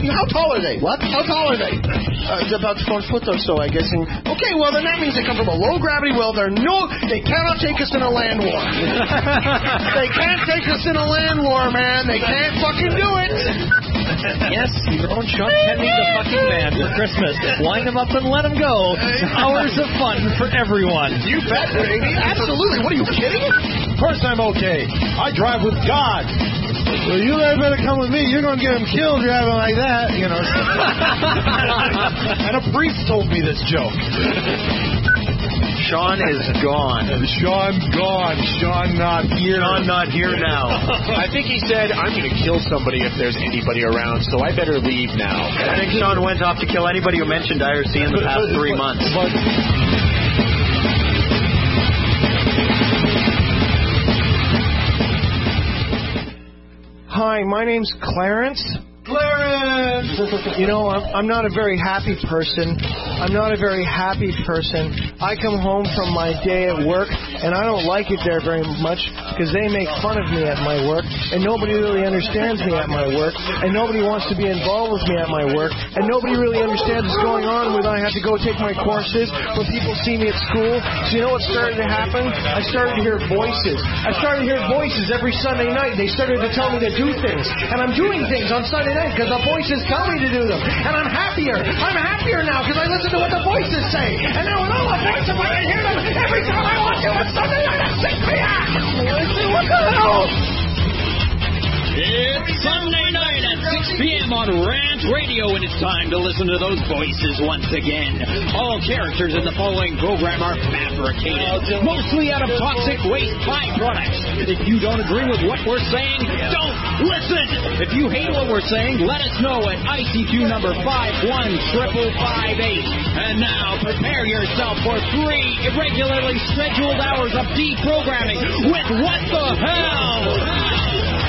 How tall are they? What? How tall are they? About 4 foot or so, I guess. And, okay, well, then that means they come from a low gravity well. They cannot take us in a land war. They can't take us in a land war, man. They can't fucking do it. Yes, your own Sean Kennedy the fucking man for Christmas. Wind him up and let him go. Hours of fun for everyone. You bet, baby. Absolutely. What are you kidding? Of course I'm okay. I drive with God. Well, you guys better come with me. You're going to get him killed driving like that, you know. And a priest told me this joke. Sean is gone. Sean's gone. Sean not here. Sean not here now. I think he said, I'm going to kill somebody if there's anybody around, so I better leave now. I think Sean went off to kill anybody who mentioned IRC in the past 3 months. Hi, my name's Clarence. Clarence! You know, I'm not a very happy person. I'm not a very happy person. I come home from my day at work, and I don't like it there very much because they make fun of me at my work, and nobody really understands me at my work, and nobody wants to be involved with me at my work, and nobody really understands what's going on when I have to go take my courses, when people see me at school. So you know what started to happen? I started to hear voices. I started to hear voices every Sunday night. They started to tell me to do things, and I'm doing things on Sunday night because the voices tell me to do them. And I'm happier. I'm happier now because I listen to what the voices say. And now with all the voices, I can hear them every time I want to on Sunday night at 6 p.m. What the hell? It's Sunday night at 6 p.m. on Rant Radio, and it's time to listen to those voices once again. All characters in the following program are fabricated, mostly out of toxic waste byproducts. If you don't agree with what we're saying, don't listen. If you hate what we're saying, let us know at ICQ number 5155558. And now prepare yourself for 3 irregularly scheduled hours of deprogramming with What the Hell?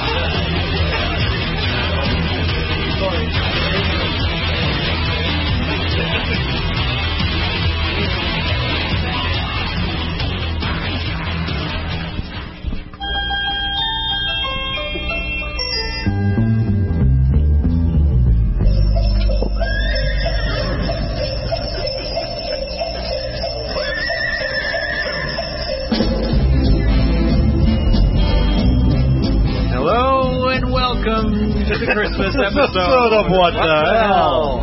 Welcome to the Christmas episode of What the Hell?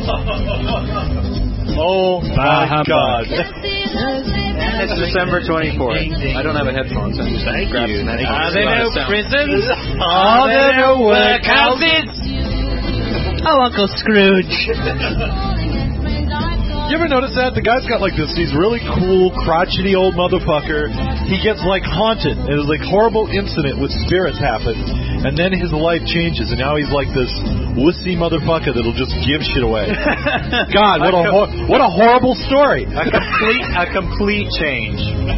Oh my God. It's December 24th. I don't have a headphone, so I'm just grabbing it. Are there no prisons? Are there no workhouses? Oh, Uncle Scrooge. You ever notice that? The guy's got like this, he's really cool, crotchety old motherfucker. He gets like haunted, and there's like horrible incident with spirits happen, and then his life changes, and now he's like this wussy motherfucker that'll just give shit away. God, what a horrible story. A complete change.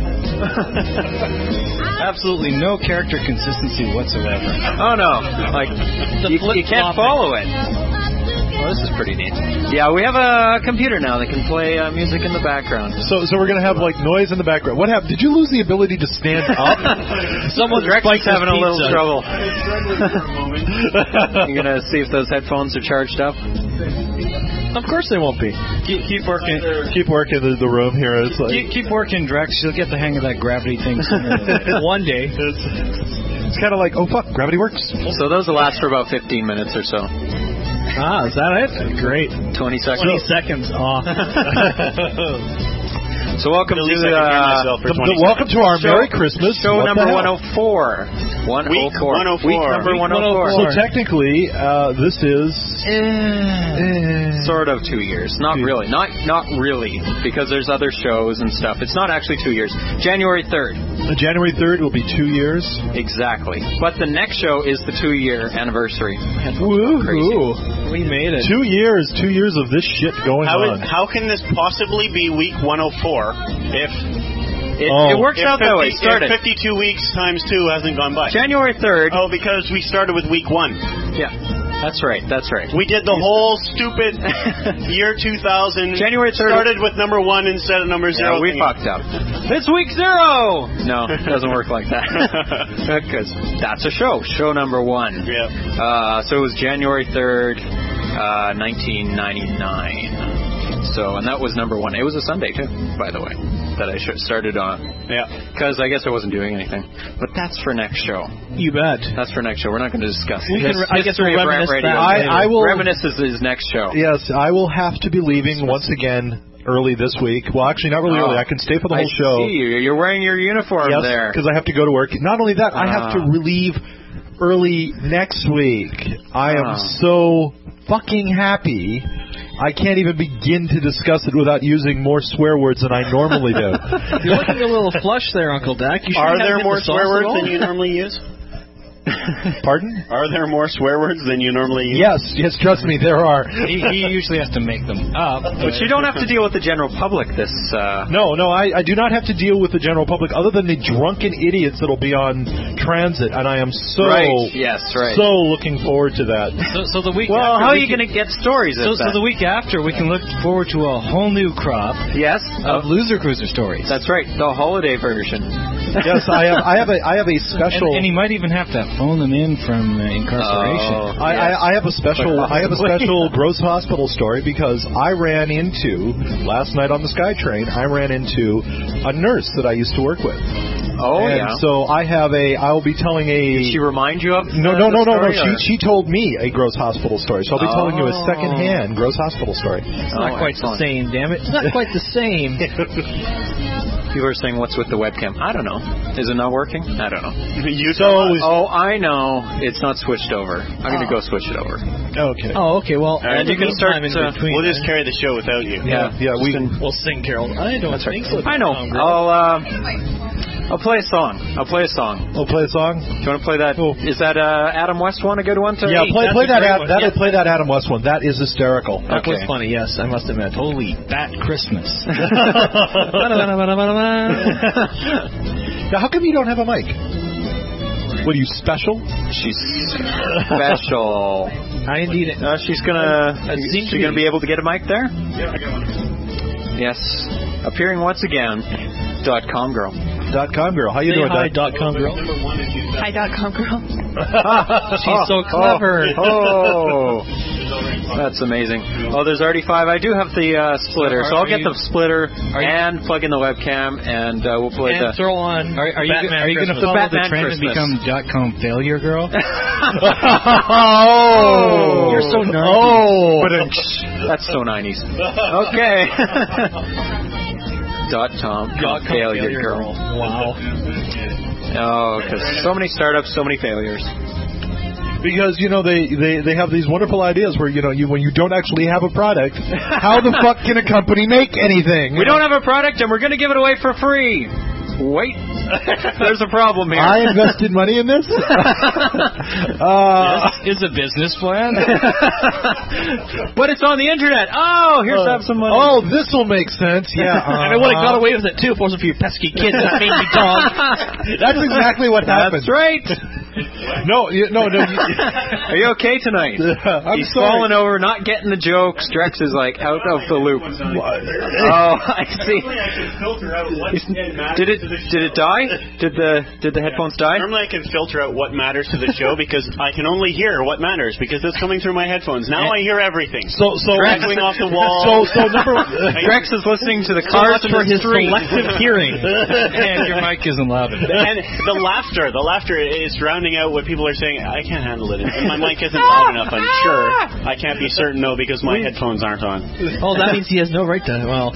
Absolutely no character consistency whatsoever. Oh no, like you can't follow it. Oh, this is pretty neat. Yeah, we have a computer now that can play music in the background. So we're going to have, like, noise in the background. What happened? Did you lose the ability to stand up? Rex's having a little trouble. You're going to see if those headphones are charged up? Of course they won't be. Keep working. Keep working the room here. It's like, keep working, Drex. You'll get the hang of that gravity thing one day. It's kind of like, oh, fuck, gravity works. So those will last for about 15 minutes or so. Ah, is that it? Great. 20 seconds. 20 seconds off. So welcome to welcome to our Merry Christmas show number 104. Week 104. Week number 104. So technically, this is sort of 2 years. Not really. Not really, because there's other shows and stuff. It's not actually 2 years. January 3rd. January 3rd will be 2 years. Exactly. But the next show is the 2-year anniversary. Woohoo! We made it. 2 years. 2 years of this shit going on. How can this possibly be week 104 if it works out that way? If 52 weeks times 2 hasn't gone by. January 3rd. Oh, because we started with week 1. Yeah. That's right. We did the whole stupid year 2000. January 3rd. Started with number 1 instead of number 0. Yeah, we fucked up. It's week 0! No, it doesn't work like that. Because that's a show. Show number 1. Yeah. So it was January 3rd. 1999. So, and that was number one. It was a Sunday, too, by the way, that I started on. Yeah. Because I guess I wasn't doing anything. But that's for next show. You bet. That's for next show. We're not going to discuss I guess we'll history of reminisce Brant Radio. that. I will Reminisce is next show. Yes, I will have to be leaving once again early this week. Well, actually, not really early. I can stay for the whole show. I see you. You're wearing your uniform there. Yes, because I have to go to work. Not only that, I have to leave early next week. I am so fucking happy. I can't even begin to discuss it without using more swear words than I normally do. You're looking a little flush there, Uncle Dak. Are there more swear words than you normally use? Pardon? Are there more swear words than you normally use? Yes, trust me, there are. He usually has to make them up. But you don't have to deal with the general public this... No, I do not have to deal with the general public other than the drunken idiots that'll be on transit, and I am so so looking forward to that. So the week Well, after how are you going to get stories of that? So the week after, we can look forward to a whole new crop of Loser Cruiser stories. That's right, the holiday version. Yes, I have a special... And he might even have to phone them in from incarceration. I have a special Gross Hospital story because I ran into last night on the SkyTrain. I ran into a nurse that I used to work with. So I'll be telling a... Did she remind you of No. She told me a Gross Hospital story. So I'll be telling you a secondhand Gross Hospital story. It's not quite the same, damn it. It's not quite the same. People are saying, what's with the webcam? I don't know. Is it not working? I don't know. I know. It's not switched over. I'm going to go switch it over. Okay. Oh, okay. Well, and you can start... we'll just carry the show without you. We'll sing Carol. I don't think so. I know. I'll play a song. We'll play a song? Do you want to play that? Cool. Is that Adam West one a good one? Play that Adam West one. That is hysterical. That was funny, yes, I must admit. Holy Bat Christmas. Now, how come you don't have a mic? What are you, special? She's special. I need it. She's gonna be able to get a mic there? Yeah, I got one. Yes. Appearing once again, .com girl. .com girl. How you doing? Hi, .com girl. Hi, .com girl. She's so clever. That's amazing. Oh, there's already 5. I do have the splitter, so I'll get the splitter and plug in the webcam, and we'll play and throw on. Are you going to follow the trend and become .com failure girl? You're so nerdy. That's so 90s. Okay. .com failure girl. Wow. Oh, because so many startups, so many failures. Because, they have these wonderful ideas where, when you don't actually have a product, how the fuck can a company make anything? We don't have a product and we're going to give it away for free. Wait. There's a problem here. I invested money in this? This is a business plan. But it's on the internet. Oh, here's have some money. Oh, this will make sense. Yeah. And I would have got away with it, too, if it wasn't for you pesky kids that made me dog. That's exactly what happened. That's right. No. Are you okay tonight? He's falling over, not getting the jokes. Drex is like out of the loop. Oh, I see. Did it die? Did the headphones die? Normally I can filter out what matters to the show because I can only hear what matters because it's coming through my headphones. Now I hear everything. So crackling off the wall. So number Drex is listening to the cars for his selective hearing, and your mic isn't loud enough. And the laughter is drowning out what people are saying. I can't handle it. And my mic isn't loud enough. I'm sure. I can't be certain though because my headphones aren't on. Oh, that means he has no right to. Well.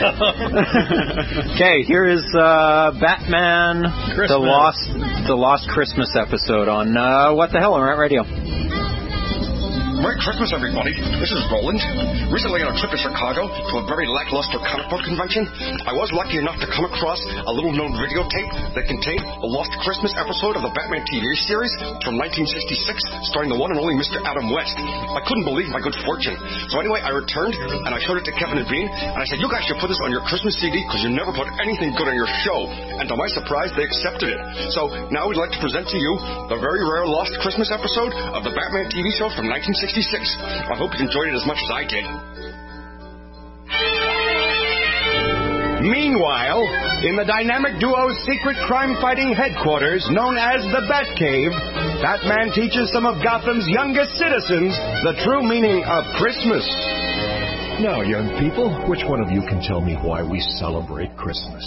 Okay, here is Batman, the Lost Christmas episode on What the Hell on Rant Radio. Merry Christmas, everybody. This is Roland. Recently on a trip to Chicago to a very lackluster comic book convention, I was lucky enough to come across a little-known videotape that contained a Lost Christmas episode of the Batman TV series from 1966, starring the one and only Mr. Adam West. I couldn't believe my good fortune. So anyway, I returned, and I showed it to Kevin and Bean, and I said, you guys should put this on your Christmas CD, because you never put anything good on your show. And to my surprise, they accepted it. So now we'd like to present to you the very rare Lost Christmas episode of the Batman TV show from 1966. I hope you enjoyed it as much as I did. Meanwhile, in the dynamic duo's secret crime-fighting headquarters known as the Batcave, Batman teaches some of Gotham's youngest citizens the true meaning of Christmas. Now, young people, which one of you can tell me why we celebrate Christmas?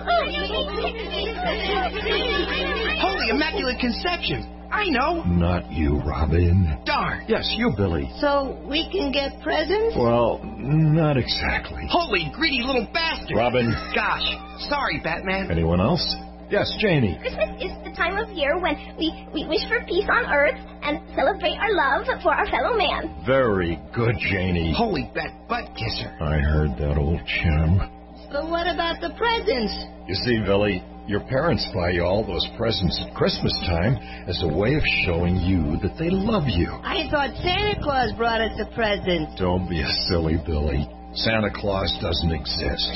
Holy Immaculate Conception! I know. Not you, Robin. Darn. Yes, you, Billy. So we can get presents? Well, not exactly. Holy greedy little bastard. Robin. Gosh. Sorry, Batman. Anyone else? Yes, Janie. Christmas is the time of year when we wish for peace on Earth and celebrate our love for our fellow man. Very good, Janie. Holy butt kisser. I heard that, old chum. But what about the presents? You see, Billy, your parents buy you all those presents at Christmas time as a way of showing you that they love you. I thought Santa Claus brought us the presents. Don't be a silly, Billy. Santa Claus doesn't exist.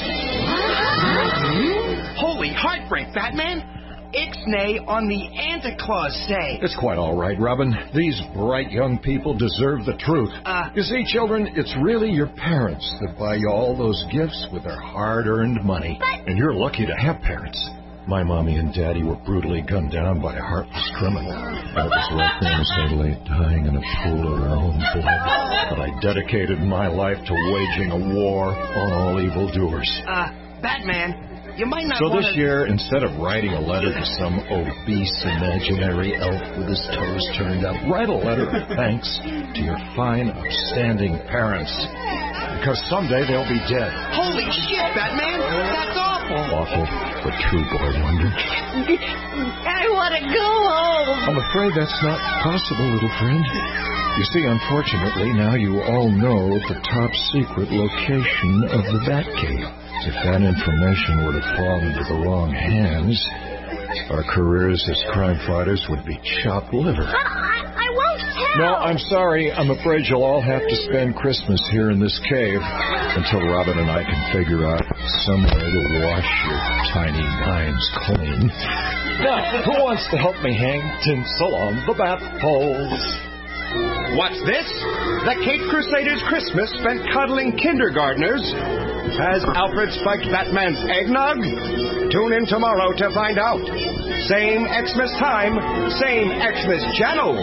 Holy heartbreak, Batman. Ixnay on the Anti-Claus say. It's quite all right, Robin. These bright young people deserve the truth. You see, children, it's really your parents that buy you all those gifts with their hard-earned money. And you're lucky to have parents. My mommy and daddy were brutally gunned down by a heartless criminal. That was right then as they lay dying in a pool of their own blood. But I dedicated my life to waging a war on all evildoers. Batman, you might not So want this year, instead of writing a letter to some obese imaginary elf with his toes turned up, write a letter of thanks to your fine, upstanding parents. Because someday they'll be dead. Holy shit, Batman! That's awful! Awful, but true, Boy Wonder. I want to go home. I'm afraid that's not possible, little friend. You see, unfortunately, now you all know the top secret location of the Batcave. If that information were to fall into the wrong hands, our careers as crime fighters would be chopped liver. I won't tell. No, I'm sorry. I'm afraid you'll all have to spend Christmas here in this cave until Robin and I can figure out some way to wash your tiny minds clean. Now, who wants to help me hang tinsel on the bat poles? What's this? The Cape Crusaders' Christmas spent cuddling kindergartners? Has Alfred spiked Batman's eggnog? Tune in tomorrow to find out. Same Xmas time, same Xmas channel.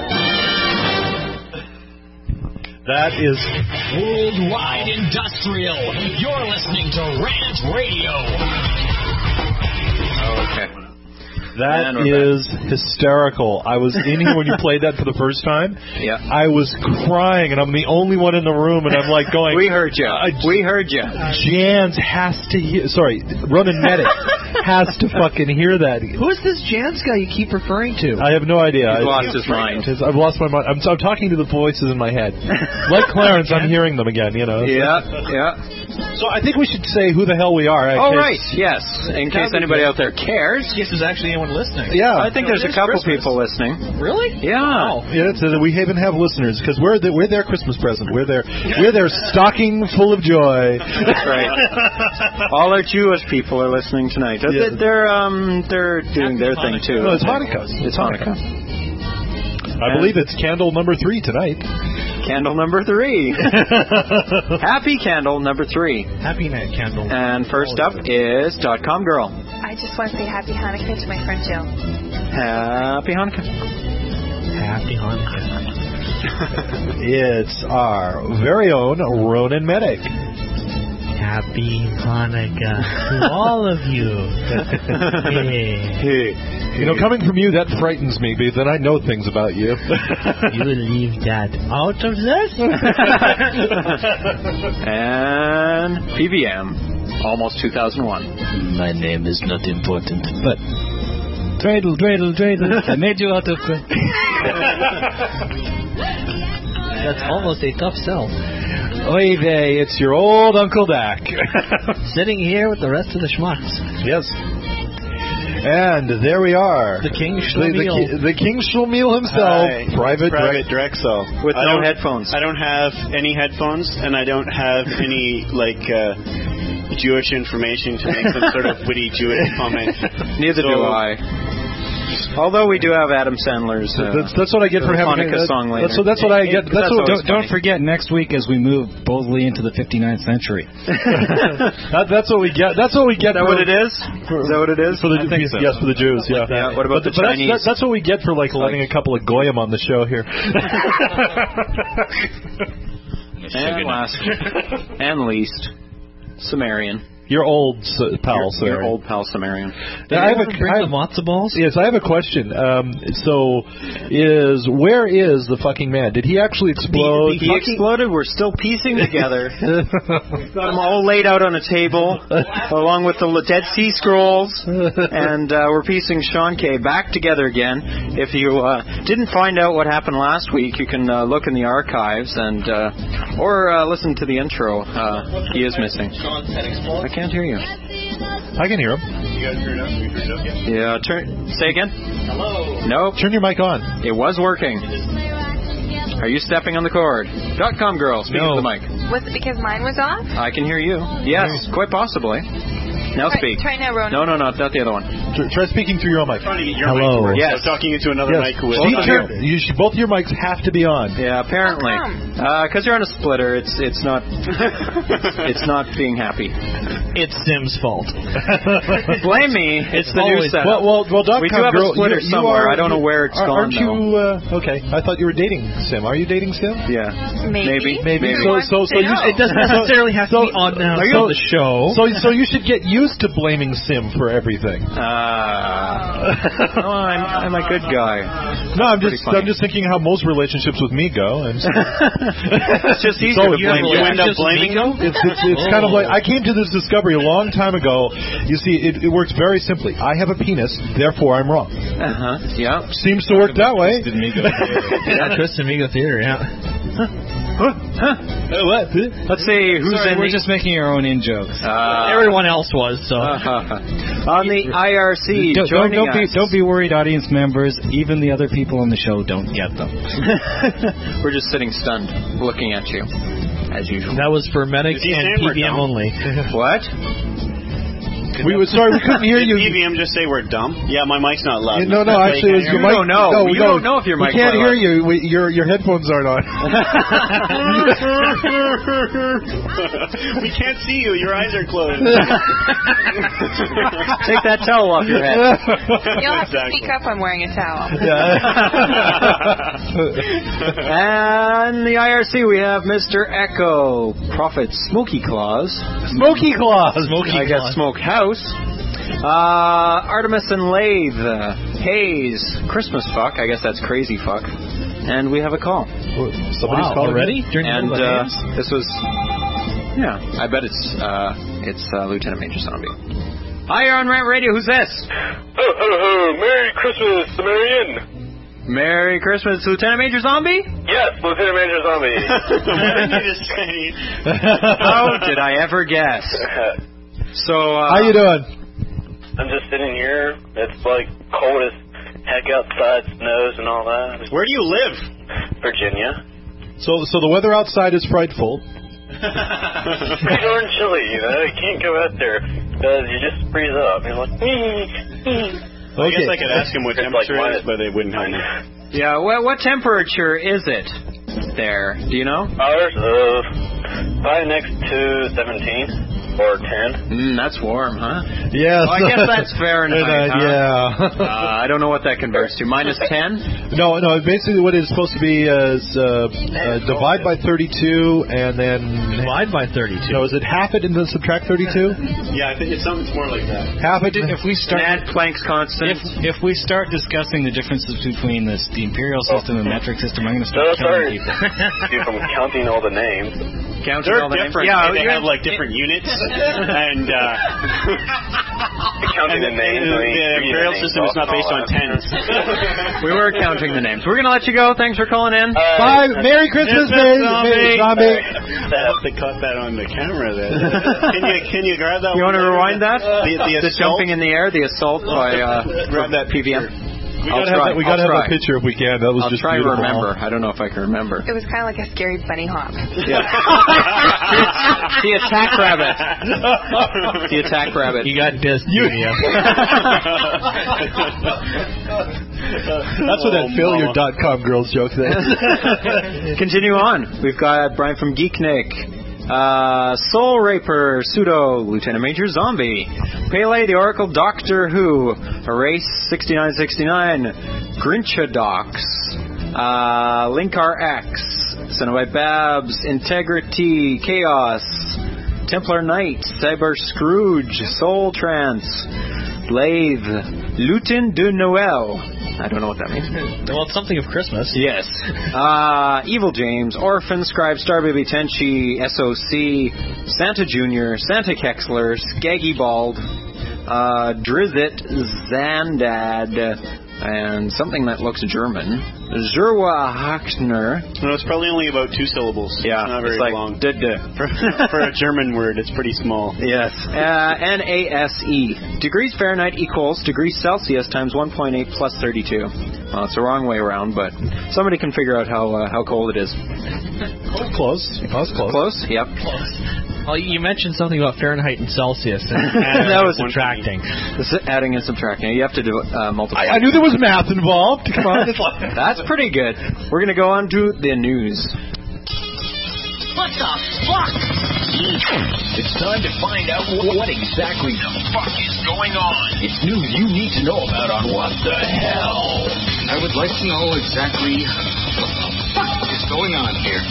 That is Worldwide Industrial. You're listening to Rant Radio. Okay. That is hysterical. I was in here when you played that for the first time. Yeah. I was crying, and I'm the only one in the room, and I'm like going... We heard you. We heard you. Jans has to hear... Sorry, Ronan Medic has to fucking hear that. Who is this Jans guy you keep referring to? I have no idea. He's lost his mind. I've lost my mind. I'm talking to the voices in my head. Like Clarence, I'm hearing them again, you know. Yeah. So I think we should say who the hell we are. Oh, right. Yes. In case anybody out there cares. Yes, there's actually anyone listening. Yeah. I think there's a couple people listening. Really? Yeah. Oh. Yeah, we even have listeners because we're their Christmas present. We're their stocking full of joy. That's right. All our Jewish people are listening tonight. Yeah. They're doing their thing too. No, it's Hanukkah. It's Hanukkah. I believe it's candle number 3 tonight. Candle number 3. Happy candle number 3. Happy night candle. And first up is .com Girl. I just want to say Happy Hanukkah to my friend Jill. Happy Hanukkah. Happy Hanukkah. It's our very own Ronan Medic. Happy Hanukkah to all of you. Hey. You know, coming from you, that frightens me because then I know things about you. You leave that out of this? And PBM, almost 2001. My name is not important, but dreidel, I made you out of... That's almost a tough sell. Oy vey, it's your old Uncle Dak. Sitting here with the rest of the schmucks. Yes. And there we are. The King Schlemiel. The King Schlemiel himself. Hi. Private Drexel. With no headphones. I don't have any headphones, and I don't have any, Jewish information to make some sort of witty Jewish comment. Neither do I. Although we do have Adam Sandler's that's what I get for having Hanukkah song later. That's what I get. Don't forget, next week as we move boldly into the 59th century. That's what we get. That's what we get. Is that what it is? Is that what it is? For the Yes, for the Jews. Yeah. What about the Chinese? That's what we get for letting a couple of goyim on the show here. And last and least, Sumerian. Your old pal, sir. Your old pal, Sumerian. I have the matzo balls? Yes, I have a question. Where is the fucking man? Did he actually explode? He exploded. We're still piecing together. We've got them all laid out on a table, along with the Dead Sea Scrolls, and we're piecing Sean K back together again. If you didn't find out what happened last week, you can look in the archives and or listen to the intro. He is missing. I can't hear you. I can hear him. You guys heard us? We heard us? Yeah, say again. Hello. Nope. Turn your mic on. It was working. Are you stepping on the cord? .com girl, speak to the mic. Was it because mine was off? I can hear you. Yes, quite possibly. Now speak. Try now, Ronan. No, not the other one. Try speaking through your mic. Hello. Mic. Yes. So talking into another mic. With both your mics have to be on. Yeah, apparently. Because you're on a splitter, it's not it's not being happy. It's Sim's fault. Blame me. It's the new setup. Well, we do have a splitter somewhere. I don't know where it's gone. Aren't you? Okay, I thought you were dating Sim. Are you dating Sim? Yeah. Maybe. So it doesn't necessarily have to be on the show. So you should get used to blaming Sim for everything. I'm a good guy. No, I'm just thinking how most relationships with me go. It's just easier to blame. You end up blaming him. It's kind of like I came to this discovery a long time ago. You see, it works very simply. I have a penis, therefore I'm wrong. Yeah. Seems to work that way. Twisted Amigo Theater. Yeah. What? Let's see who's in. We're just making our own in jokes. Everyone else was so. On the IRC. Don't be worried, audience members. Even the other people on the show don't get them. We're just sitting stunned, looking at you, as usual. That was for medics and PBM only. What? We couldn't hear you. Did PVM just say we're dumb? Yeah, my mic's not loud. No, actually, it was your mic. You don't know if your mic. We can't hear you. Your headphones aren't on. We can't see you. Your eyes are closed. Take that towel off your head. You'll have to speak up. I'm wearing a towel. And the IRC, we have Mr. Echo, Prophet Smoky Claus. I guess Smokehouse. Artemis and Lathe, Hayes, Christmas Fuck, I guess that's Crazy Fuck. And we have a call. Somebody's called already? And this was, I bet it's Lieutenant Major Zombie. Hi, you're on Rant Radio. Who's this? Ho. Merry Christmas, Sumerian. Merry Christmas, Lieutenant Major Zombie? Yes, Lieutenant Major Zombie. How did I ever guess? So, how you doing? I'm just sitting here. It's like cold as heck outside, snows and all that. Where do you live? Virginia. So the weather outside is frightful. It's darn chilly, you can't go out there because you just freeze up. You're like, I guess I could ask him what temperature it is, but they wouldn't tell me. Yeah, well, what temperature is it there? Do you know? Ours, probably next to 17. Or 10. That's warm, huh? Yes. I guess that's Fahrenheit, huh? Yeah. I don't know what that converts to. Minus 10? No. Basically, what it's supposed to be is divide by 32 and then divide by 32. No, is it half it and then subtract 32? Yeah, I think it's more like that. Half it. If we start add Planck's constant. If we start discussing the differences between the imperial system and the metric system, I'm going to start counting people. From counting all the names. Counting all the different. names. Yeah, they have like different units. And counting the names. The imperial system is not based on tens. We were counting the names. We're going to let you go. Thanks for calling in. Bye. Merry Christmas, Zombie. I have to cut that on the camera there. Can you grab that? You want to rewind that? The jumping in the air, the assault by grab that PVM. We gotta have a picture if we can. That was I'll just try to beautiful. remember. I don't know if I can remember. It was kind of like a scary bunny hop. Yeah. The attack rabbit. The attack rabbit. You got dissed. That's what that failure.com girls joke is. Continue on. We've got Brian from Geeknik. Soul Raper, Pseudo, Lieutenant Major Zombie, Pele the Oracle, Doctor Who, Erase 6969, Grinchadox, Linkar X, Cenobite Babs, Integrity, Chaos, Templar Knight, Cyber Scrooge, Soul Trance, Lathe, Lutin de Noël. I don't know what that means. Well, it's something of Christmas. Yes. Evil James, Orphan, Scribe, Starbaby Tenchi, SOC, Santa Jr., Santa Kexler, Skaggy Bald, Drizzt, Zandad, and something that looks German. Zerwa Haxner. No, it's probably only about 2 syllables. Yeah, it's not very like long. For a German word, it's pretty small. Yes. NASE. Degrees Fahrenheit equals degrees Celsius times 1.8 plus 32. Well, it's the wrong way around, but somebody can figure out how cold it is. Close. Close. Close? Yep. Close. Well, you mentioned something about Fahrenheit and Celsius. And that was subtracting. Adding and subtracting. You have to do multiple. I knew there was math involved. Come on. That's pretty good. We're going to go on to the news. What the fuck? It's time to find out what exactly the fuck is going on. It's news you need to know about on What the Hell. I would like to know exactly what the fuck is going on here.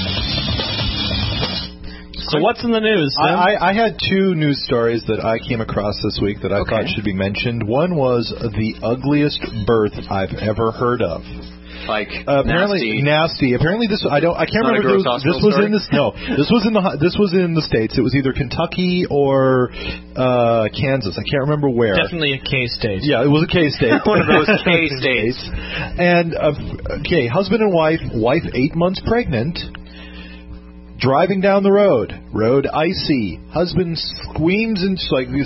So what's in the news? I had 2 news stories that I came across this week that I thought should be mentioned. One was the ugliest birth I've ever heard of. Like apparently nasty. Apparently this I can't remember. This was in the States. It was either Kentucky or Kansas. I can't remember where. Definitely a K-state. Yeah, it was a K-state. One of those K-states. And husband and wife 8 months pregnant. Driving down the road Squeams icy. Husband screams and Screaming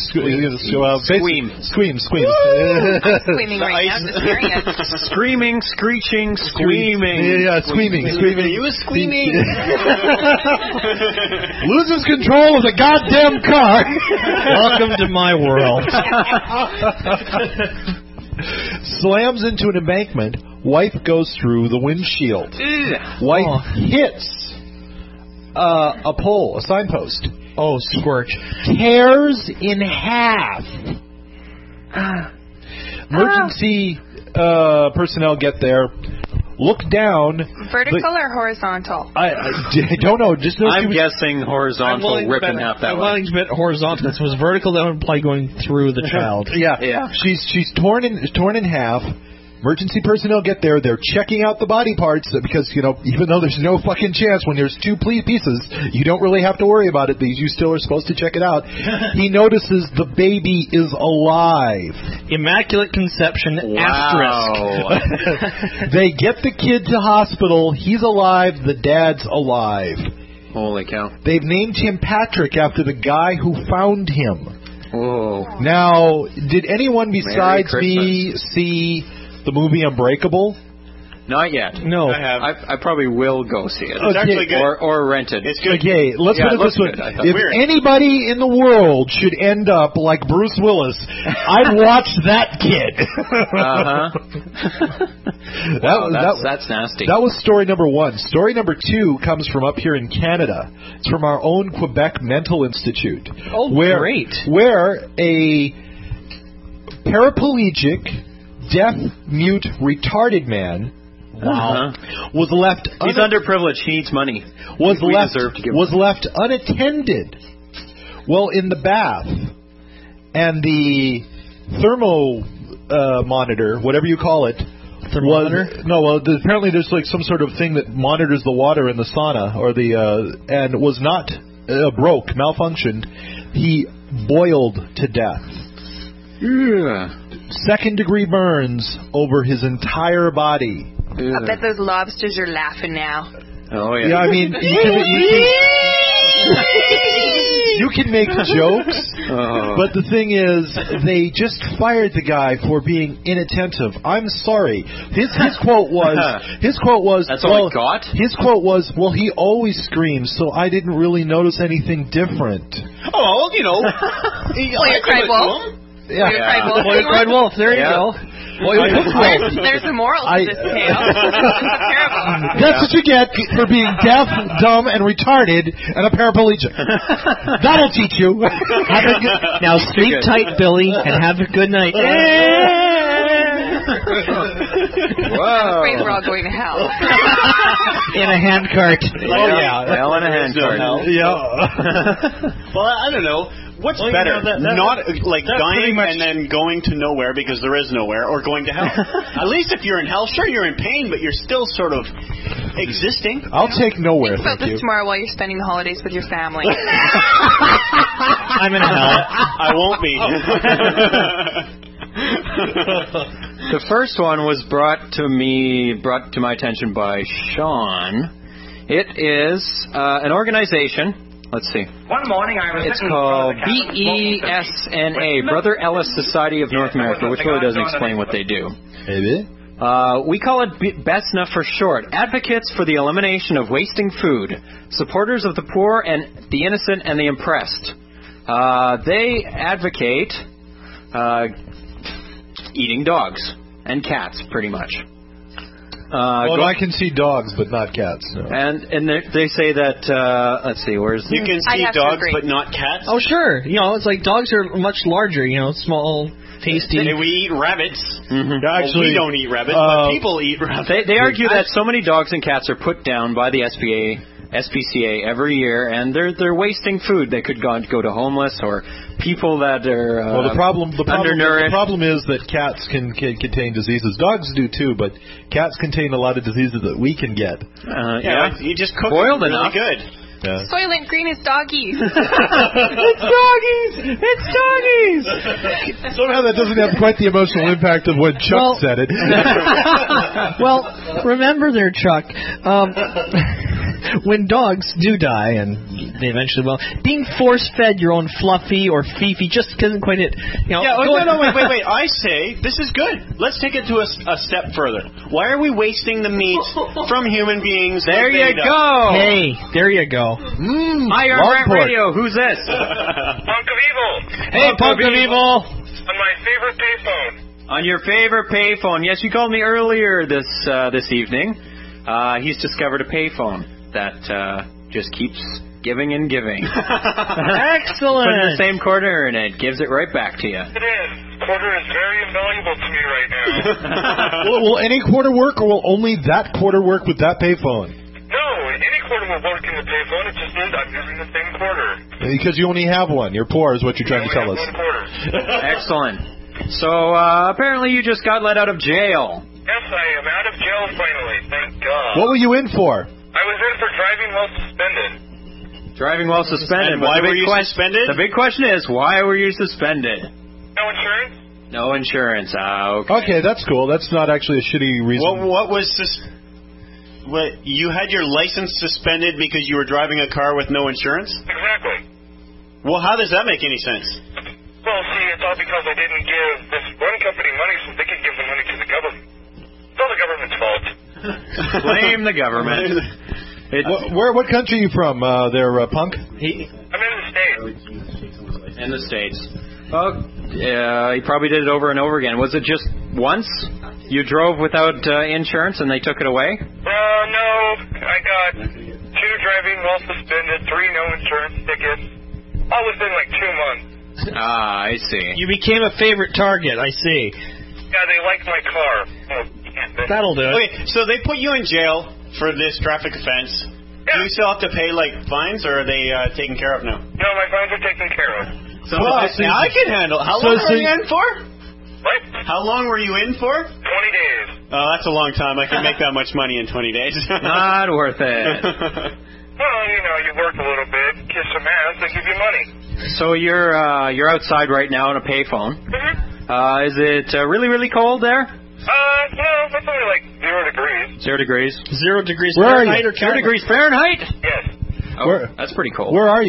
right now, just hearing it. Screaming, screeching, squeaming. Yeah, screaming. He was squeaming. Loses control of the goddamn car. Welcome to my world. Slams into an embankment. Wife goes through the windshield. Wife hits a pole, a signpost. Oh, scorch. Tears in half. Emergency personnel get there. Look down. Vertical or horizontal? I don't know. Just I'm guessing horizontal, ripping half that way. I'm willing to bet horizontal. If it was vertical, that would imply going through the child. Yeah. She's torn in half. Emergency personnel get there. They're checking out the body parts because, even though there's no fucking chance when there's 2 pieces, you don't really have to worry about it. You still are supposed to check it out. He notices the baby is alive. Immaculate conception, asterisk. They get the kid to hospital. He's alive. The dad's alive. Holy cow. They've named him Patrick after the guy who found him. Whoa. Now, did anyone besides me see the movie Unbreakable? Not yet. No. I probably will go see it. It's actually good. Or rent it. It's good. Okay, let's put it this way. If anybody in the world should end up like Bruce Willis, I'd watch that kid. That's nasty. That was story number 1. Story number 2 comes from up here in Canada. It's from our own Quebec Mental Institute. Oh, great. Where a paraplegic, deaf, mute, retarded man was left. He's underprivileged. He needs money. Was left unattended. Well, in the bath, and the thermo monitor, whatever you call it, apparently there's like some sort of thing that monitors the water in the sauna or and was not malfunctioned. He boiled to death. Yeah. 2nd-degree burns over his entire body. I bet those lobsters are laughing now. Oh, yeah. Yeah, I mean, You can make jokes, but the thing is, they just fired the guy for being inattentive. I'm sorry. His quote was. That's all he got? His quote was, "Well, he always screams, so I didn't really notice anything different." Oh, you know. You cried wolf. Yeah. You cried wolf. There you go. There's a moral to this tale. That's what you get for being deaf, dumb, and retarded, and a paraplegic. That'll teach you. Now sleep tight, Billy, and have a good night. I'm afraid we're all going to hell. In a handcart. Oh, yeah. Hell in a handcart. Well, I don't know. What's better? Not like dying and then going to nowhere because there is nowhere, or going to hell. At least if you're in hell, sure, you're in pain, but you're still sort of existing. I'll take nowhere. Think about this tomorrow while you're spending the holidays with your family. I'm in hell. I won't be. The first one was brought to my attention by Sean. It is an organization. Let's see. One morning I was. It's called BESNA, Brother Ellis Society of North America, which really doesn't explain what they do. Maybe. We call it BESNA for short. Advocates for the elimination of wasting food. Supporters of the poor and the innocent and the oppressed. They advocate eating dogs and cats, pretty much. I can see dogs, but not cats. No. And they say that, let's see, where's... You can see dogs, but not cats? Oh, sure. You know, it's like dogs are much larger, small, tasty. And we eat rabbits. Mm-hmm. Actually, we don't eat rabbits, but people eat rabbits. They argue that so many dogs and cats are put down by the SPCA every year, and they're wasting food. They could go to homeless or people that are the problem undernourished. The problem is that cats can contain diseases. Dogs do too, but cats contain a lot of diseases that we can get. You just cook boiled it really enough. good. Yeah. Soylent Green is doggies. It's doggies. Somehow that doesn't have quite the emotional impact of when Chuck said it. Well, remember there, Chuck. When dogs do die, and they eventually will, being force-fed your own Fluffy or Fifi just doesn't quite hit. Wait. I say, this is good. Let's take it to a step further. Why are we wasting the meat from human beings? There you go. Hey, there you go. Hi, you're on Rant Radio. Who's this? Punk of Evil. Hey, Punk of Evil. On my favorite payphone. On your favorite payphone. Yes, you called me earlier this evening. He's discovered a payphone that just keeps giving and giving. Excellent. Put in the same quarter and it gives it right back to you. It is. Quarter is very invaluable to me right now. Will any quarter work, or will only that quarter work with that payphone? No, any quarter will work in the payphone. It just means I'm using the same quarter. Because you only have one. You're poor is what you're trying to tell us. One quarter. Excellent. So apparently you just got let out of jail. Yes, I am out of jail finally. Thank God. What were you in for? I was in for driving while suspended. Driving while suspended. And why were you suspended? The big question is, why were you suspended? No insurance? No insurance. Okay. Okay, that's cool. That's not actually a shitty reason. What was you had your license suspended because you were driving a car with no insurance? Exactly. Well, how does that make any sense? Well, see, it's all because I didn't give this one company money so they could give the money to the government. It's all the government's fault. Blame the government. What country are you from, Punk? I'm in the States. In the States. Oh, yeah, he probably did it over and over again. Was it just once you drove without insurance and they took it away? No. I got 2 driving while suspended, 3 no insurance tickets. All within like 2 months. I see. You became a favorite target, I see. Yeah, they liked my car. That'll do it. Okay, so they put you in jail for this traffic offense. Yeah. Do you still have to pay, fines, or are they taken care of now? No, my fines are taken care of. So I can handle. How long were you in for? What? How long were you in for? 20 days. Oh, that's a long time. I can make that much money in 20 days. Not worth it. Well, you work a little bit, kiss some ass, they give you money. So you're outside right now on a payphone. Mm-hmm. Is it really, really cold there? No, it's only like 0 degrees. 0 degrees. 0 degrees Where Fahrenheit are you? or 0 degrees Fahrenheit? Yes. Oh, that's pretty cold. Where are you?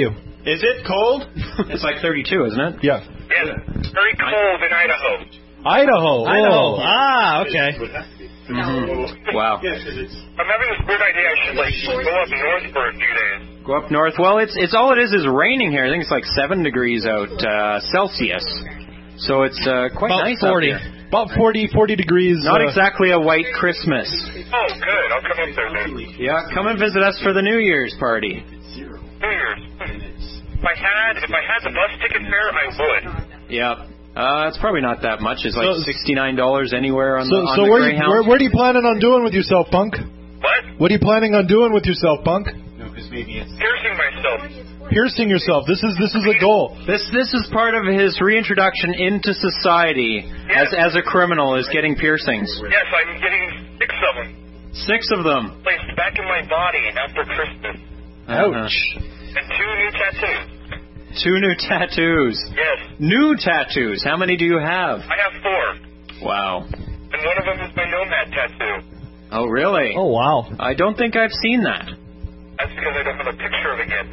Is it cold? It's like 32, isn't it? Yeah. Yeah, very cold in Idaho. Idaho. Idaho. Ah, okay. Mm-hmm. Wow. I'm having this weird idea. I should go up north for a few days. Go up north. Well, it's all it is raining here. I think it's like 7 degrees out Celsius. So it's quite about nice 40. out here. About 40 degrees. Not exactly a white Christmas. Oh, good. I'll come up there then. Yeah, come and visit us for the New Year's party. New Year's. If I had the bus ticket fare, I would. Yeah. It's probably not that much. It's like $69 anywhere on the Greyhound. What are you planning on doing with yourself, Punk? What? What are you planning on doing with yourself, Punk? No, because maybe it's piercing myself. Piercing yourself. This is a goal. This is part of his reintroduction into society as a criminal, is getting piercings. Yes, I'm getting 6 of them. 6 of them. Placed back in my body after Christmas. Ouch. And 2 new tattoos. 2 new tattoos. Yes. New tattoos. How many do you have? I have 4. Wow. And one of them is my Nomad tattoo. Oh, really? Oh, wow. I don't think I've seen that. That's because I don't have a picture of it yet.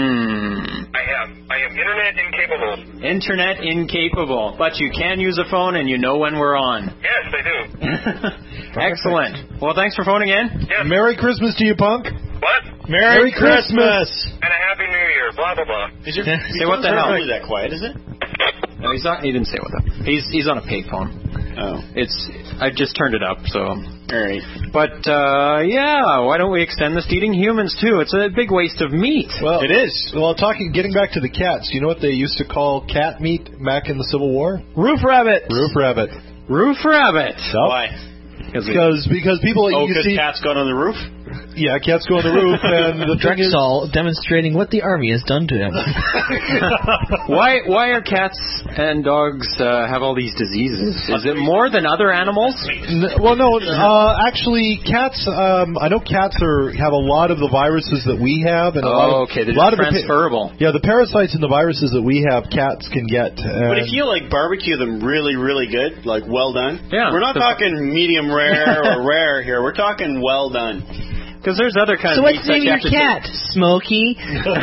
I am internet incapable. Internet incapable. But you can use a phone and you know when we're on. Yes, I do. Excellent. Well, thanks for phoning in. Yes. Merry Christmas to you, Punk. What? Merry Christmas. And a Happy New Year. Blah, blah, blah. Say what the hell? Not really that quiet, is it? No, he's not. He didn't say what the. He's on a payphone. Oh. I just turned it up, so. All right. But yeah, why don't we extend this to eating humans too? It's a big waste of meat. Well, it is. Well, getting back to the cats, you know what they used to call cat meat back in the Civil War? Roof rabbit. Roof rabbit. Roof rabbit. So, why? Because people. Because cats got on the roof. Yeah, cats go on the roof, and the thing is, Drexel demonstrating what the army has done to him. Why are cats and dogs have all these diseases? Is it more than other animals? Well, no. Actually, cats. I know cats have a lot of the viruses that we have, and they're transferable. The parasites and the viruses that we have, cats can get. But if you barbecue them really, really good, like well done. Yeah. We're not talking medium rare or rare here. We're talking well done. Because there's other kinds of meat. So what's the name of your cat? Smokey?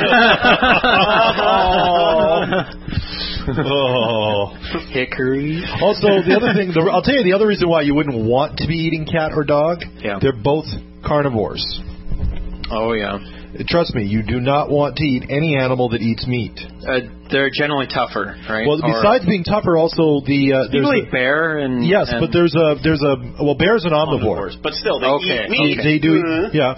Hickory. Also, the other thing, I'll tell you the other reason why you wouldn't want to be eating cat or dog. Yeah. They're both carnivores. Oh, yeah. Trust me, you do not want to eat any animal that eats meat. They're generally tougher, right? Well, besides being tougher, also people eat bear and but there's a bear's an omnivore. But still, they eat meat. They do, yeah.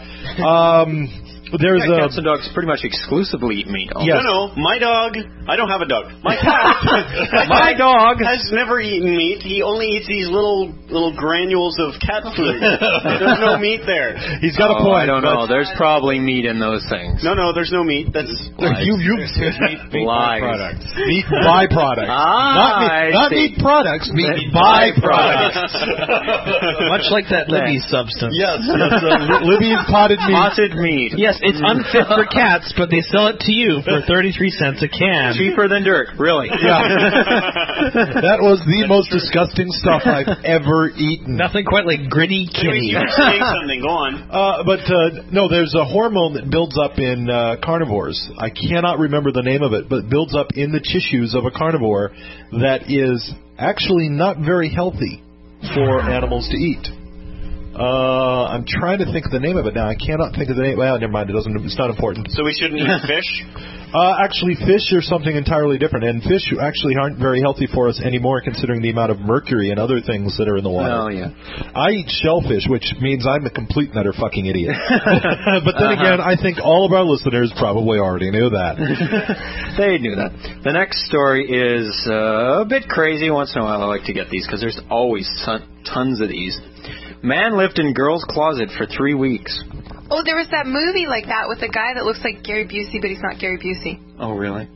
Cats and dogs pretty much exclusively eat meat. Yes. No, my dog. I don't have a dog. My cat. My dog has never eaten meat. He only eats these little granules of cat food. There's no meat there. He's got a point. I don't know. There's probably meat in those things. No, there's no meat. That's meat byproducts. Meat byproducts. Not meat products. Meat byproducts. Much like that Libby's substance. Yes. Libby's potted meat. Potted meat. Yes, it's unfit for cats, but they sell it to you for 33 cents a can. Cheaper than dirt, really. Yeah. That was the most disgusting stuff I've ever eaten. Nothing quite like gritty kitty. Saying something, go on. No, there's a hormone that builds up in carnivores. I cannot remember the name of it, but it builds up in the tissues of a carnivore that is actually not very healthy for animals to eat. I'm trying to think of the name of it now. I cannot think of the name. Well, never mind. It's not important. So we shouldn't eat fish? Actually, fish are something entirely different, and fish actually aren't very healthy for us anymore, considering the amount of mercury and other things that are in the water. Oh, yeah. I eat shellfish, which means I'm a complete and utter fucking idiot. But then again, I think all of our listeners probably already knew that. They knew that. The next story is a bit crazy. Once in a while, I like to get these because there's always tons of these. Man lived in girl's closet for 3 weeks. Oh, there was that movie like that with a guy that looks like Gary Busey, but he's not Gary Busey. Oh, really?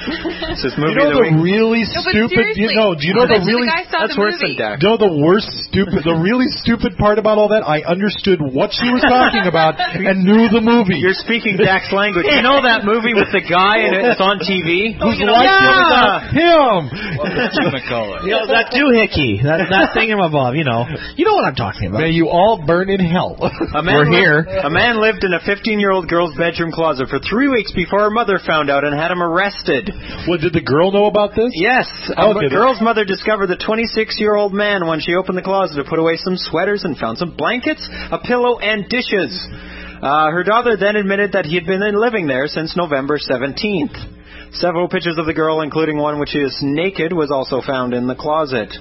It's this movie you know that the really stupid. Do you know the really? That's worse than Dax. No, the worst stupid. The really stupid part about all that, I understood what she was talking about and knew the movie. You're speaking Dax language. You know that movie with the guy and it's on TV? Who's like him? That doohickey, that thingamabob. You know what I'm talking about. May you all burn in hell. We're here. A man lived in a 15-year-old girl's bedroom closet for 3 weeks before her mother found out and had him arrested. Well, did the girl know about this? Yes. The girl's mother discovered the 26-year-old man when she opened the closet to put away some sweaters and found some blankets, a pillow, and dishes. Her daughter then admitted that he had been living there since November 17th. Several pictures of the girl, including one which is naked, was also found in the closet.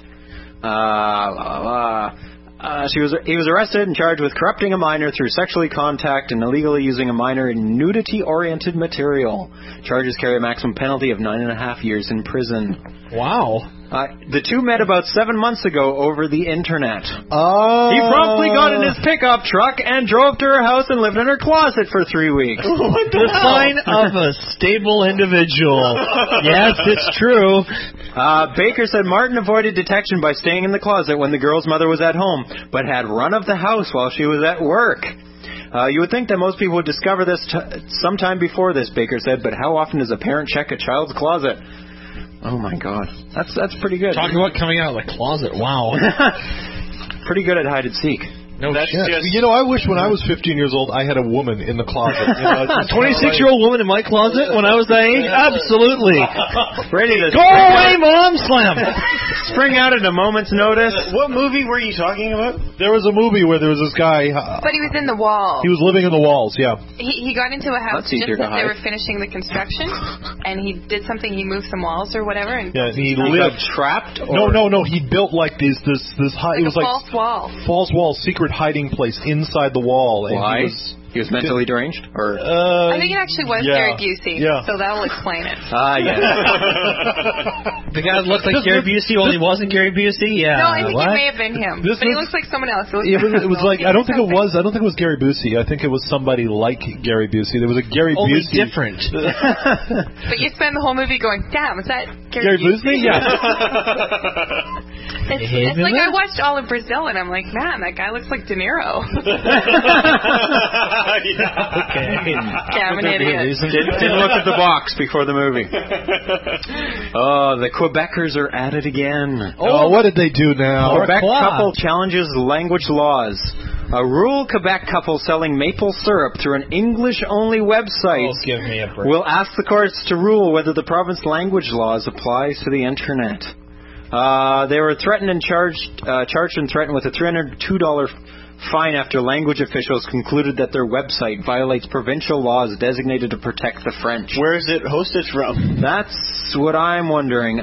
He was arrested and charged with corrupting a minor through sexually contact and illegally using a minor in nudity-oriented material. Charges carry a maximum penalty of 9.5 years in prison. Wow. The two met about 7 months ago over the internet. Oh. He promptly got in his pickup truck and drove to her house and lived in her closet for 3 weeks. The sign of a stable individual. Yes, it's true. Baker said Martin avoided detection by staying in the closet when the girl's mother was at home, but had run of the house while she was at work. You would think that most people would discover this sometime before this, Baker said, but how often does a parent check a child's closet? Oh my God, that's pretty good. Talking about coming out of the closet, wow. Pretty good at hide and seek. No shit. I wish when I was 15 years old, I had a woman in the closet. 26-year-old woman in my closet when I was that age? Absolutely. Ready to go away, Mom! Slam. Spring out at a moment's notice. What movie were you talking about? There was a movie where there was this guy. But he was in the wall. He was living in the walls, yeah. He got into a house just as they were finishing the construction, and he did something. He moved some walls or whatever. And he got lived trapped. No. He built like this high. It was like false wall. False wall, secret hiding place inside the wall. And why? He was mentally deranged? Or I think it actually was Gary Busey, so that will explain it. Yeah. The guy looked like Gary Busey, only wasn't Gary Busey? Yeah. No, I think it may have been him. But he looks like someone else. It was like, I don't think it was Gary Busey. I think it was somebody like Gary Busey. There was a Gary only Busey. different. But you spend the whole movie going, damn, is that Gary Busey? Yeah. It's like I watched all of Brazil and I'm like, man, that guy looks like De Niro. Damn an idiot. Didn't look at the box before the movie. Oh, the Quebecers are at it again. Oh, what did they do now? Quebec couple challenges language laws. A rural Quebec couple selling maple syrup through an English-only website give me a break. will ask the courts to rule whether the province language laws applies to the internet. They were charged and threatened with a $302 fine after language officials concluded that their website violates provincial laws designated to protect the French. Where is it hosted from? That's what I'm wondering.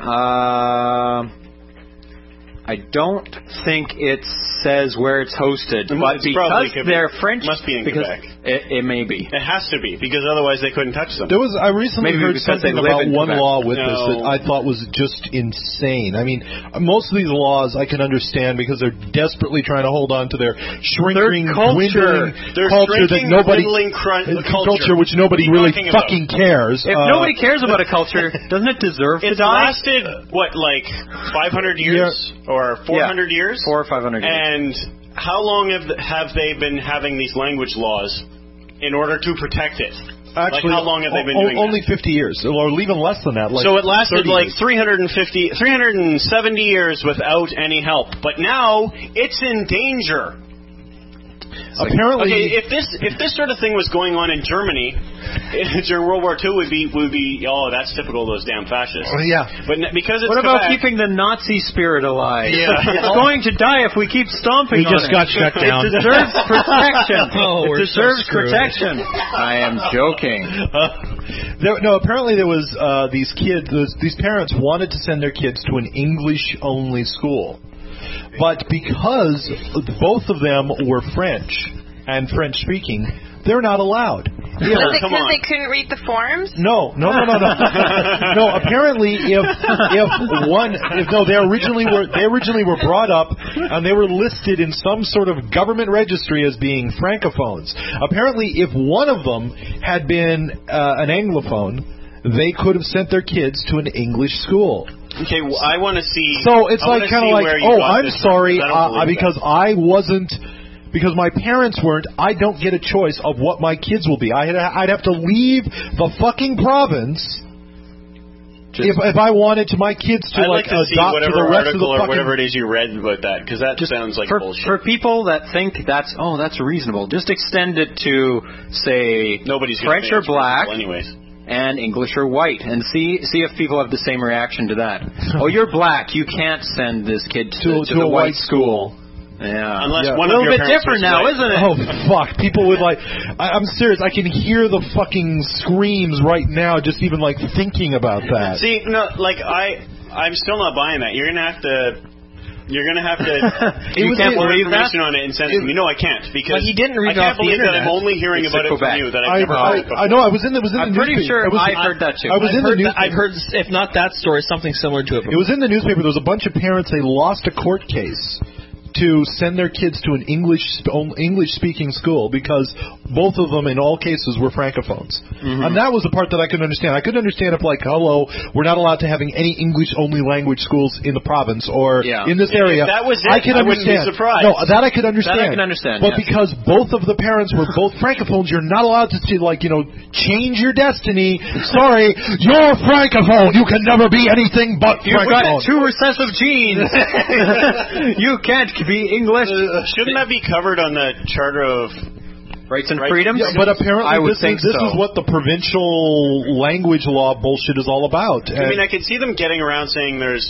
I don't think it says where it's hosted, but because they're French, must be in Quebec. It may be. It has to be, because otherwise they couldn't touch them. I recently heard something about one law with this that I thought was just insane. I mean, most of these laws I can understand because they're desperately trying to hold on to their shrinking, dwindling culture that nobody culture which nobody really fucking cares. If nobody cares about a culture, doesn't it deserve to die? It's lasted like 500 years or 400 years? 400 or 500 years. And how long have they been having these language laws in order to protect it? Actually, how long have they been doing only 50 years, or even less than that. So it lasted like 370 years without any help. But now it's in danger. Apparently, if this sort of thing was going on in Germany during World War II, would be that's typical of those damn fascists. Yeah, but because it's what about keeping the Nazi spirit alive? Yeah, it's going to die if we keep stomping on it. We just got shut down. It deserves protection. It deserves protection. I am joking. Apparently there was these parents wanted to send their kids to an English-only school. But because both of them were French and French-speaking, they're not allowed. Was it because they couldn't read the forms? No. No, apparently they originally were brought up and they were listed in some sort of government registry as being francophones. Apparently, if one of them had been an Anglophone, they could have sent their kids to an English school. Okay, well, I want to see. So it's like kind of like, I'm sorry, because I wasn't. Because my parents weren't, I don't get a choice of what my kids will be. I'd have to leave the fucking province if I wanted to my kids to I'd like to see adopt whatever to the rest article of the or whatever it is you read about that, because that sounds like bullshit. For people that think that's reasonable, just extend it to, say, French or black, anyways, and English or white, and see if people have the same reaction to that. Oh, you're black, you can't send this kid to the white school. Yeah, unless one a of little your bit parents different was now, white. isn't it? Oh fuck! People would like. I'm serious. I can hear the fucking screams right now, just even like thinking about that. See, no, like I'm still not buying that. You're gonna have to. You can't believe information on it and send it to me. No, I can't, because but he didn't read I off can't the believe internet. that I'm only hearing about it from you. That I've never heard before. I know. I was in the. I'm pretty sure I've heard that too. I was in the newspaper. I've heard, if not that story, something similar to it. It was in the newspaper. There was a bunch of parents. They lost a court case to send their kids to an English-speaking school because both of them, in all cases, were francophones. Mm-hmm. And that was the part that I couldn't understand. I couldn't understand if, like, hello, we're not allowed to having any English-only language schools in the province or in this area. If that was it, I could understand. Wouldn't be surprised. No, that I could understand. That I can understand. But because both of the parents were both francophones, you're not allowed to, change your destiny. Sorry, you're francophone. You can never be anything but francophone. You've got two recessive genes. You can't be English. Shouldn't that be covered on the Charter of Rights and Freedoms? Yeah, but apparently this is what the provincial language law bullshit is all about. I mean, I could see them getting around saying there's,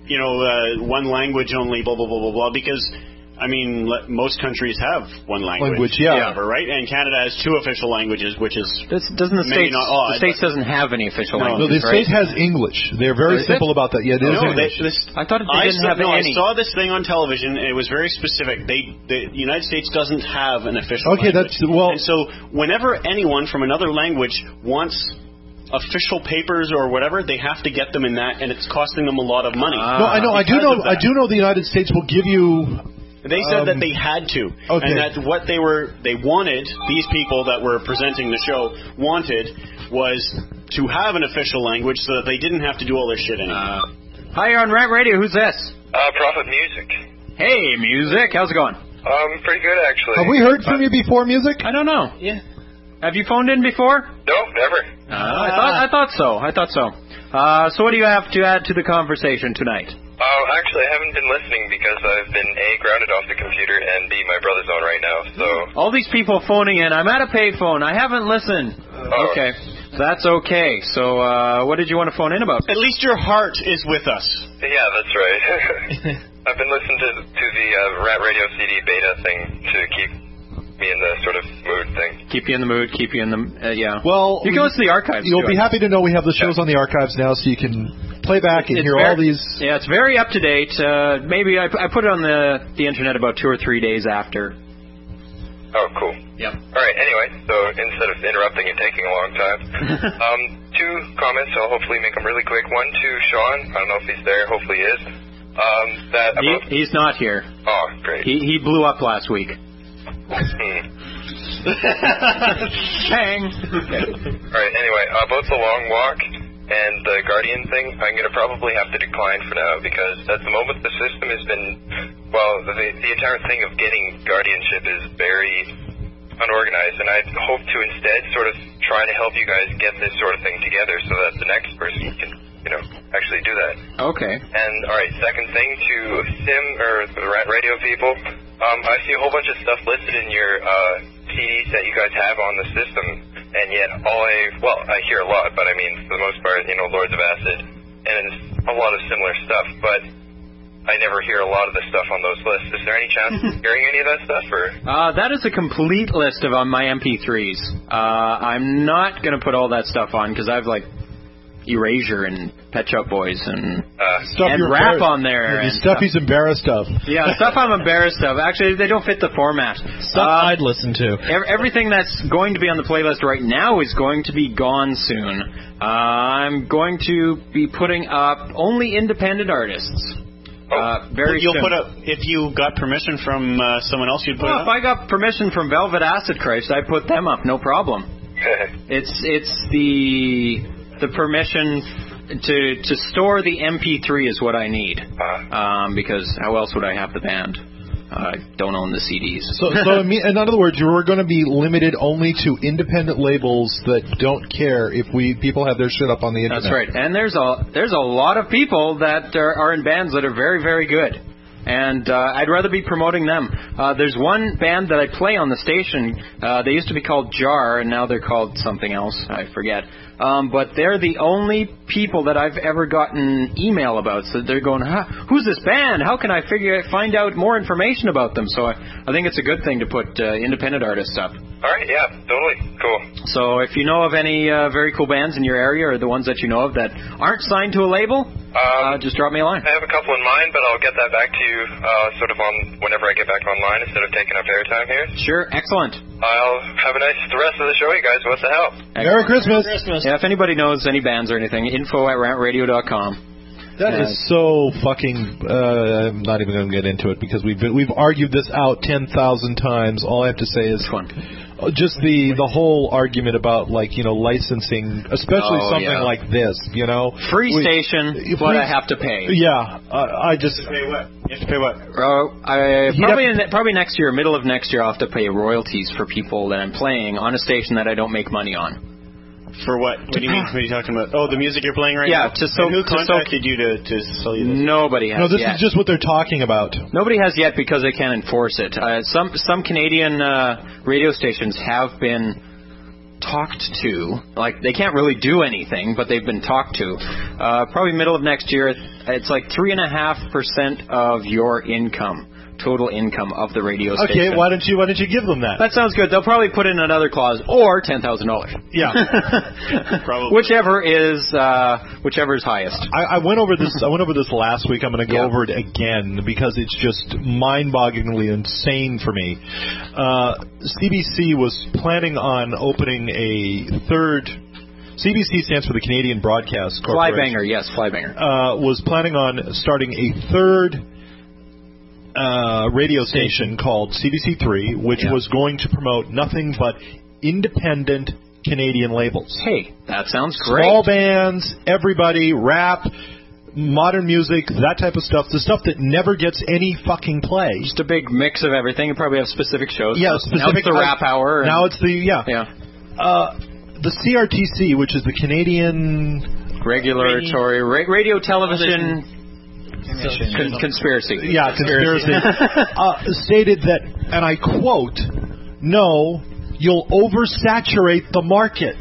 one language only, blah, blah, blah, blah, blah, because, I mean, most countries have one language. Right? And Canada has two official languages, which is doesn't the States, not odd. The States doesn't have any official languages, No, the States has English. They're very simple about that. Yeah, it is English. I thought they didn't have any. I saw this thing on television, and it was very specific. The United States doesn't have an official language. And so whenever anyone from another language wants official papers or whatever, they have to get them in that, and it's costing them a lot of money. No, I know. I do know the United States will give you. They said that they had to, and that what they wanted, these people that were presenting the show wanted, was to have an official language so that they didn't have to do all their shit anymore. Hi, you're on Rant Radio. Who's this? Prophet Music. Hey, Music. How's it going? Pretty good, actually. Have we heard from you before, Music? I don't know. Yeah. Have you phoned in before? No, never. I thought so. So what do you have to add to the conversation tonight? Actually, I haven't been listening because I've been A, grounded off the computer, and B, my brother's on right now, so... All these people phoning in. I'm at a payphone. I haven't listened. Okay. That's okay. So, what did you want to phone in about? At least your heart is with us. Yeah, that's right. I've been listening to the Rant Radio CD beta thing to keep me in the sort of mood thing. Keep you in the mood, keep you in the... yeah. Well... You can listen to the archives. You'll be happy to know we have the shows on the archives now, so you can play back and hear all these... Yeah, it's very up to date. Maybe I put it on the internet about 2 or 3 days after. Oh, cool. Yep. All right, anyway, so instead of interrupting and taking a long time, 2 comments, I'll hopefully make them really quick. One to Sean, I don't know if he's there, hopefully he is. He's not here. Oh, great. He blew up last week. Bang! Alright, anyway, both the long walk and the Guardian thing, I'm going to probably have to decline for now, because at the moment the system has been, the entire thing of getting guardianship is very unorganized, and I hope to instead sort of try to help you guys get this sort of thing together so that the next person can, actually do that. Okay. And, alright, second thing to Sim, or the Rant Radio people, I see a whole bunch of stuff listed in your CDs that you guys have on the system, and yet I hear a lot, but I mean, for the most part, Lords of Acid, and it's a lot of similar stuff, but I never hear a lot of the stuff on those lists. Is there any chance of hearing any of that stuff, or? That is a complete list of my MP3s. I'm not going to put all that stuff on, because I have, Erasure and Pet Shop Boys and rap on there. Stuff he's embarrassed of. Yeah, stuff I'm embarrassed of. Actually, they don't fit the format. Stuff I'd listen to. Everything that's going to be on the playlist right now is going to be gone soon. I'm going to be putting up only independent artists. Very you'll soon. put up, if you got permission from someone else, you'd put it up? If I got permission from Velvet Acid Christ, I'd put them up, no problem. It's the the permission to store the MP3 is what I need. Because how else would I have the band? I don't own the CDs. So in other words, you're going to be limited only to independent labels that don't care if people have their shit up on the internet. That's right. And there's a lot of people that are in bands that are very, very good. And I'd rather be promoting them. There's one band that I play on the station. They used to be called Jar, and now they're called something else. I forget. But they're the only people that I've ever gotten email about. So they're going, who's this band? How can I find out more information about them? So I think it's a good thing to put independent artists up. All right, yeah, totally. Cool. So if you know of any very cool bands in your area or the ones that you know of that aren't signed to a label, just drop me a line. I have a couple in mind, but I'll get that back to you sort of on whenever I get back online instead of taking up airtime here. Sure, excellent. I'll have the rest of the show, you guys. What the hell? Merry Christmas. Yeah, if anybody knows any bands or anything, info@rantradio.com. That is so fucking. I'm not even going to get into it because we've argued this out 10,000 times. All I have to say is just the whole argument about licensing, especially something like this. Free station, but I have to pay. Yeah, I just pay what? You have to pay what? Probably next year, middle of next year, I'll have to pay royalties for people that I'm playing on a station that I don't make money on. For what? What do you mean? What are you talking about? Oh, the music you're playing right now? Yeah. Who contacted you to sell you this? Nobody has yet. No, this is just what they're talking about. Nobody has yet because they can't enforce it. Some Canadian radio stations have been talked to. Like, they can't really do anything, but they've been talked to. Probably middle of next year, it's like 3.5% of your income. Total income of the radio station. Okay, why don't you give them that? That sounds good. They'll probably put in another clause or $10,000. Yeah, probably. Whichever is highest. I went over this. Last week. I'm going to go over it again because it's just mind-bogglingly insane for me. CBC was planning on opening a third. CBC stands for the Canadian Broadcast Corporation. Flybanger, yes, Flybanger. Was planning on starting a third radio station called CBC3, which was going to promote nothing but independent Canadian labels. Hey, that sounds great. Small bands, everybody, rap, modern music, that type of stuff. The stuff that never gets any fucking play. Just a big mix of everything. You probably have specific shows. Yeah, now it's the rap hour. Now it's the, the CRTC, which is the Canadian Regulatory Radio Television Conspiracy. Yeah, conspiracy. Stated that, and I quote, "No, you'll oversaturate the market."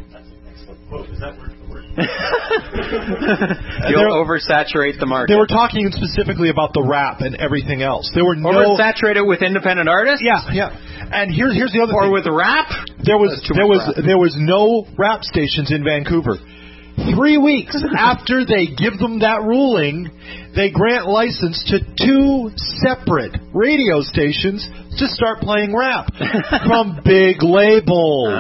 You'll oversaturate the market. They were talking specifically about the rap and everything else. There were oversaturate it with independent artists. Yeah. And here's the other thing. Or with rap. There was no rap stations in Vancouver. 3 weeks after they give them that ruling, they grant license to 2 separate radio stations to start playing rap from big labels.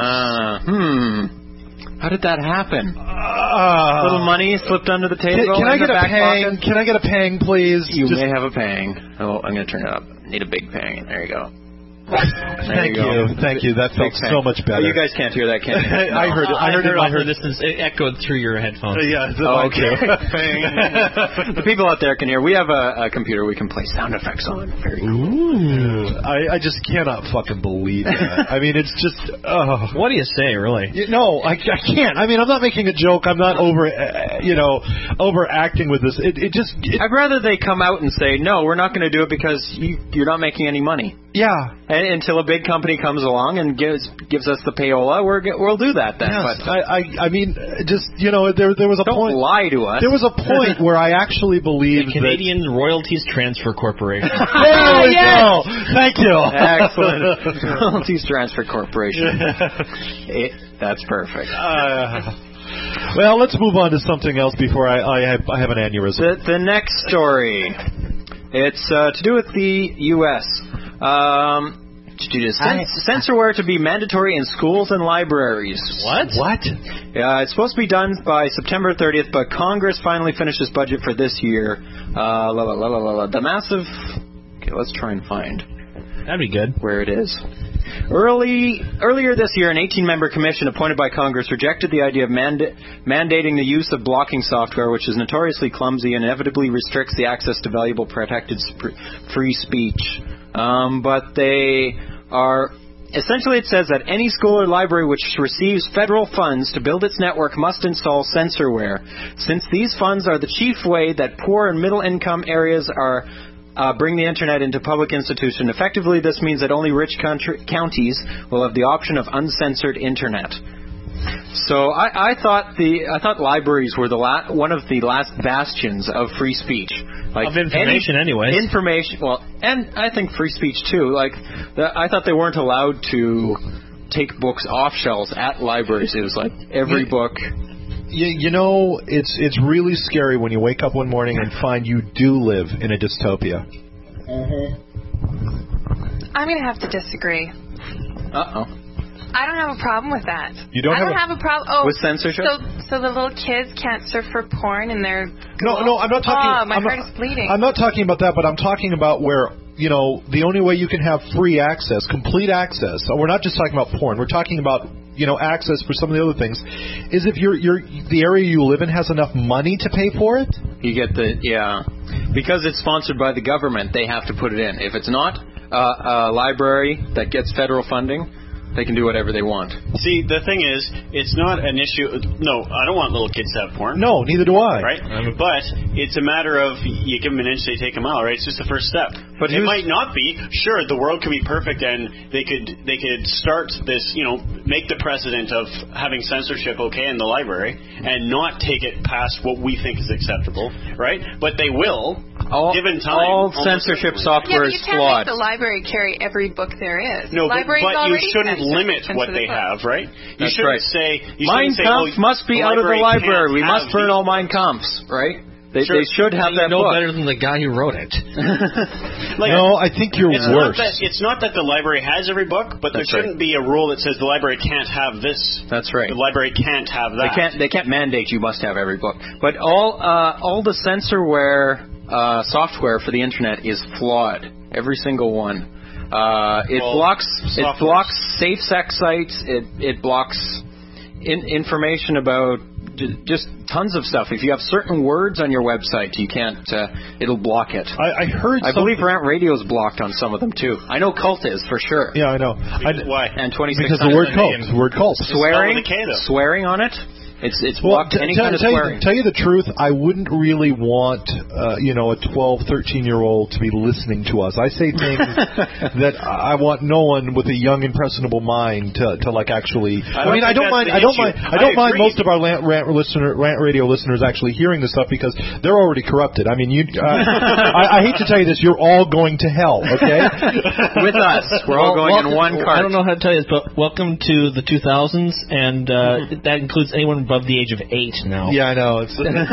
How did that happen? Little money slipped under the table. Can I get a pang? Pocket? Can I get a pang, please? You may have a pang. Oh, I'm going to turn it up. Need a big pang. There you go. Thank you. That felt so much better. Oh, you guys can't hear that, can you? I heard it. It echoed through your headphones. Yeah. Okay. The people out there can hear. We have a computer we can play sound effects on. Very cool. I just cannot fucking believe that. I mean, it's just. What do you say, really? No, I can't. I mean, I'm not making a joke. I'm not overacting with this. I'd rather they come out and say, no, we're not going to do it because you're not making any money. Yeah. And until a big company comes along and gives us the payola, we'll do that then. Yes. But I mean, just, there was a point. Don't lie to us. There was a point where I actually believed the Canadian Royalties Transfer Corporation. There we go. Thank you. Excellent. Royalties Transfer Corporation. That's perfect. Well, let's move on to something else before I have an aneurysm. The next story. It's to do with the U.S. Censorware to be mandatory in schools and libraries. What? Yeah, it's supposed to be done by September 30th, but Congress finally finished this budget for this year. The massive... Okay, let's try and find... That'd be good. Where it is. Earlier this year, an 18-member commission appointed by Congress rejected the idea of mandating the use of blocking software, which is notoriously clumsy and inevitably restricts the access to valuable protected free speech. But they are... Essentially, it says that any school or library which receives federal funds to build its network must install censorware. Since these funds are the chief way that poor and middle-income areas are bring the Internet into public institution, effectively this means that only rich counties will have the option of uncensored Internet. So I thought libraries were one of the last bastions of free speech. Like of information, anyway. Information, well, and I think free speech too. Like, I thought they weren't allowed to take books off shelves at libraries. It was like every book. You know, it's really scary when you wake up one morning and find you do live in a dystopia. I'm going to have to disagree. Uh-oh. I don't have a problem with that. You don't have a problem with censorship? So the little kids can't surf for porn and they're... No, I'm not talking... Oh, my heart is bleeding. I'm not talking about that, but I'm talking about where, you know, the only way you can have free access, complete access, so we're not just talking about porn, we're talking about, you know, access for some of the other things, is if the area you live in has enough money to pay for it? You get because it's sponsored by the government, they have to put it in. If it's not a library that gets federal funding, they can do whatever they want. See, the thing is, it's not an issue. No, I don't want little kids to have porn. No, neither do I. Right? But it's a matter of you give them an inch, they take a mile, right? It's just the first step. But it might not be. Sure, the world could be perfect, and they could start this, you know, make the precedent of having censorship okay in the library and not take it past what we think is acceptable, right? But they will, given time. All censorship software is flawed. You can't make the library carry every book there is. No, but you shouldn't limit what they have, right? You shouldn't say... Mein Kampf must be out of the library. We must burn all Mein Kampfs, right? They should have that book. Better than the guy who wrote it. No, I think you're worse. It's not that the library has every book, but there shouldn't be a rule that says the library can't have this. That's right. The library can't have that. They can't mandate you must have every book. But all the censorware software for the Internet is flawed. Every single one. It blocks safe sex sites. It blocks information about just tons of stuff. If you have certain words on your website, you can't. It'll block it. I believe Rant Radio's blocked on some of them too. I know Cult is for sure. Yeah, I know. Why? And 26 because the word cult. Swearing on it. It's blocked any kind of swearing. Tell you the truth, I wouldn't really want a 12, 13-year-old to be listening to us. I say things that I want no one with a young, impressionable mind to like actually. I don't mind most of our rant radio listeners actually hearing this stuff because they're already corrupted. I mean, I hate to tell you this, you're all going to hell, okay? With us, we're all going in one cart. I don't know how to tell you this, but welcome to the 2000s, and that includes anyone above the age of 8 now. Yeah, I know.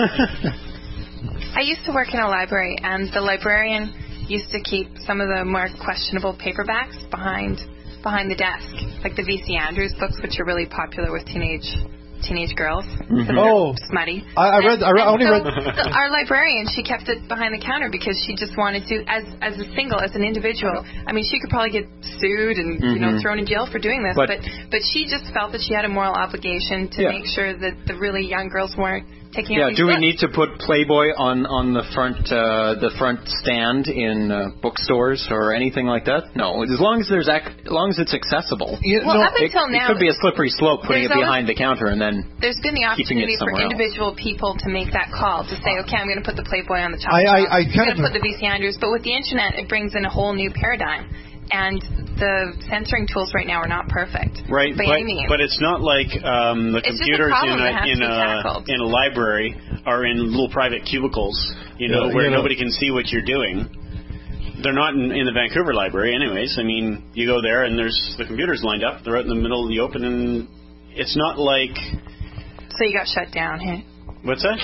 I used to work in a library, and the librarian used to keep some of the more questionable paperbacks behind the desk, like the V.C. Andrews books, which are really popular with teenage girls. Mm-hmm. Oh, smutty. I only read. Our librarian, she kept it behind the counter because she just wanted to, as an individual. I mean, she could probably get sued and thrown in jail for doing this, but she just felt that she had a moral obligation to make sure that the really young girls weren't taking. Yeah. Do we need to put Playboy on the front stand in bookstores or anything like that? No, as long as it's accessible. Up until now, it could be a slippery slope putting it behind the counter and then there's been the opportunity for individual people to make that call to say, okay, I'm going to put the Playboy on the top. I'm going to put the V.C. Andrews, but with the Internet, it brings in a whole new paradigm. And the censoring tools right now are not perfect. Right, but it's not like the computers in a library are in little private cubicles, where nobody can see what you're doing. They're not in the Vancouver Library anyways. I mean, you go there and there's the computers lined up. They're out in the middle of the open, and it's not like... So you got shut down, hey? What's that?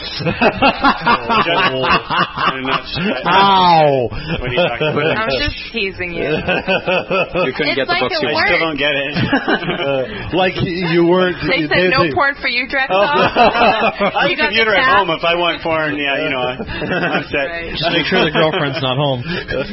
Ow! What are you talking about? I was just teasing you. You couldn't get the books. I still don't get it. Like you weren't. They said no porn for you, Drex. I have a computer at home. If I want porn, I'm set. Right. Just make sure the girlfriend's not home.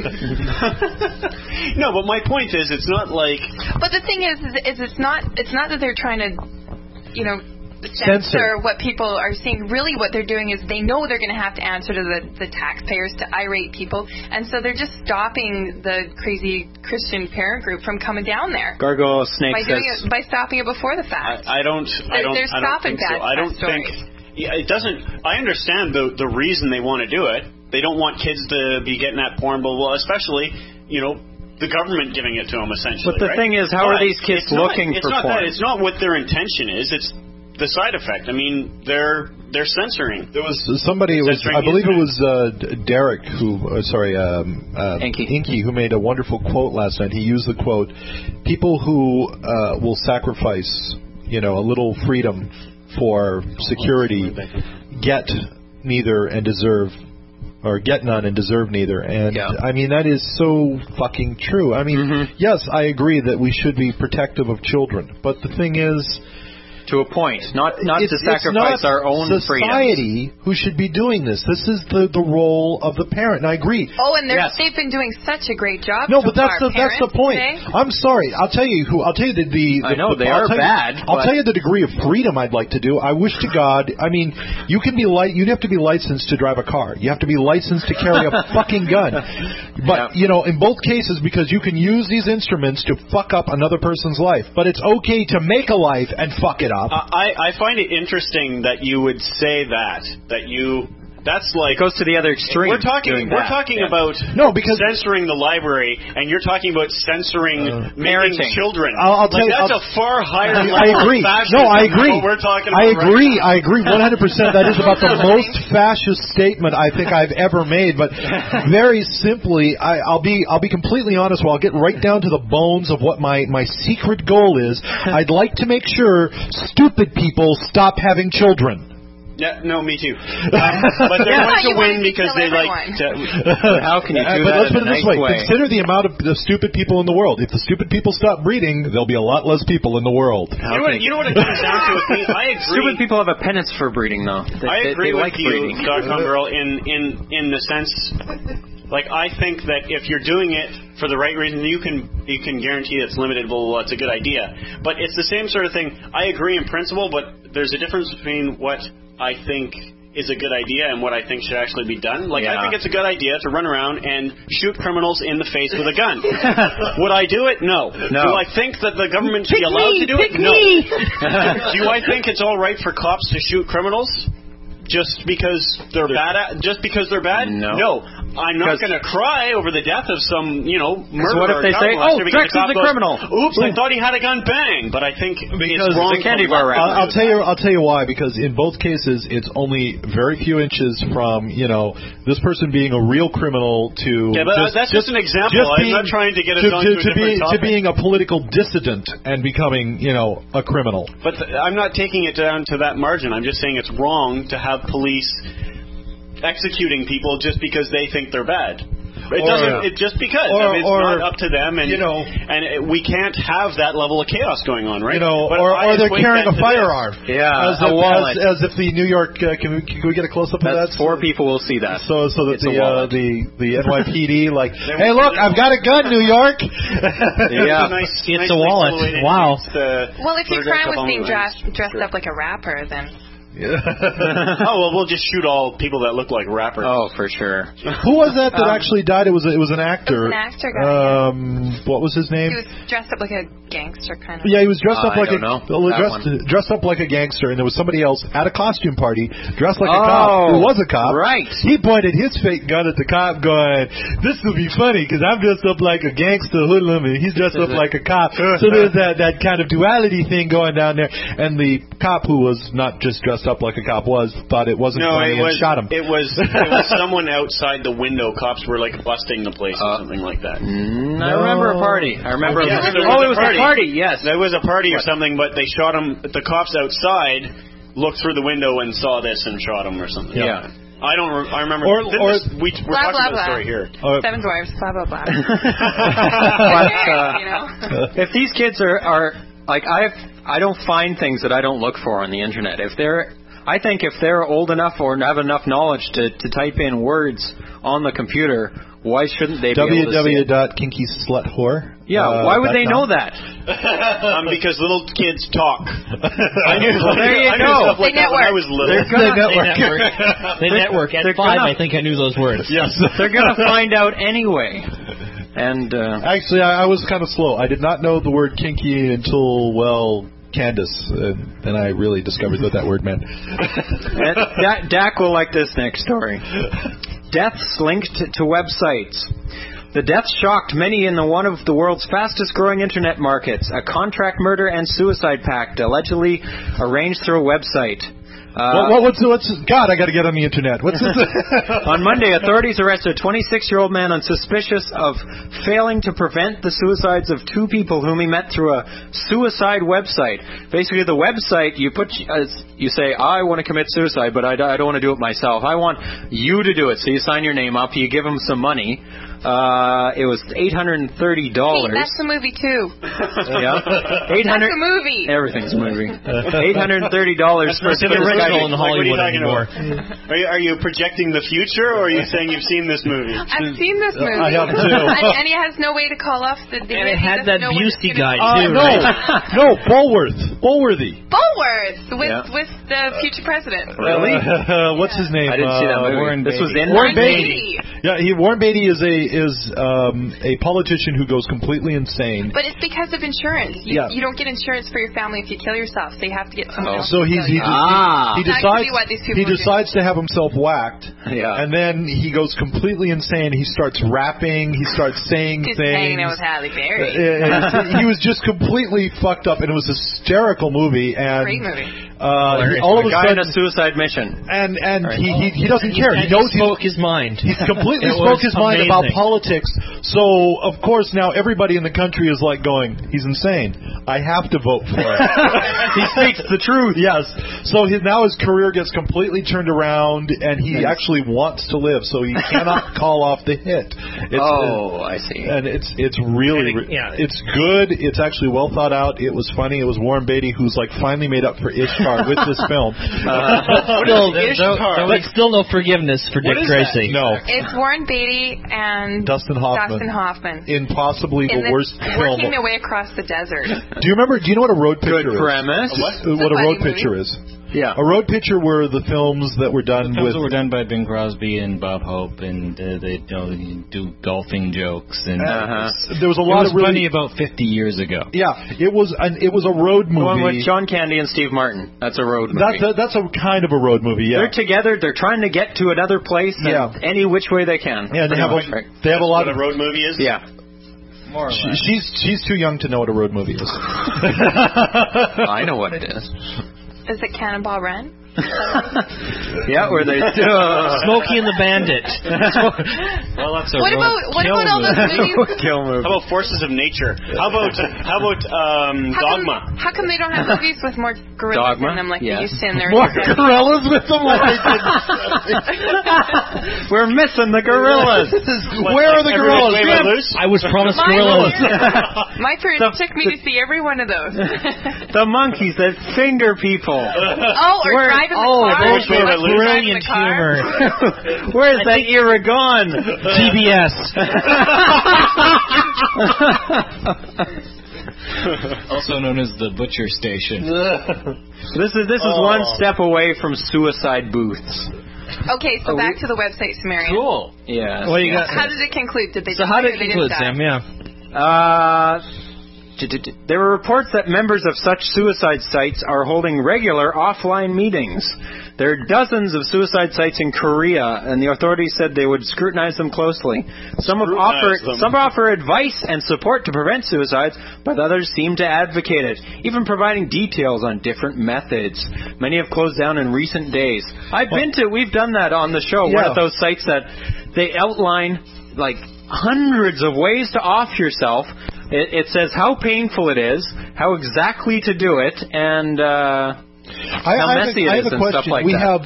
No, but my point is, it's not like. But the thing is it's not that they're trying to, censor what people are seeing. Really what they're doing is they know they're going to have to answer to the taxpayers, to irate people, and so they're just stopping the crazy Christian parent group from coming down there. Gargoyle Snake by stopping it before the fact. They're stopping think so. I don't think it doesn't. I understand the reason they want to do it. They don't want kids to be getting that porn, but especially the government giving it to them essentially. But the thing is, how are these kids looking for porn? It's not what their intention is. It's the side effect. I mean, they're censoring. There was somebody. I believe it was Derek Inky, who made a wonderful quote last night. He used the quote: "People who will sacrifice, a little freedom for security, get neither and deserve." Or get none and deserve neither. And, I mean, that is so fucking true. I mean, yes, I agree that we should be protective of children. But the thing is... To a point. Not to sacrifice our own freedom. Society who should be doing this. This is the role of the parent. And I agree. Oh, and they've been doing such a great job. No, but that's the point. Today. I'm sorry. I'll tell you I know they are bad. I'll tell you the degree of freedom I'd like to do. I wish to God. I mean, you'd have to be licensed to drive a car. You have to be licensed to carry a fucking gun. But in both cases, because you can use these instruments to fuck up another person's life. But it's okay to make a life and fuck it up. I find it interesting that you would say that that's like... It goes to the other extreme. We're talking about censoring the library, and you're talking about censoring marrying children. I'll tell you, that's a far higher level. I agree. No, I agree. What we're talking about. I agree 100%. That is about the most fascist statement I think I've ever made. But very simply, I'll be completely honest. I'll get right down to the bones of what my secret goal is. I'd like to make sure stupid people stop having children. Yeah, no, me too. But they're going to win because they like to... How can you do that? But let's put it this way. Way. Consider the amount of the stupid people in the world. If the stupid people stop breeding, there'll be a lot less people in the world. You know what it comes down to with me? I agree. Stupid people have a penance for breeding, though. I agree with like you, breeding. Dr. Girl, in the sense... Like, I think that if you're doing it for the right reason, you can guarantee it's limited, well, it's a good idea. But it's the same sort of thing. I agree in principle, but there's a difference between what I think is a good idea and what I think should actually be done. Like, I think it's a good idea to run around and shoot criminals in the face with a gun. Would I do it? No. Do I think that the government should be allowed to do it? No. Do I think it's all right for cops to shoot criminals? Just because they're bad? No. I'm not going to cry over the death of some, murderer. So what if they say, Drex is a criminal? Oops, I thought he had a gun. Bang! But I think it's wrong. The candy bar I'll tell you why. Because in both cases, it's only very few inches from this person being a real criminal to. Yeah, but that's just an example. I'm not trying to get it on to a different topic. To being a political dissident and becoming a criminal. But I'm not taking it down to that margin. I'm just saying it's wrong to have police executing people just because they think they're bad. It's not up to them, and we can't have that level of chaos going on, right? Or they're carrying a firearm. Yeah, as if the New York. Can we get a close up of that? 4 people will see that. So that the NYPD hey, look, I've got a gun, New York. It's a wallet. Wow. Well, if your crime was being dressed up like a rapper, then. We'll just shoot all people that look like rappers. Oh, for sure. Who was that actually died? It was an actor. It was an actor guy. What was his name? He was dressed up like a gangster kind of. Yeah, he was dressed up like dressed up like a gangster, and there was somebody else at a costume party dressed like a cop who was a cop. Right. He pointed his fake gun at the cop, going, "This will be funny because I'm dressed up like a gangster hoodlum, and he's dressed up like a cop." So there's that kind of duality thing going down there, and the cop who was not just dressed up like a cop thought it wasn't funny and shot him. It was someone outside the window. Cops were like busting the place or something like that. I remember a party. I remember. It was a party. Yes, there was a party or something. But they shot him. The cops outside looked through the window and saw this and shot him or something. Yeah. I remember. Or we're blah, talking blah, about the story here. Seven Dwarfs, blah, blah, blah. But, if these kids are like, I don't find things that I don't look for on the internet. I think if they're old enough or have enough knowledge to type in words on the computer, why shouldn't they be able to see it? www.kinkysluthore. Yeah, why would they know that? Because little kids talk. There you go. They network. I was little. They network. At 5, I think I knew those words. Yes. They're going to find out anyway. And actually, I was kind of slow. I did not know the word kinky until, Candace, and I really discovered what that word meant. Dak will like this next story. Deaths linked to websites. The deaths shocked many in one of the world's fastest-growing internet markets, a contract murder and suicide pact allegedly arranged through a website. God, I got to get on the internet. What's this? On Monday, authorities arrested a 26-year-old man on suspicious of failing to prevent the suicides of 2 people whom he met through a suicide website. Basically, the website, you say, I want to commit suicide, but I don't want to do it myself. I want you to do it. So you sign your name up, you give them some money. It was $830. That's a movie too. Yeah, That's a movie. Everything's a movie. $830 for the original in Hollywood anymore. Are you projecting the future, or are you saying you've seen this movie? I've seen this movie. I have too. And he has no way to call off the. And it had that Busey guy too. No, Bulworthy with the future president. Really? What's his name? I didn't see that movie. Warren Beatty. Yeah, Warren Beatty is a politician who goes completely insane. But it's because of insurance. You don't get insurance for your family if you kill yourself, so you have to get someone else. So he decides to have himself whacked, and then he goes completely insane. He starts rapping. He starts saying things. Hanging out with Halle Berry. He was just completely fucked up, and it was a hysterical movie. And great movie. All of a sudden, on a suicide mission, and he doesn't care. He knows spoke his mind. He completely spoke his mind about politics. So of course now everybody in the country is like going, he's insane. I have to vote for him. He speaks the truth. Yes. So now his career gets completely turned around, and he actually wants to live. So he cannot call off the hit. I see. And it's really it's good. It's actually well thought out. It was funny. It was Warren Beatty who's like finally made up for Ishtar with this film. Still no forgiveness for Dick Tracy. No. It's Warren Beatty and Dustin Hoffman. In possibly the worst film. Working their way across the desert. Do you know what a road picture is? Good premise. What a road picture is? Yeah. A road picture were the films that were done were done by Bing Crosby and Bob Hope, and they do golfing jokes, and there was a lot of funny about 50 years ago. Yeah, it was a road movie. The one with John Candy and Steve Martin. That's a road movie. That's a kind of a road movie. Yeah, they're together. They're trying to get to another place. Any which way they can. Yeah, they have a lot of. What a road movie is. Yeah. She's too young to know what a road movie is. I know what it is. Is it Cannonball Run? Yeah, where they do Smokey and the Bandit. Well, that's what about all those movies? Kill movie. How about Forces of Nature? How about Dogma? How come they don't have movies with more gorillas in them like they used to in their more gorillas with them like they did? We're missing the gorillas. Where are the gorillas? I was promised gorillas. My parents took me to see every one of those. The monkeys that finger people. Driving the car. Brilliant humor. Where's that era gone? TBS. Also known as the Butcher Station. This is one step away from suicide booths. Okay, so back to the website, Sumerian. Cool. Yeah. Well, you got. How did it conclude? Did they? So how did it conclude, Sam? Yeah. There were reports that members of such suicide sites are holding regular offline meetings. There are dozens of suicide sites in Korea, and the authorities said they would scrutinize them closely. Some offer advice and support to prevent suicides, but others seem to advocate it, even providing details on different methods. Many have closed down in recent days. We've done that on the show. One of those sites that they outline like hundreds of ways to off yourself. It says how painful it is, how exactly to do it, and how messy it is and stuff like we that. have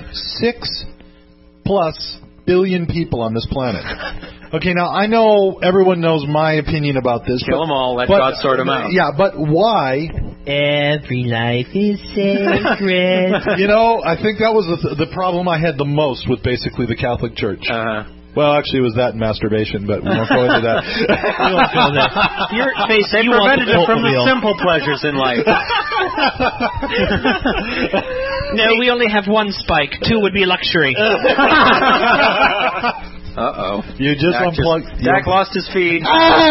6+ billion people on this planet. Okay, now I know everyone knows my opinion about this. Kill them all, let God sort them out. Yeah, but why? Every life is sacred. You know, I think that was the problem I had the most with basically the Catholic Church. Well, actually, it was that and masturbation, but we won't go into that. We won't go there. They prevented it from the simple pleasures in life. No, we only have one spike. 2 would be luxury. Uh-oh. You just unplugged. Dak lost his feed.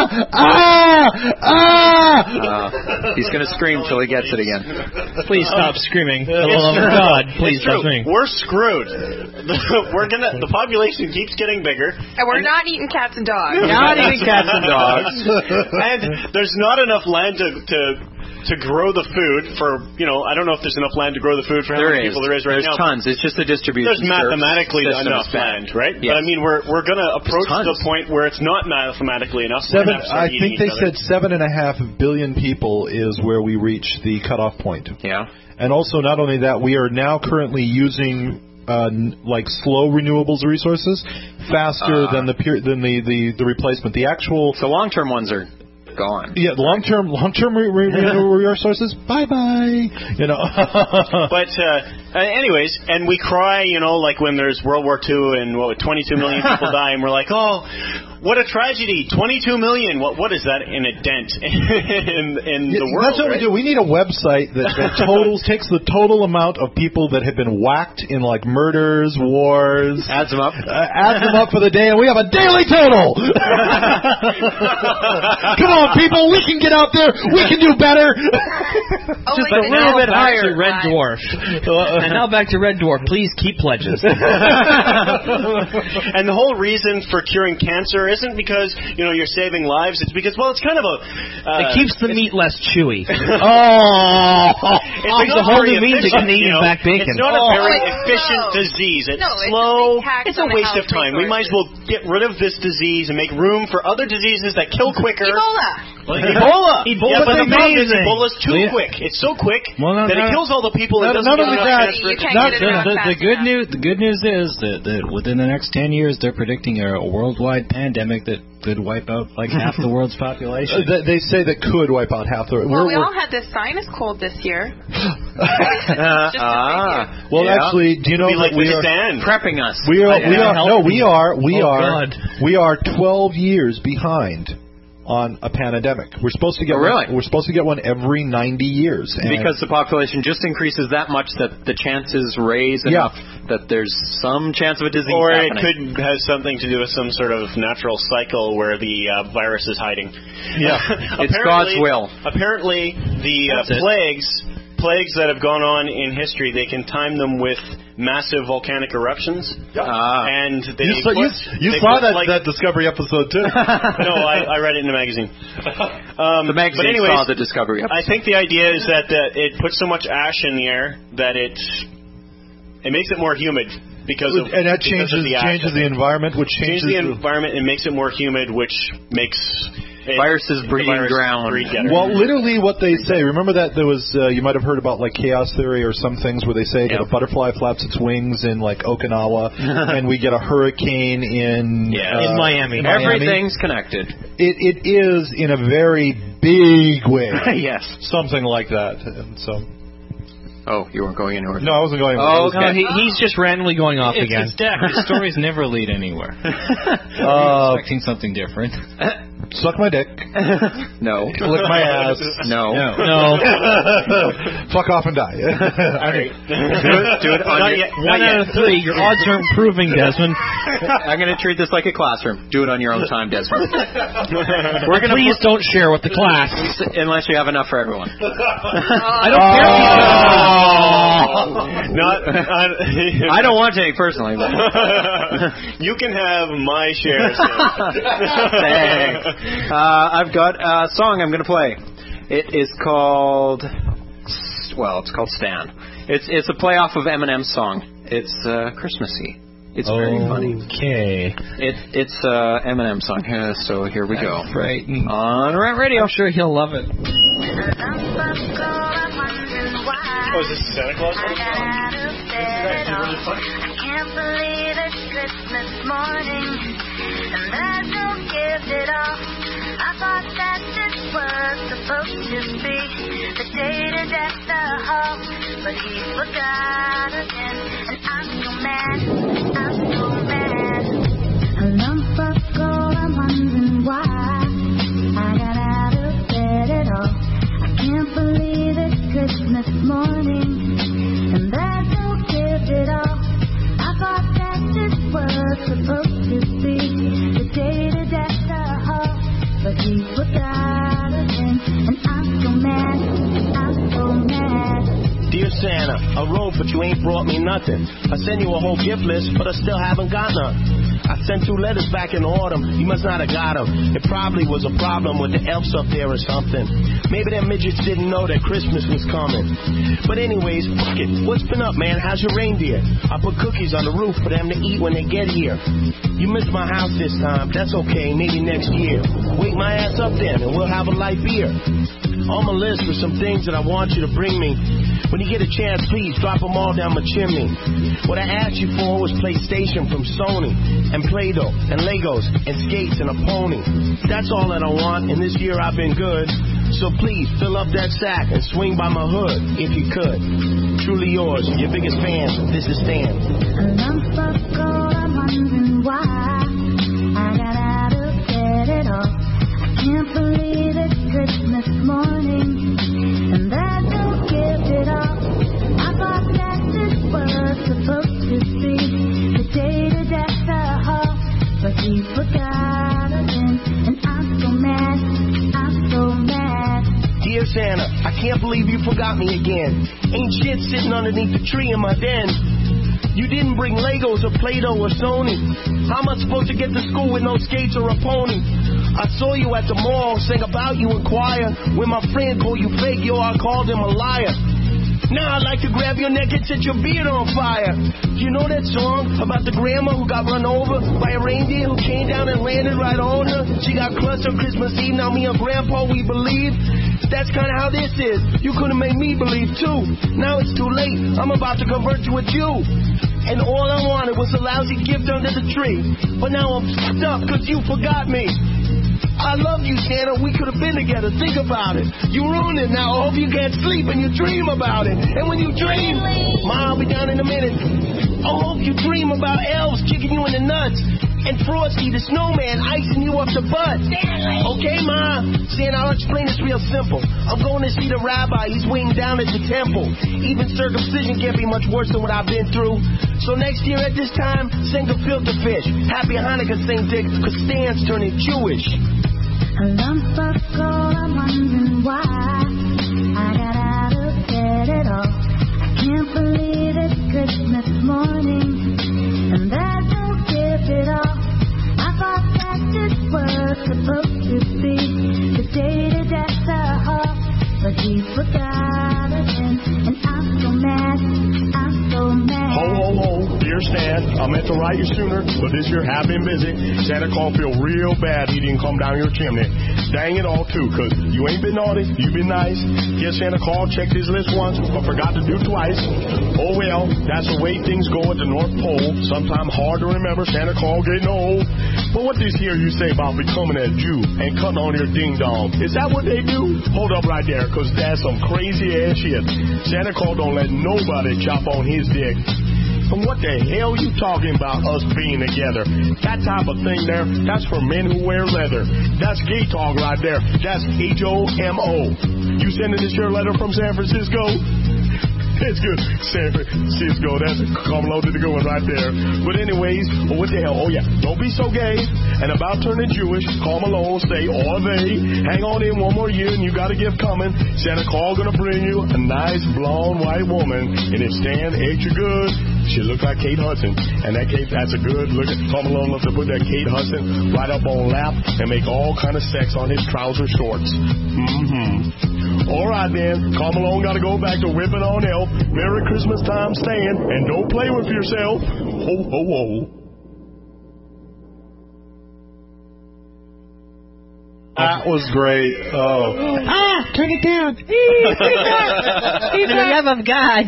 He's going to scream till he gets it again. Please stop screaming. For the love of God, please stop screaming. We're screwed. The population keeps getting bigger. And we're not eating cats and dogs. Not eating cats and dogs. And there's not enough land to grow the food for, I don't know if there's enough land to grow the food for how many people there is right now. There's tons. It's just a distribution. There's mathematically enough land, right? Yes. But I mean, we're going to approach the point where it's not mathematically enough. I think they said 7.5 billion people is where we reach the cutoff point. Yeah. And also, not only that, we are now currently using slow renewables resources faster than the replacement. The actual long-term ones are gone. Yeah, long-term resources. Bye-bye. But anyways, and we cry, like when there's World War II and 22 million people die, and we're like, oh, what a tragedy! 22 million. What is that in a dent in the world? That's what we do. We need a website that takes the total amount of people that have been whacked in murders, wars, adds them up for the day, and we have a daily total. Come on, people, we can get out there. We can do better. Just a little bit higher. Red Dwarf. And now back to Red Dwarf. Please keep pledges. And the whole reason for curing cancer isn't because you're saving lives. It's because it's kind of it keeps the meat less chewy. It's a whole new means of Canadian back bacon. It's not a very efficient disease. It's slow. It's a waste of time. We might as well get rid of this disease and make room for other diseases that kill quicker. Ebola. Yeah, but the problem is Ebola's too quick. It's so quick that it kills all the people. It doesn't give enough chance for it to the good news is that within the next 10 years they're predicting a worldwide pandemic that could wipe out half the world's population. They say that could wipe out half the. Well, we all had this sinus cold this year. Actually, do you know that we are prepping us? We are 12 years behind on a pandemic. We're supposed to get we're supposed to get one every 90 years. Because the population just increases that much that the chances raise enough that there's some chance of a disease happening. Or it could have something to do with some sort of natural cycle where the virus is hiding. Yeah. It's God's will. Apparently, the plagues that have gone on in history, they can time them with massive volcanic eruptions. And they you saw that Discovery episode too. No, I read it in a magazine. The magazine saw the Discovery episode. I think the idea is that it puts so much ash in the air that it makes it more humid. And that changes the environment, which changes the environment and makes it more humid, which makes viruses breeding ground. Well, literally what they say, remember that there was, you might have heard about chaos theory or some things where they say that a butterfly flaps its wings in Okinawa and we get a hurricane in Miami. Everything's connected. It is in a very big way. Yes. Something like that. And so... Oh, you weren't going anywhere. No, I wasn't going anywhere. Oh, okay. No, he's just randomly going off again. It's Dak. His stories never lead anywhere. Expecting something different. Suck my dick. No. Lick my ass. No. Fuck off and die. Do it on your... 1 out of 3. Your odds are improving, Desmond. I'm going to treat this like a classroom. Do it on your own time, Desmond. Please don't share with the class. Unless you have enough for everyone. I don't care. I don't want to take personally. But. You can have my shares. Thanks. I've got a song I'm going to play. It is called... Well, it's called Stan. It's a play off of Eminem's song. It's Christmassy. It's very funny. Okay. It's Eminem's song. So here we go. Right. On Rant Radio. I'm sure he'll love it. Oh, is this Santa Claus? This is actually really funny. I can't believe it's Christmas morning, and there's no gift at all. I thought that this was supposed to be the day to deck the hall, but he forgot again, and I'm so mad, I'm so mad. A lump of gold, I'm wondering why I got out of bed at all. I can't believe it's Christmas morning, and there's no gift at all. I thought that this was supposed to be the day to deck the hall, but he forgot again, and I'm so mad, I'm so mad. Dear Santa, I wrote but you ain't brought me nothing. I sent you a whole gift list, but I still haven't got none. I sent 2 letters back in autumn, you must not have got them. It probably was a problem with the elves up there or something. Maybe them midgets didn't know that Christmas was coming. But anyways, fuck it, what's been up, man? How's your reindeer? I put cookies on the roof for them to eat when they get here. You missed my house this time, that's okay, maybe next year. Wake my ass up then and we'll have a light beer. On my list are some things that I want you to bring me. When you get a chance, please drop them all down my chimney. What I asked you for was PlayStation from Sony, and Play-Doh, and Legos, and skates, and a pony. That's all that I want, and this year I've been good. So please, fill up that sack and swing by my hood, if you could. Truly yours, your biggest fan, this is Stan. A lump of gold, I'm wondering why I got out of bed at all. I can't believe it's Christmas morning, and there's no gift at all. I thought that this was supposed to be the day to deck the hall, but he forgot again, and I'm so mad, I'm so mad. Dear Santa, I can't believe you forgot me again. Ain't shit sitting underneath the tree in my den. You didn't bring Legos or Play-Doh or Sony. How am I supposed to get to school with no skates or a pony? I saw you at the mall, sang about you in choir. When my friend called you fake, yo, I called him a liar. Now I'd like to grab your neck and set your beard on fire. Do you know that song about the grandma who got run over by a reindeer who came down and landed right on her? She got crushed on Christmas Eve. Now me and Grandpa, we believe. That's kind of how this is. You could have made me believe too. Now it's too late. I'm about to convert to a Jew. And all I wanted was a lousy gift under the tree. But now I'm stuck because you forgot me. I love you, Santa. We could have been together. Think about it. You ruined it now. I hope you can't sleep and you dream about it. And when you dream, Ma, I'll be down in a minute. I hope you dream about elves kicking you in the nuts and Frosty the snowman icing you up the butt. Okay, Ma? Santa, I'll explain this real simple. I'm going to see the rabbi. He's waiting down at the temple. Even circumcision can't be much worse than what I've been through. So next year at this time, sing a filter fish. Happy Hanukkah, St. Dick, because Stan's turning Jewish. A lump of gold, I'm wondering why I got out of bed at all. I can't believe it's Christmas morning, and there's no gift at all. I thought that this was supposed to be the day to deck the hall, but he forgot again, and I'm so mad, I'm so mad. Ho, ho, ho, dear Stan, I meant to write you sooner, but this year have been busy. Santa Claus feel real bad he didn't come down your chimney. Dang it all too, cause you ain't been naughty, you been nice. Guess Santa Claus checked his list once, but forgot to do twice. Oh well, that's the way things go at the North Pole. Sometimes hard to remember, Santa Claus getting old. But what this here you say about becoming a Jew and cutting on your ding dong? Is that what they do? Hold up right there, cause that's some crazy ass shit. Santa Claus don't let nobody chop on his dick. And what the hell you talking about us being together? That type of thing there, that's for men who wear leather. That's gay talk right there. That's HOMO. You sending this your letter from San Francisco? It's good. San Francisco, that's come loaded to go in right there. But anyways, what the hell? Oh yeah, don't be so gay. And about turning Jewish, call Malone, say, or they, hang on in one more year and you got a gift coming. Santa Claus gonna bring you a nice blonde white woman. And if Stan ate you good, she look like Kate Hudson. And that's a good look. Call Malone loves to put that Kate Hudson right up on lap and make all kind of sex on his trouser shorts. All right then, Carl Malone got to go back to whipping on elf. Merry Christmas time, Stan, and don't play with yourself. Ho, ho, ho. That was great. Oh. Turn it down. For the love of God.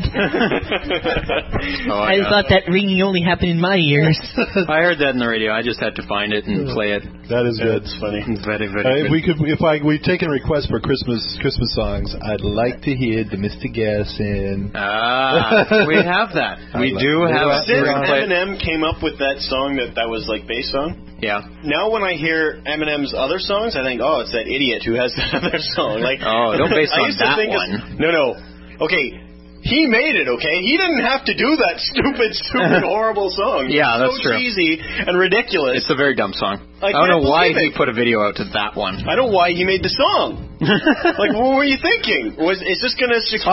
I thought that ringing only happened in my ears. I heard that in the radio. I just had to find it and play it. That is good. It's funny. It's very, very good. We've taken requests for Christmas songs. I'd like to hear the Mr. Garrison. We have that. We do have. Since Eminem came up with that song that was like based on. Yeah. Now when I hear Eminem's other songs, I think, oh, it's that idiot who has that other song. Like, don't base on that one. No. Okay. He made it, okay? He didn't have to do that stupid, horrible song. Yeah, that's true. It's so cheesy and ridiculous. It's a very dumb song. I don't know why he put a video out to that one. I don't know why he made the song. Like, what were you thinking? Is this going to success?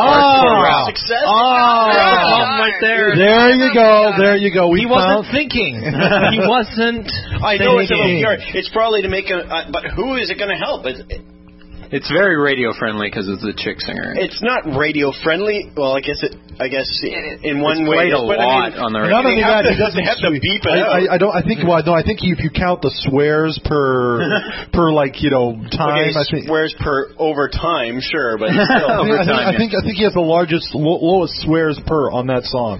Right there. There you go. He wasn't thinking. He wasn't. I know it's about PR. It's probably to make but who is it going to help? It's very radio friendly because it's the chick singer. It's not radio friendly. Well, I guess in one way. It's played a lot on the radio. Not only that, he doesn't have to beep it out. I think if you count the swears per time, I think swears per over time, sure, but still over time. I think he has the lowest swears per on that song.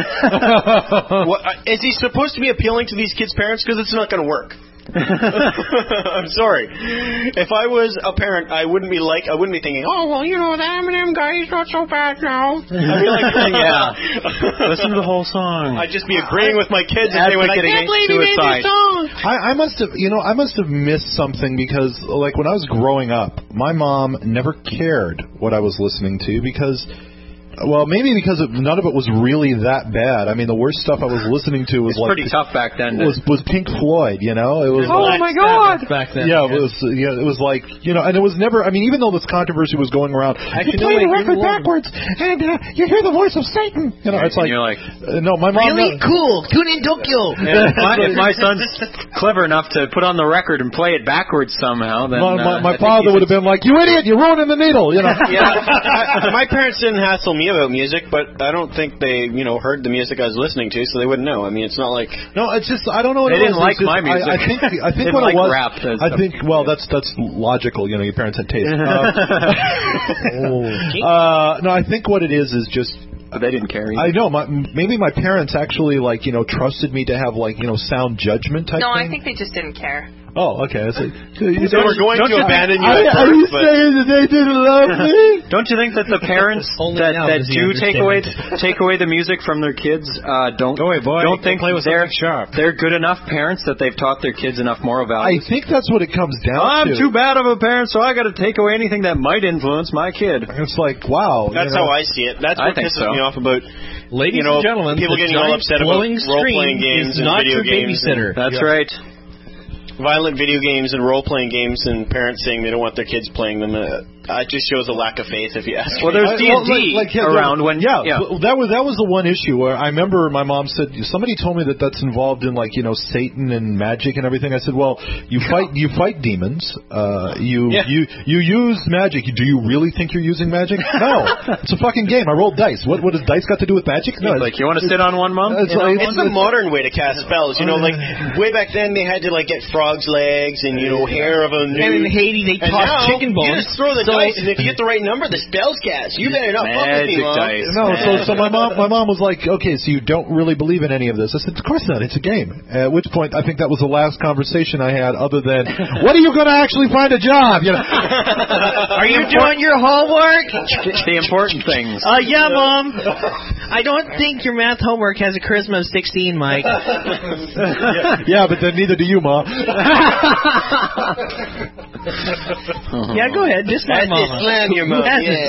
Is he supposed to be appealing to these kids' parents? Because it's not going to work. I'm sorry. If I was a parent, I wouldn't be thinking, oh, well, the Eminem guy, he's not so bad now. I'd be like, yeah. Listen to the whole song. I'd just be agreeing with my kids and they went, I can't believe he made this song. I must have missed something because, like, when I was growing up, my mom never cared what I was listening to because... Well, maybe because none of it was really that bad. I mean, the worst stuff I was listening to was pretty tough back then. Was Pink Floyd, It was my God! Back then. Yeah, it was like, and it was never. I mean, even though this controversy was going around, you play the record backwards and you hear the voice of Satan. It's like, you're like, no, my mom. Really cool. Tune in Tokyo. If my son's clever enough to put on the record and play it backwards somehow, then my father would have been like, "You idiot! You're ruining the needle." Yeah, my parents didn't hassle me about music, but I don't think they, heard the music I was listening to, so they wouldn't know. I mean, it's not like... No, it's just, I don't know what they didn't like my music. I think what it was... Rap, that's logical, your parents had taste. No, I think what it is just... They didn't care either. I know. Maybe my parents actually, trusted me to have, sound judgment type thing. No, I think they just didn't care. Oh, okay. They were going to abandon you. Are you saying that they didn't love me? Don't you think that the parents that do take away the music from their kids don't think they're good enough parents that they've taught their kids enough moral values? I think that's what it comes down to. I'm too bad of a parent, so I got to take away anything that might influence my kid. It's like, wow. That's how I see it. That's what pisses me off about. Ladies and gentlemen, people getting all upset about role-playing games and video games. That's right. Violent video games and role-playing games and parents saying they don't want their kids playing them. It just shows a lack of faith, if you ask me. Well, there's D&D around when... Yeah. That was the one issue where I remember my mom said, somebody told me that's involved in, Satan and magic and everything. I said, well, you fight demons. You use magic. Do you really think you're using magic? No. It's a fucking game. I rolled dice. What does dice got to do with magic? No. You want to sit on one, Mom? It's the modern way to cast spells. Way back then they had to, get frog's legs and, hair of a nude. And in Haiti they toss chicken bones. You just throw the dice, and if you get the right number, the spell's cast. You better not fuck with me, Mom. Dice. No, so my mom was like, okay, so you don't really believe in any of this. I said, of course not. It's a game. At which point, I think that was the last conversation I had other than, when are you going to actually find a job? Are you doing your homework? The important things. Yeah, Mom. I don't think your math homework has a charisma of 16, Mike. Yeah, but then neither do you, Ma. Yeah, go ahead. Just my mama. Slam your mom.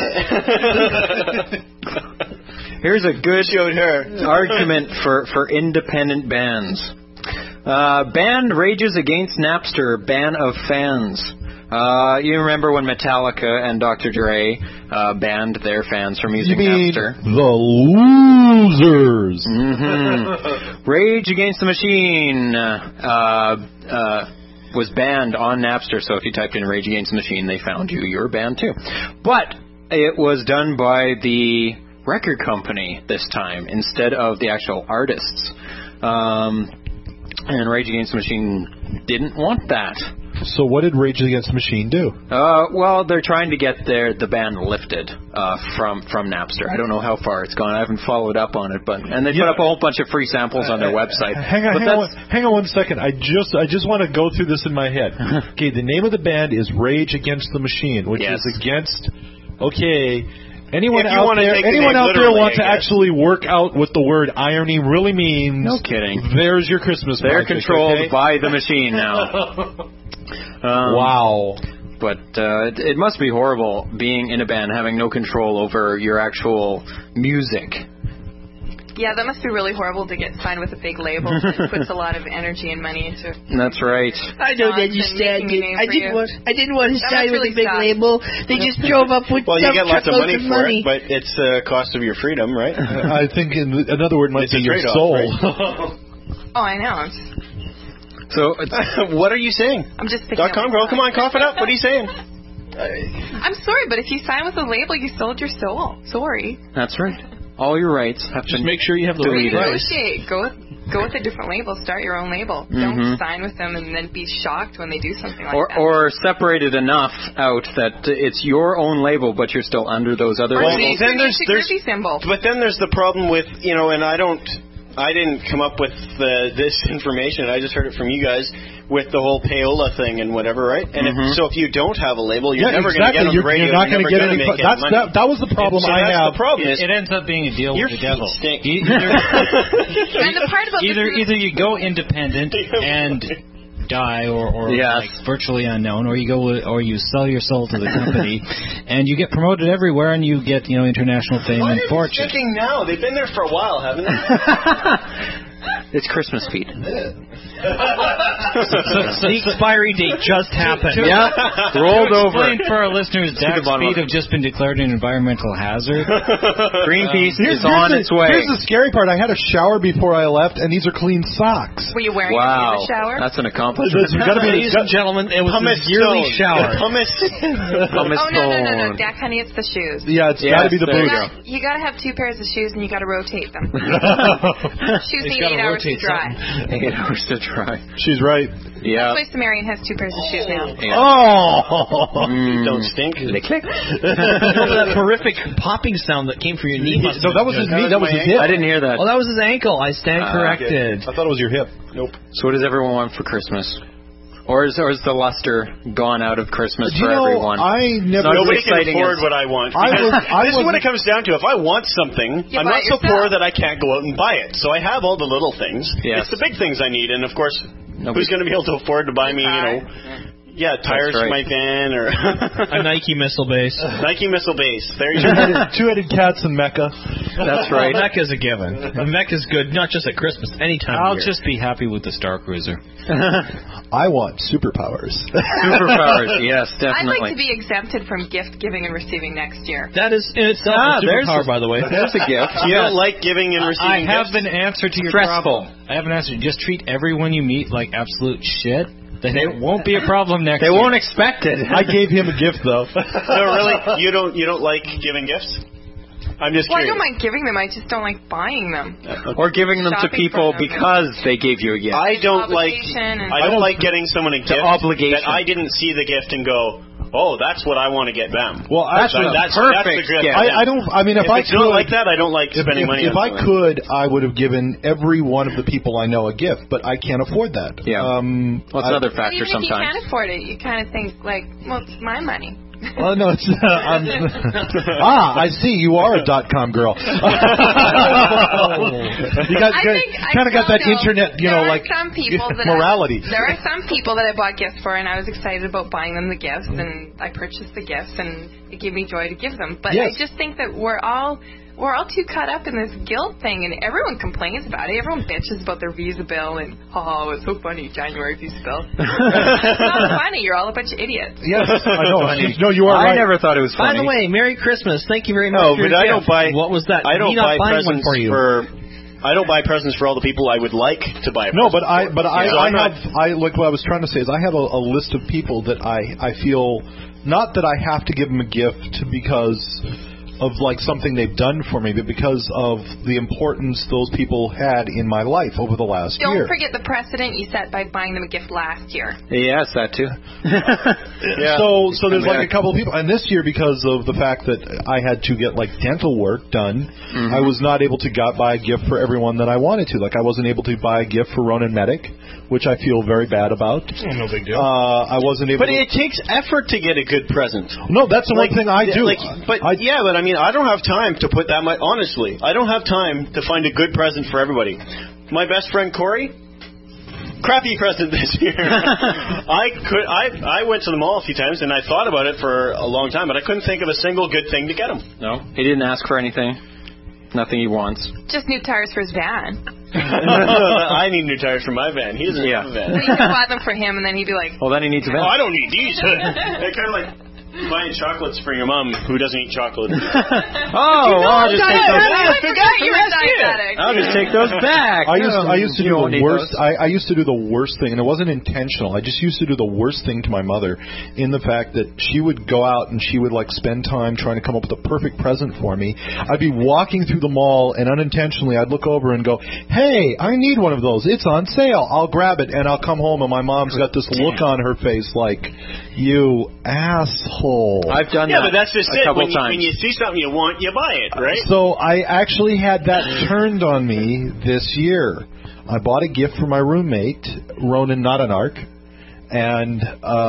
Here's a good argument for independent bands. Band rages against Napster. Ban of fans. You remember when Metallica and Dr. Dre banned their fans from using Napster? The losers. Mm-hmm. Rage Against the Machine was banned on Napster, so if you typed in Rage Against the Machine, they found you. You were banned too. But it was done by the record company this time instead of the actual artists. And Rage Against the Machine didn't want that. So what did Rage Against the Machine do? Well, they're trying to get the ban lifted from Napster. I don't know how far it's gone. I haven't followed up on it, and they put up a whole bunch of free samples on their website. Hang on 1 second. I just want to go through this in my head. Okay, the name of the band is Rage Against the Machine, which is against. Okay. Anyone out there want to actually work out what the word irony really means? No kidding. There's your Christmas They're project, controlled by the machine now. Wow. But it must be horrible being in a band, having no control over your actual music. Yeah, that must be really horrible to get signed with a big label that puts a lot of energy and money into. That's right. I don't understand it. I didn't want to sign with a big label. They just drove up with you get lots of money for money. it, but it's the cost of your freedom, right? I think another word might be your soul. Oh, I know. So, what are you saying? I'm just picking .com girl, come on, cough it up. What are you saying? I'm sorry, but if you sign with a label, you sold your soul. Sorry. That's right. All your rights have to make sure you have the right price. Negotiate. Go with a different label. Start your own label. Don't sign with them and then be shocked when they do something like that. Or separate it enough out that it's your own label, but you're still under those other labels. Then there's symbol. But then there's the problem with, and I didn't come up with this information. I just heard it from you guys with the whole payola thing and whatever, right? And so if you don't have a label, you're never going to get on the radio. You're not going to get any. That was the problem I have. The problem is it ends up being a deal with the devil. Either you go independent and die or like virtually unknown, or you sell your soul to the company and you get promoted everywhere and you get international fame and fortune. What are you thinking now? They've been there for a while, haven't they? It's Christmas feed. The expiry date just happened. Rolled over. Explain for our listeners, Dax feed have just been declared an environmental hazard. Greenpeace is on its way. Here's the scary part. I had a shower before I left, and these are clean socks. Were you wearing them in the shower? That's an accomplishment. Ladies and gentlemen, it was a yearly shower. Pumice no, Dak, honey, it's the shoes. Yeah, it's got to be the boot. You got to have 2 pairs of shoes, and you got to rotate them. Shoes need 8 hours to dry. 8 hours to dry. She's right. Yeah. That's why Sumerian has 2 pairs of shoes now. Yeah. Oh! Don't stink. They click. That horrific popping sound that came from your knee. So that was his knee. That was his hip. I didn't hear that. Oh, that was his ankle. I stand corrected. I thought it was your hip. Nope. So what does everyone want for Christmas? Or is the luster gone out of Christmas for everyone? Nobody can afford what I want. This is what it comes down to. If I want something, I'm not so poor that I can't go out and buy it. So I have all the little things. Yes. It's the big things I need. And, of course, who's going to be able to afford to buy me, tires for my van or a Nike missile base. Nike missile base. There you go. Two-headed cats in Mecca. That's right. Mecca's a given. Mecca's good, not just at Christmas, anytime. I'll just be happy with the Star Cruiser. I want superpowers. Superpowers, yes, definitely. I'd like to be exempted from gift giving and receiving next year. That is in itself a superpower, by the way. There's a gift. You don't like giving and receiving I have an answer to your problem. I have an answer. Just treat everyone you meet like absolute shit. Then it won't be a problem next year. They won't expect it. I gave him a gift, though. No, really? You don't like giving gifts? I'm just curious. I don't mind giving them. I just don't like buying them. Or giving them to people because they gave you a gift. I don't like getting someone a gift that I didn't see the gift and go, oh, that's what I want to get them. Well, actually, that's perfect. I don't. I mean, if I don't like that, I don't like spending money. If I could, I would have given every one of the people I know a gift, but I can't afford that. Yeah. Well, it's another factor sometimes. Even if you can't afford it, you kind of think like, well, it's my money. Well, no, it's I see. You are a .com girl. You kind of got that internet, like morality. There are some people that I bought gifts for, and I was excited about buying them the gifts, and I purchased the gifts, and it gave me joy to give them. But I just think that we're all too caught up in this guilt thing, and everyone complains about it. Everyone bitches about their Visa bill, and it's so funny, January Visa bill. It's not funny. You're all a bunch of idiots. Yes, I know. No, you are right. I never thought it was funny. By the way, Merry Christmas. Thank you very much. No, but I don't buy. What was that? I don't buy presents I don't buy presents for all the people I would like to buy. No, but I what I was trying to say is I have a list of people that I feel not that I have to give them a gift because like something they've done for me, but because of the importance those people had in my life over the last year. Don't forget the precedent you set by buying them a gift last year. Yes, that too. Yeah. So there's like a couple of people, and this year because of the fact that I had to get like dental work done, I was not able to buy a gift for everyone that I wanted to. Like I wasn't able to buy a gift for Ronan Medic, which I feel very bad about. No big deal. I wasn't able. But it takes effort to get a good present. No, that's the one thing I do. But I mean, I don't have time to put that much. Honestly, I don't have time to find a good present for everybody. My best friend Corey. Crappy present this year. I went to the mall a few times and I thought about it for a long time, but I couldn't think of a single good thing to get him. No, he didn't ask for anything. Nothing he wants. Just new tires for his van. I need new tires for my van. He doesn't have a van. Well, you can buy them for him, and then he'd be like, "Well, then he needs a van." Oh, I don't need these. They're kind of like buying chocolates for your mom who doesn't eat chocolate. I'll just take those. I forgot you were diabetic. I'll just take those back. I used to do the worst. I used to do the worst thing, and it wasn't intentional. I just used to do the worst thing to my mother, in the fact that she would go out and she would like spend time trying to come up with a perfect present for me. I'd be walking through the mall, and unintentionally I'd look over and go, "Hey, I need one of those. It's on sale. I'll grab it." And I'll come home, and my mom's got this look on her face like, "You asshole." I've done that. Yeah, but that's just a couple times. When you see something you want, you buy it, right? So I actually had that turned on me this year. I bought a gift for my roommate, Ronan Not an Arc, and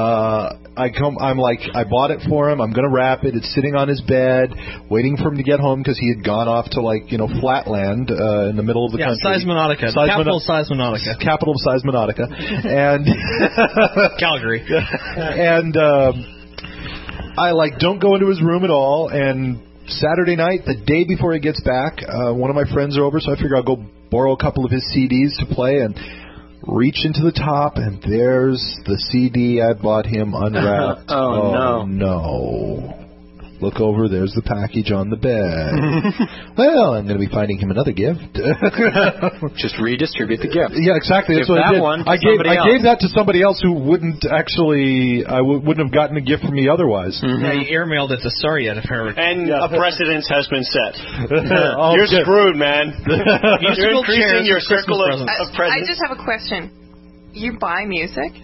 I bought it for him. I'm going to wrap it. It's sitting on his bed, waiting for him to get home because he had gone off to Flatland in the middle of the country. Seismonautica. Capital Seismonautica. Capital of Seismonautica. And Calgary. And I don't go into his room at all. And Saturday night, the day before he gets back, one of my friends are over, so I figure I'll go borrow a couple of his CDs to play and reach into the top, and there's the CD I bought him unwrapped. Oh, no. Look over, there's the package on the bed. Well, I'm going to be finding him another gift. Just redistribute the gift. Yeah, exactly. That's what I did. I gave that to somebody else who wouldn't actually, wouldn't have gotten a gift from me otherwise. Yeah, you airmailed it to Soria, apparently. And a precedence has been set. You're screwed, man. You're increasing your circle of presents. I just have a question. You buy music?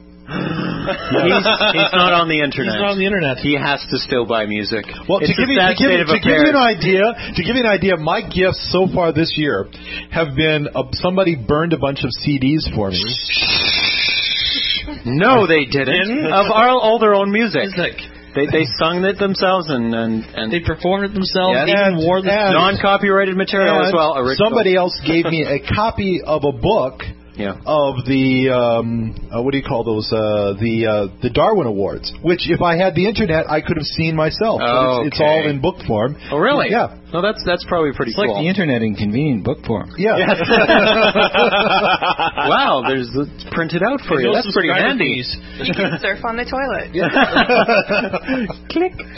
He's not on the internet. He's not on the internet. He has to still buy music. Well, to give you an idea, my gifts so far this year have been somebody burned a bunch of CDs for me. No, they didn't. Of all their own music. They sung it themselves and they performed it themselves. Yes. And wore the non-copyrighted material as well. Original. Somebody else gave me a copy of a book. Yeah. Of the what do you call those? The Darwin Awards, which if I had the internet, I could have seen myself. Oh, it's all in book form. Oh, really? Yeah. No, that's probably pretty cool. It's like the internet in convenient book form. Yeah. Wow, it's printed out for you. That's pretty handy. You can surf on the toilet. Click.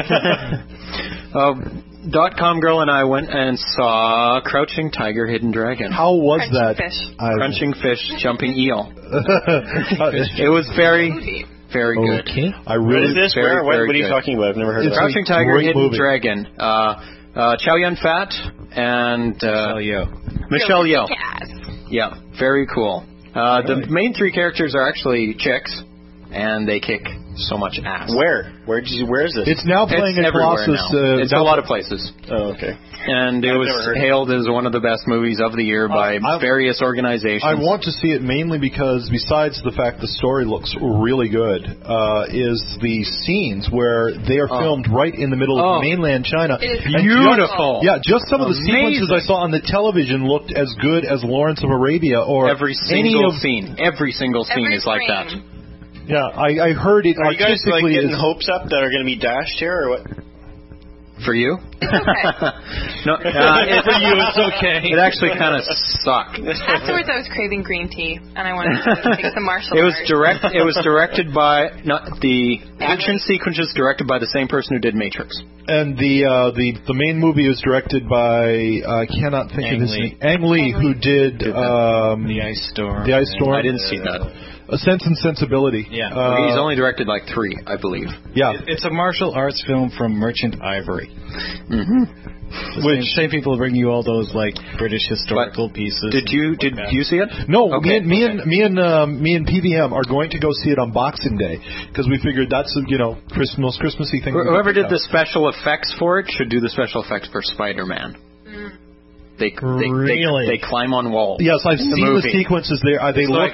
.com girl and I went and saw Crouching Tiger, Hidden Dragon. How was that? Crunching fish, jumping eel. It was very, very good. What is this? What are you talking about? I've never heard of it. Crouching Tiger, Hidden Dragon. Chow Yun-Fat and Michelle Yeoh. Yeah, very cool. The main three characters are actually chicks, and they kick so much ass. Where is this? It's now playing at Colossus. It's a lot of places. Oh, okay. And it was hailed as one of the best movies of the year by various organizations. I want to see it mainly because, besides the fact the story looks really good, is the scenes where they are filmed right in the middle of mainland China. It is beautiful. Just some of the sequences I saw on the television looked as good as Lawrence of Arabia or every single scene. Every single scene is like that. Yeah, I heard it. Are you guys getting hopes up that are going to be dashed here, or what? For you? It's okay. No, for you it's okay. It actually kind of sucked. Afterwards, I was craving green tea, and I wanted to take some martial arts. It was directed by the action sequences directed by the same person who did Matrix. And the main movie is directed by I cannot think of his name. Ang Lee, who did The Ice Storm. The Ice Storm. I didn't see that. A Sense and Sensibility. Yeah. He's only directed like 3, I believe. Yeah. It's a martial arts film from Merchant Ivory. Mm-hmm. Which same people bring you all those like British historical pieces. Did you see it? No. Okay. Me and PVM are going to go see it on Boxing Day because we figured that's most Christmassy thing. Whoever did the special effects for it should do the special effects for Spider-Man. They climb on walls. Yes, I've seen the sequences there. They look.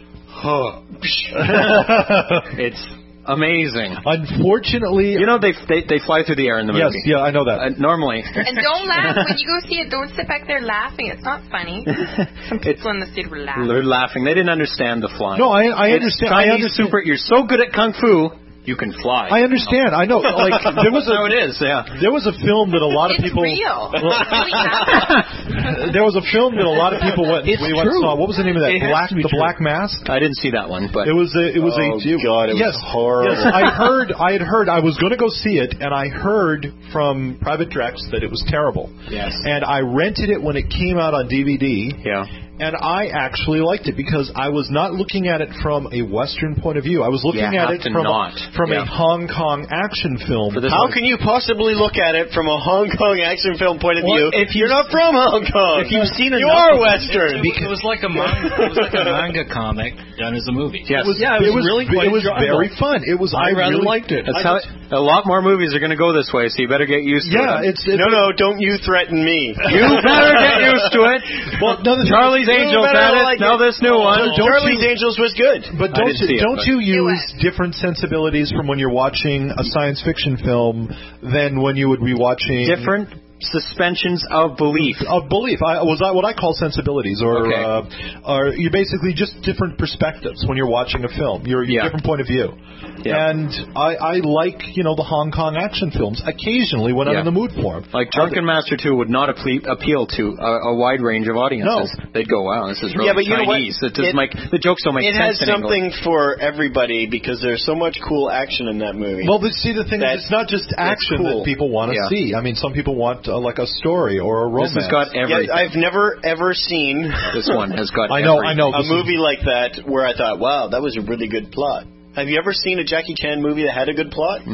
It's amazing. Unfortunately, they fly through the air in the movie. Yes, I know that. Normally. And don't laugh when you go see it. Don't sit back there laughing. It's not funny. Some people in the theater were laughing. They're laughing. They didn't understand the flying. No, I understand. You're so good at kung fu. You can fly. I understand. I know. Like there was how it is. Yeah. There was a film that a lot of people. It's real. There was a film that a lot of people went. It's true. Saw. What was the name of that? The Black Mask. I didn't see that one, but it was. It was God, it was horrible. Yes, I had heard. I was going to go see it, and I heard from Private Drex that it was terrible. Yes. And I rented it when it came out on DVD. Yeah. And I actually liked it because I was not looking at it from a Western point of view. I was looking at it from a Hong Kong action film. How can you possibly look at it from a Hong Kong action film point of view if you're not from Hong Kong? If you've seen it, you are Western. It was like a manga comic done as a movie. Yes. It was really quite very fun. It was. I really liked it. A lot more movies are going to go this way, so you better get used to it. No, don't you threaten me. You better get used to it. Well, Charlie's Angels had it. Now this new one. Charlie's Angels was good. But don't you use different sensibilities from when you're watching a science fiction film than when you would be watching different suspensions of belief. What I call sensibilities, or you're basically just different perspectives when you're watching a film. You're different point of view. Yeah. And I like the Hong Kong action films occasionally when I'm in the mood for them. Like Drunken Master 2 would not appeal to a wide range of audiences. No. They'd go, wow, this is really Chinese. The jokes don't make sense. It has something for everybody because there's so much cool action in that movie. Well, see, the thing is, it's not just action that people want to see. I mean, some people want like a story or a romance. This has got everything. Yeah, I've never ever seen this one has got I know a movie like that where I thought, wow, that was a really good plot. Have you ever seen a Jackie Chan movie that had a good plot?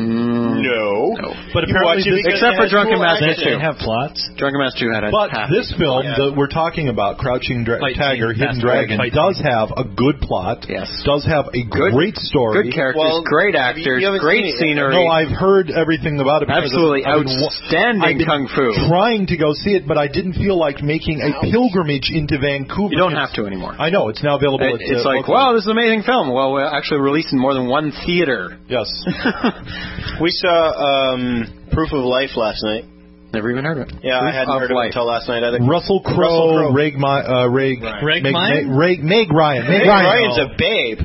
No. But apparently, except for Drunken Master 2. They have plots. Drunken Master 2 had a But this film that we're talking about, Crouching Tiger, Hidden Dragon, does have a good plot. Yes. Does have a great story. Good characters, great actors, great scenery. No, I've heard everything about it. Absolutely outstanding kung fu. Trying to go see it, but I didn't feel like making a pilgrimage into Vancouver. You don't have to anymore. I know, it's now available. It's like, wow, this is an amazing film. Well, we're actually releasing more than one theater. Yes. We saw Proof of Life last night. Never even heard of it. Yeah, I hadn't heard of it until last night. Russell Crowe, Meg Ryan. Meg Ryan's a babe.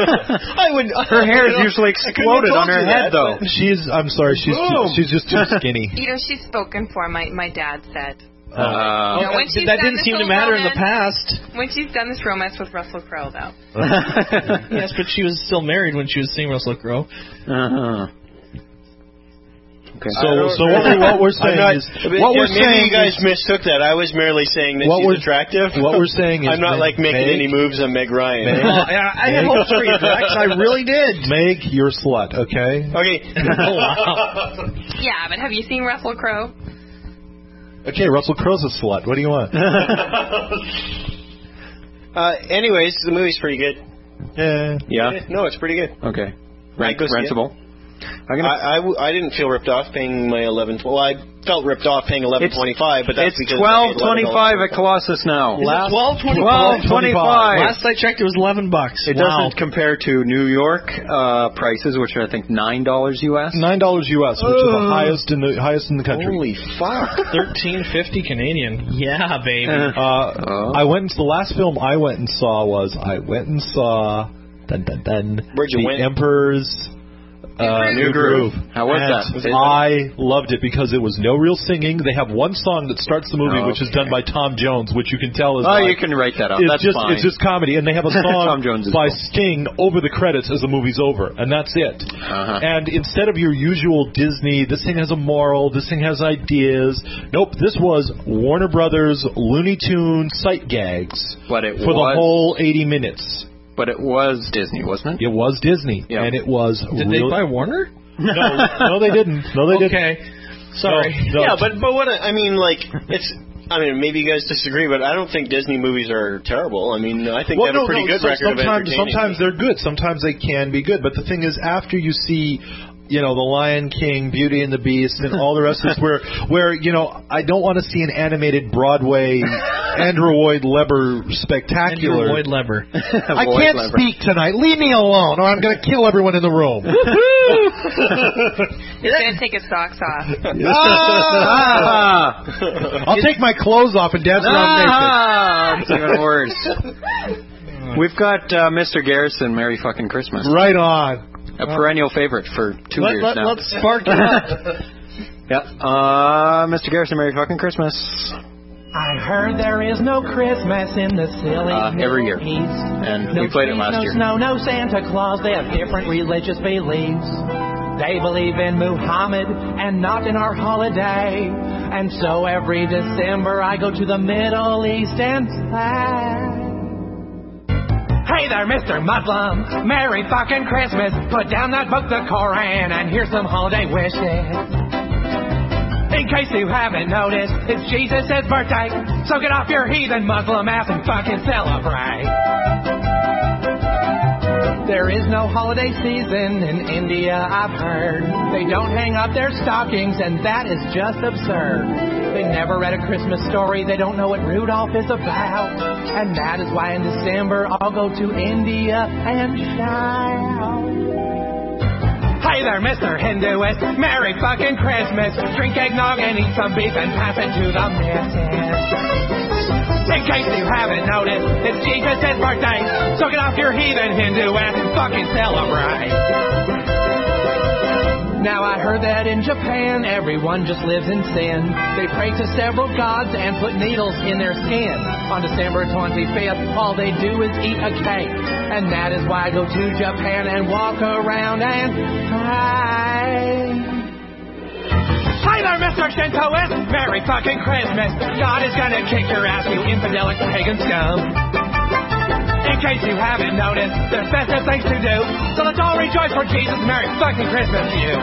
Her hair is usually exploded on her head, though. I'm sorry, she's just too skinny. She's spoken for. My dad said. That didn't seem to matter in the past. When she's done this romance with Russell Crowe, though. Yes, but she was still married when she was seeing Russell Crowe. Okay. So what we're saying is, maybe you guys mistook that. I was merely saying that she's attractive. What we're saying is, I'm not making any moves on Meg Ryan. I had hopes for you, Drex. I really did. Meg, you're a slut. Okay. Okay. Yeah, but have you seen Russell Crowe? Okay, Russell Crowe's a slut. What do you want? Anyways, the movie's pretty good. Yeah. No, it's pretty good. Okay. Rentable. I didn't feel ripped off paying my $11. Well, I felt ripped off paying $11.25, but that's because $12.25 at Colossus now. $12.25. Last I checked, it was $11. It doesn't compare to New York prices, which are I think $9 US. $9 US, which is the highest in the country. Holy fuck! $13.50 Canadian. Yeah, baby. I went. The last film I went and saw was Where'd you went? Emperor's. New Groove. How was that? I loved it because it was no real singing. They have one song that starts the movie, which is done by Tom Jones, which you can tell is. You can write that up. That's fine. It's just comedy, and they have a song by Sting over the credits as the movie's over, and that's it. And instead of your usual Disney, this thing has a moral, this thing has ideas. Nope, this was Warner Brothers Looney Tunes sight gags for the whole 80 minutes. But it was Disney, wasn't it? It was Disney, and it was. Did they buy Warner? No, they didn't. No, they didn't. Okay, sorry. No. Yeah, but what I mean, like it's. I mean, maybe you guys disagree, but I don't think Disney movies are terrible. I mean, I think they have a pretty good record of entertaining. Sometimes they're good. Sometimes they can be good. But the thing is, after you see, The Lion King, Beauty and the Beast, and all the rest of this, where I don't want to see an animated Broadway Andrew Lloyd Webber spectacular. Andrew Lloyd Webber. I can't speak tonight. Leave me alone, or I'm going to kill everyone in the room. He's going to take his socks off. I'll take my clothes off and dance around naked. It's even worse. We've got Mr. Garrison, Merry Fucking Christmas. Right on. A perennial favorite for 2 years now. Let's spark it up. Mr. Garrison, Merry Fucking Christmas. I heard there is no Christmas in the silly every year. East. And we played it last year. No snow, no Santa Claus. They have different religious beliefs. They believe in Muhammad and not in our holiday. And so every December I go to the Middle East and say, hey there, Mr. Muslim, Merry fucking Christmas. Put down that book, the Koran, and here's some holiday wishes. In case you haven't noticed, it's Jesus' birthday. So get off your heathen Muslim ass and fucking celebrate. There is no holiday season in India, I've heard. They don't hang up their stockings, and that is just absurd. They never read a Christmas story, they don't know what Rudolph is about. And that is why in December I'll go to India and shout. Hey there, Mr. Hinduist, Merry fucking Christmas. Drink eggnog and eat some beef and pass it to the missus. In case you haven't noticed, it's Jesus' birthday. So get off your heathen Hindu ass and fucking celebrate. Now I heard that in Japan, everyone just lives in sin. They pray to several gods and put needles in their skin. On December 25th, all they do is eat a cake. And that is why I go to Japan and walk around and pray. Hi there, Mr. Shintoist, Merry fucking Christmas. God is gonna kick your ass, you infidelic pagan scum. In case you haven't noticed, there's festive things to do. So let's all rejoice for Jesus. Merry fucking Christmas to you.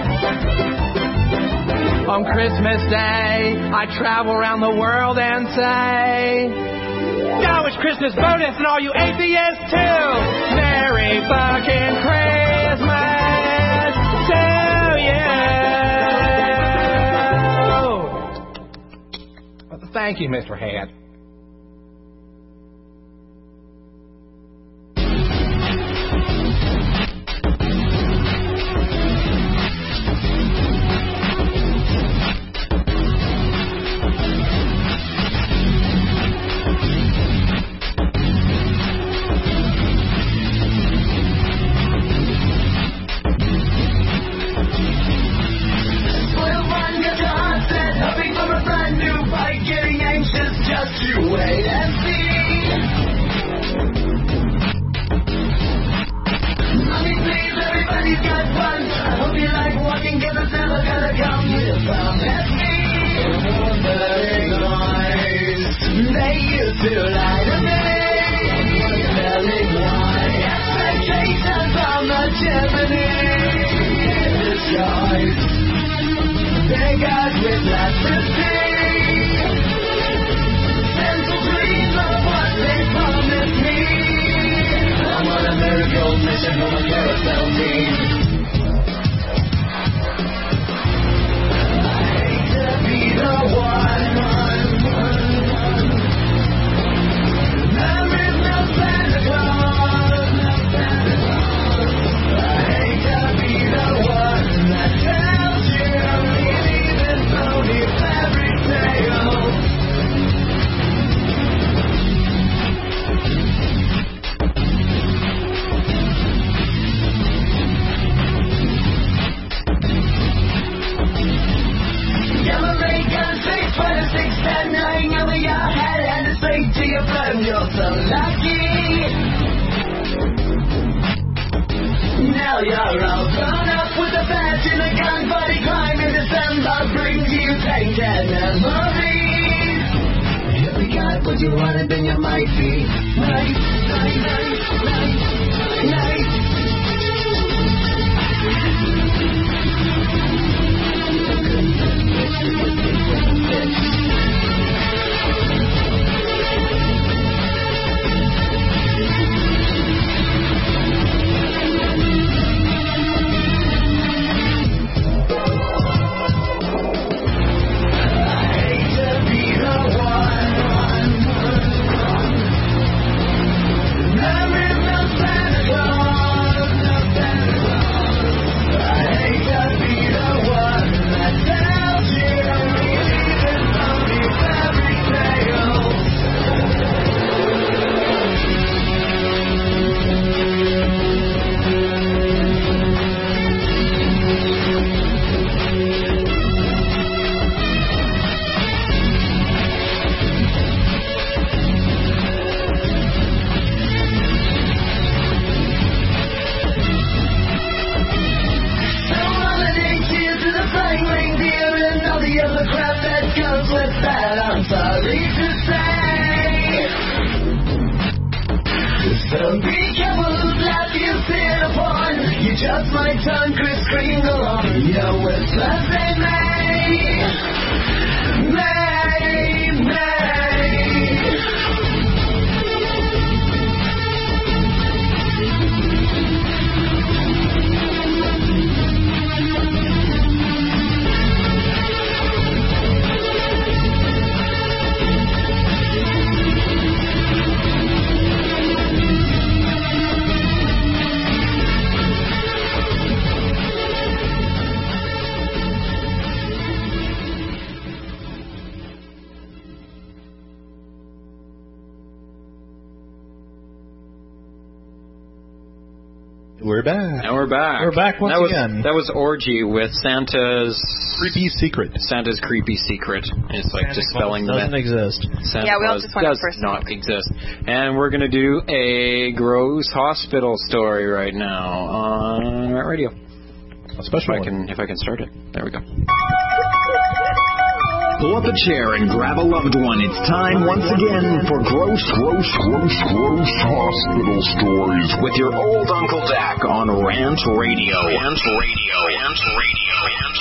On Christmas Day, I travel around the world and say, now it's Christmas bonus and all you atheists too. Merry fucking Christmas to you. Thank you, Mr. Head. Just you wait and see. Mommy, please, everybody's got fun. I hope you like walking, cause it's never gonna come with a promise me. Very nice. They used to lie to me. Smelling wine. Expectations from the chimney. In disguise. They got with blasphemy. I'm on a miracle mission on a carousel team. I hate to be the one. There is no Santa Claus. I hate to be the one that tells you he even phony fairy tale. Lying over your head and it's straight to your blood. You're so lucky. Now you're all grown up with a badge and a gun. Body crime in December brings you tainted memories. Every guy what you wanted, then you might be nice. We're back. And we're back. We're back once again. That was Orgy with Santa's creepy secret. Santa's creepy secret. It's like Santa dispelling Claus doesn't exist. Santa yeah, we all Claus just went does first. not exist. And we're going to do a gross hospital story right now on Rat Radio. A special if I can start it. There we go. Pull up a chair and grab a loved one. It's time once again for gross hospital stories with your old Uncle Dak on Rant Radio. Rant Radio. Rant Radio. Rant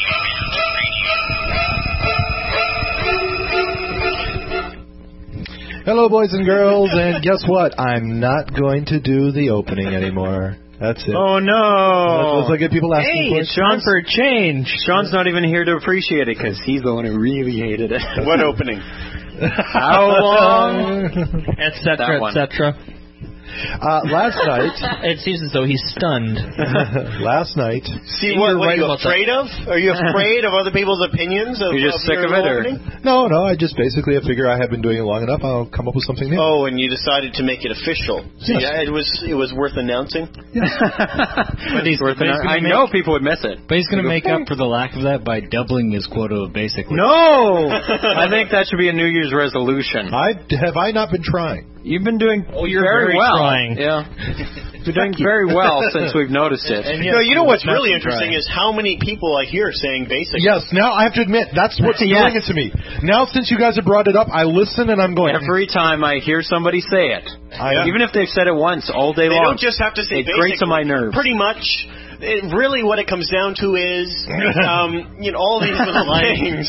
Radio. Hello, boys and girls, and guess what? I'm not going to do the opening anymore. That's it. Oh, no. That's what I get people asking for. Hey, Sean, for a change. Sean's not even here to appreciate it because he's the one who really hated it. What opening? How long? Etc., etc. Last night... It seems as though he's stunned. Last night... See, what are you afraid of? Are you afraid of other people's opinions? You're just sick of it? Or? No, I just basically figure I have been doing it long enough, I'll come up with something new. Oh, and you decided to make it official. So yes. Yeah, it was worth announcing? But he's worth announcing. I know people would miss it. But he's going to make up for the lack of that by doubling his quota of basically. No! I think that should be a New Year's resolution. Have I not been trying? You've been doing you're very well. Trying. Yeah. You're doing very well since we've noticed it. And you know what's really interesting is how many people I hear saying basic. Yes, now I have to admit, that's what's doing it to me. Now, since you guys have brought it up, I listen and I'm going... Every time I hear somebody say it, even if they've said it once all day long, they don't just have to say it basic. grates on my nerves. Pretty much... really, what it comes down to is, all these little things.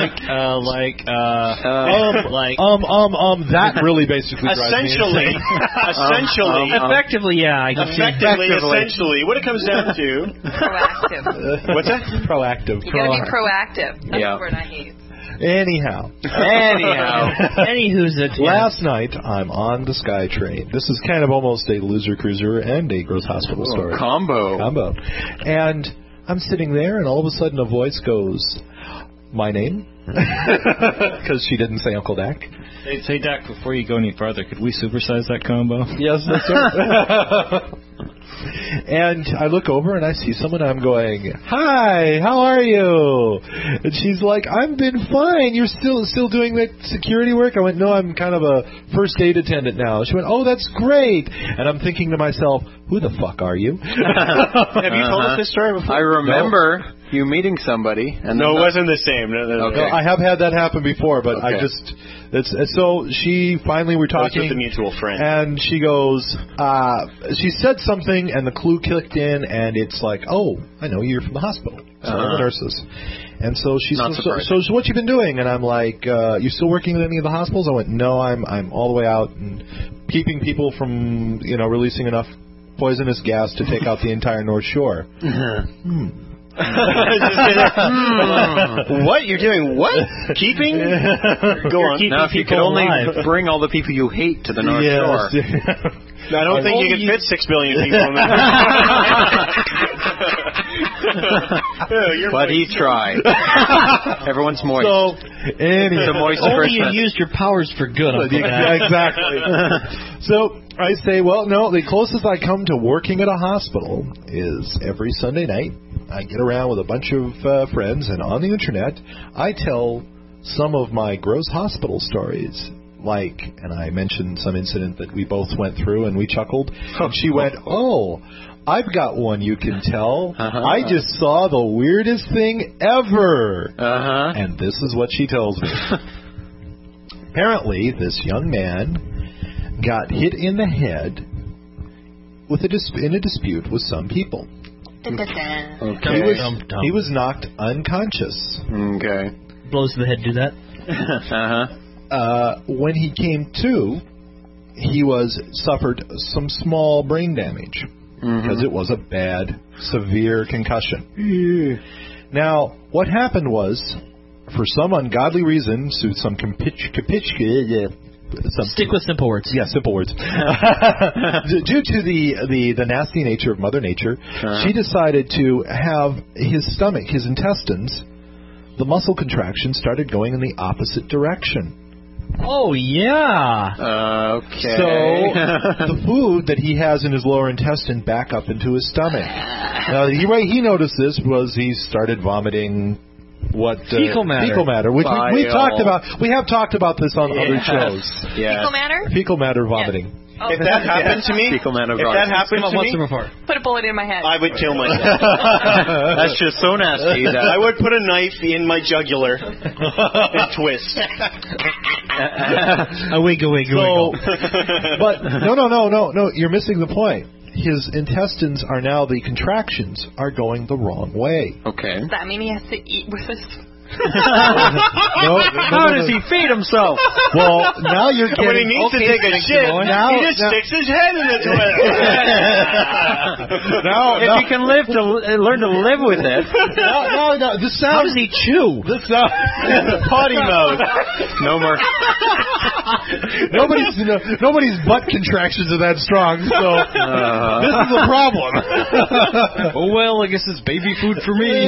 That really basically drives essentially, me effectively, yeah. Essentially, what it comes down to. Proactive. What's that? Proactive. You gotta be proactive. That's the word I hate. Anyhow. Anywho's it. Last night, I'm on the SkyTrain. This is kind of almost a loser cruiser and a gross hospital story. Combo. And I'm sitting there, and all of a sudden a voice goes, "My name?" Because she didn't say Uncle Dak. Hey, Dak, before you go any farther, could we supersize that combo? Yes, that's right. And I look over and I see someone and I'm going, "Hi, how are you?" And she's like, "I've been fine. You're still doing that security work?" I went, "No, I'm kind of a first aid attendant now." She went, "Oh, that's great." And I'm thinking to myself, who the fuck are you? Have you told us this story before? I remember you meeting somebody. And no, it wasn't the same. No. Okay. I have had that happen before, but I just... So she finally were talking... with a mutual friend. And she goes... she said something, and the clue kicked in, and it's like, oh, I know you're from the hospital. So the nurses. And so she said, so what you been doing? And I'm like, you still working at any of the hospitals? I went, no, I'm all the way out and keeping people from, releasing enough poisonous gas to take out the entire North Shore. What? You're doing what? Keeping? Go on. Now, if you could only bring all the people you hate to the North Shore. I don't think you can fit 6 billion people in that. But he tried. Everyone's moist. So, anyway. Only you used your powers for good. Exactly. So I say, well, no, the closest I come to working at a hospital is every Sunday night. I get around with a bunch of friends, and on the internet, I tell some of my gross hospital stories. And I mentioned some incident that we both went through, and we chuckled. And she went, oh, I've got one you can tell. I just saw the weirdest thing ever. And this is what she tells me. Apparently, this young man got hit in the head in a dispute with some people. Okay. He was knocked unconscious. Okay. Blows to the head do that? When he came to, he suffered some small brain damage because it was a bad, severe concussion. Now, what happened was, for some ungodly reason, some stick with simple words. Yeah, simple words. Due to the nasty nature of Mother Nature, she decided to have his stomach, his intestines, the muscle contraction started going in the opposite direction. Oh, yeah. Okay. So the food that he has in his lower intestine back up into his stomach. Now, the way he noticed this was he started vomiting fecal matter, which we talked about. We have talked about this on other shows. Yes. Fecal matter? Fecal matter vomiting. Yes. Oh. If that happened to me, put a bullet in my head. I would kill myself. That's just so nasty. I would put a knife in my jugular and twist. A wiggle. But no, you're missing the point. His intestines are now, the contractions are going the wrong way. Okay. Does that mean he has to eat with his... How does he feed himself? Well, now you're getting... When he needs to take a shit, he just sticks his head in the toilet. If he can learn to live with it. No. This sounds... How does he chew? This sounds... Potty mouth. No more. Nobody's butt contractions are that strong, so this is a problem. Oh, well, I guess it's baby food for me.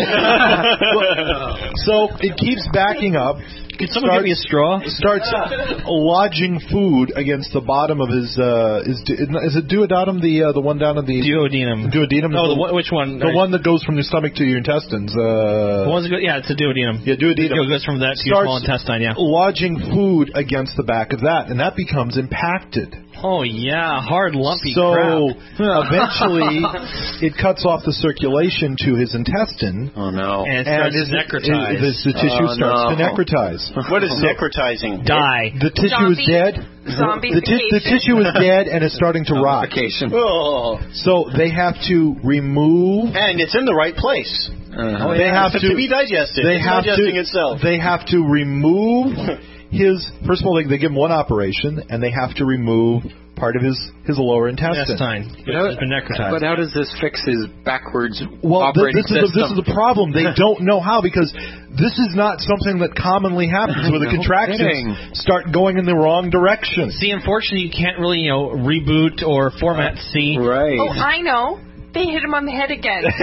So it keeps backing up. Can someone give me a straw? Starts lodging food against the bottom of his. Is it duodenum? The one down in the duodenum. Duodenum. Oh, which one? The one that goes from your stomach to your intestines. The ones that go, it's a duodenum. Yeah, duodenum. It goes from that to your small intestine. Yeah. Lodging food against the back of that, and that becomes impacted. Oh yeah, hard lumpy crap. So eventually, it cuts off the circulation to his intestine. Oh no! And it starts to necrotize. The tissue starts to necrotize. What is necrotizing? Die. The tissue is dead. The tissue is dead and it's starting to rot. Oh. So they have to remove. And it's in the right place. They have to be digested. They have digesting itself. They have to remove his. First of all, they give him one operation, and they have to remove part of his lower intestine. But how does this fix his backwards operating system? This is the problem. They don't know how, because this is not something that commonly happens where the contractions start going in the wrong direction. See, unfortunately, you can't really reboot or format C. Right. Oh, I know. They hit him on the head again. Yes.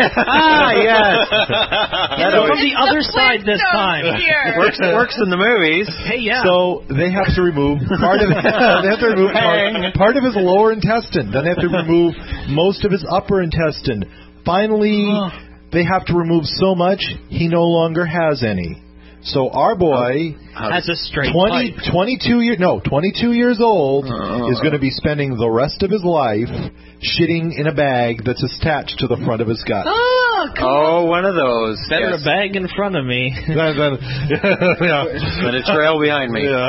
From the other side this time. Works in the movies. Hey, yeah. So they have to remove part of part of his lower intestine. Then they have to remove most of his upper intestine. Finally, they have to remove so much he no longer has any. So our boy has a straight 22 years old is going to be spending the rest of his life shitting in a bag that's attached to the front of his gut. Oh, one of those. Better a bag in front of me than a trail behind me. Yeah.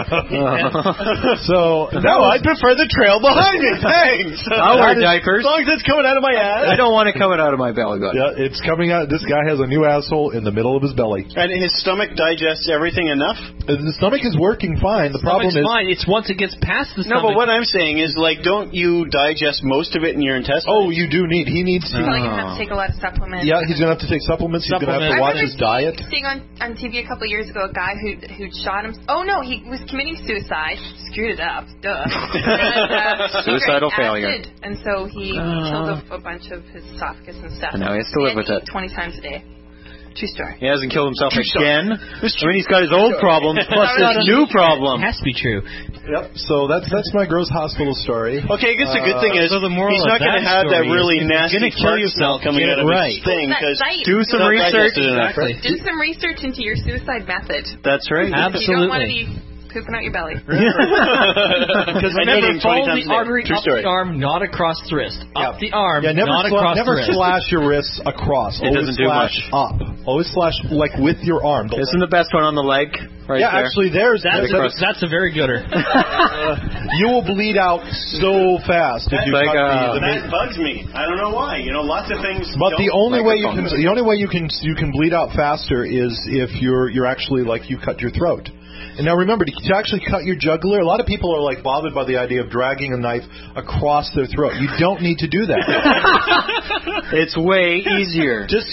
So I'd prefer the trail behind me. Thanks. I'll wear diapers. As long as it's coming out of my ass. I don't want it coming out of my belly button. Yeah, it's coming out. This guy has a new asshole in the middle of his belly. And his stomach digests everything enough? The stomach is working fine. The problem is fine. It's once it gets past the No, stomach. but what I'm saying is, like, don't you digest most of it in your intestines? Oh, you do need. He needs to. He's probably going to have to take a lot of supplements. Yeah, he's going to have to take supplements. He's going to have to watch his diet. Seeing on TV a couple of years ago a guy who'd shot him. Oh no, he was committing suicide. Screwed it up. Duh. And, suicidal failure. And so he killed a bunch of his esophagus and stuff. And now he has to live with it 20 times a day. True story. He hasn't killed himself again. I mean, he's got his old problems plus his new problem. It has to be true. Yep. So that's my gross hospital story. Okay, I guess the good thing is so the moral he's not going to have that really nasty kill yourself coming out of his thing. Because do some research. Exactly. Do some research into your suicide method. That's right. Absolutely. You don't want to be pooping out your belly. Because remember, follow the artery up the arm, not across the wrist. Up the arm, not across the wrist. Never slash your wrists across. It doesn't do much. Up. Always slash like with your arm. Isn't the best one on the leg? Right there. Actually, that's a very gooder. You will bleed out so fast if you cut that bugs me. I don't know why. Lots of things. But the only way you can bleed out faster is if you're actually like you cut your throat. And now remember, to actually cut your jugular, a lot of people are like bothered by the idea of dragging a knife across their throat. You don't need to do that. It's way easier. Just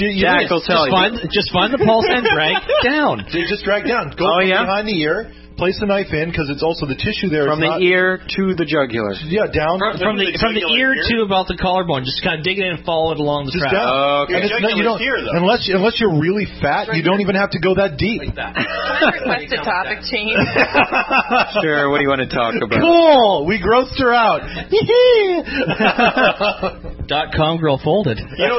find the pulse and drag down. Just drag down. Go behind the ear. Place the knife in because it's also the tissue there. From the ear to the jugular. Yeah, down. From the ear to about the collarbone. Just kind of dig it in and follow it along the track. Okay. Unless you're really fat, you don't even have to go that deep. Can I request a topic change? Sure. What do you want to talk about? Cool. We grossed her out. .com girl folded.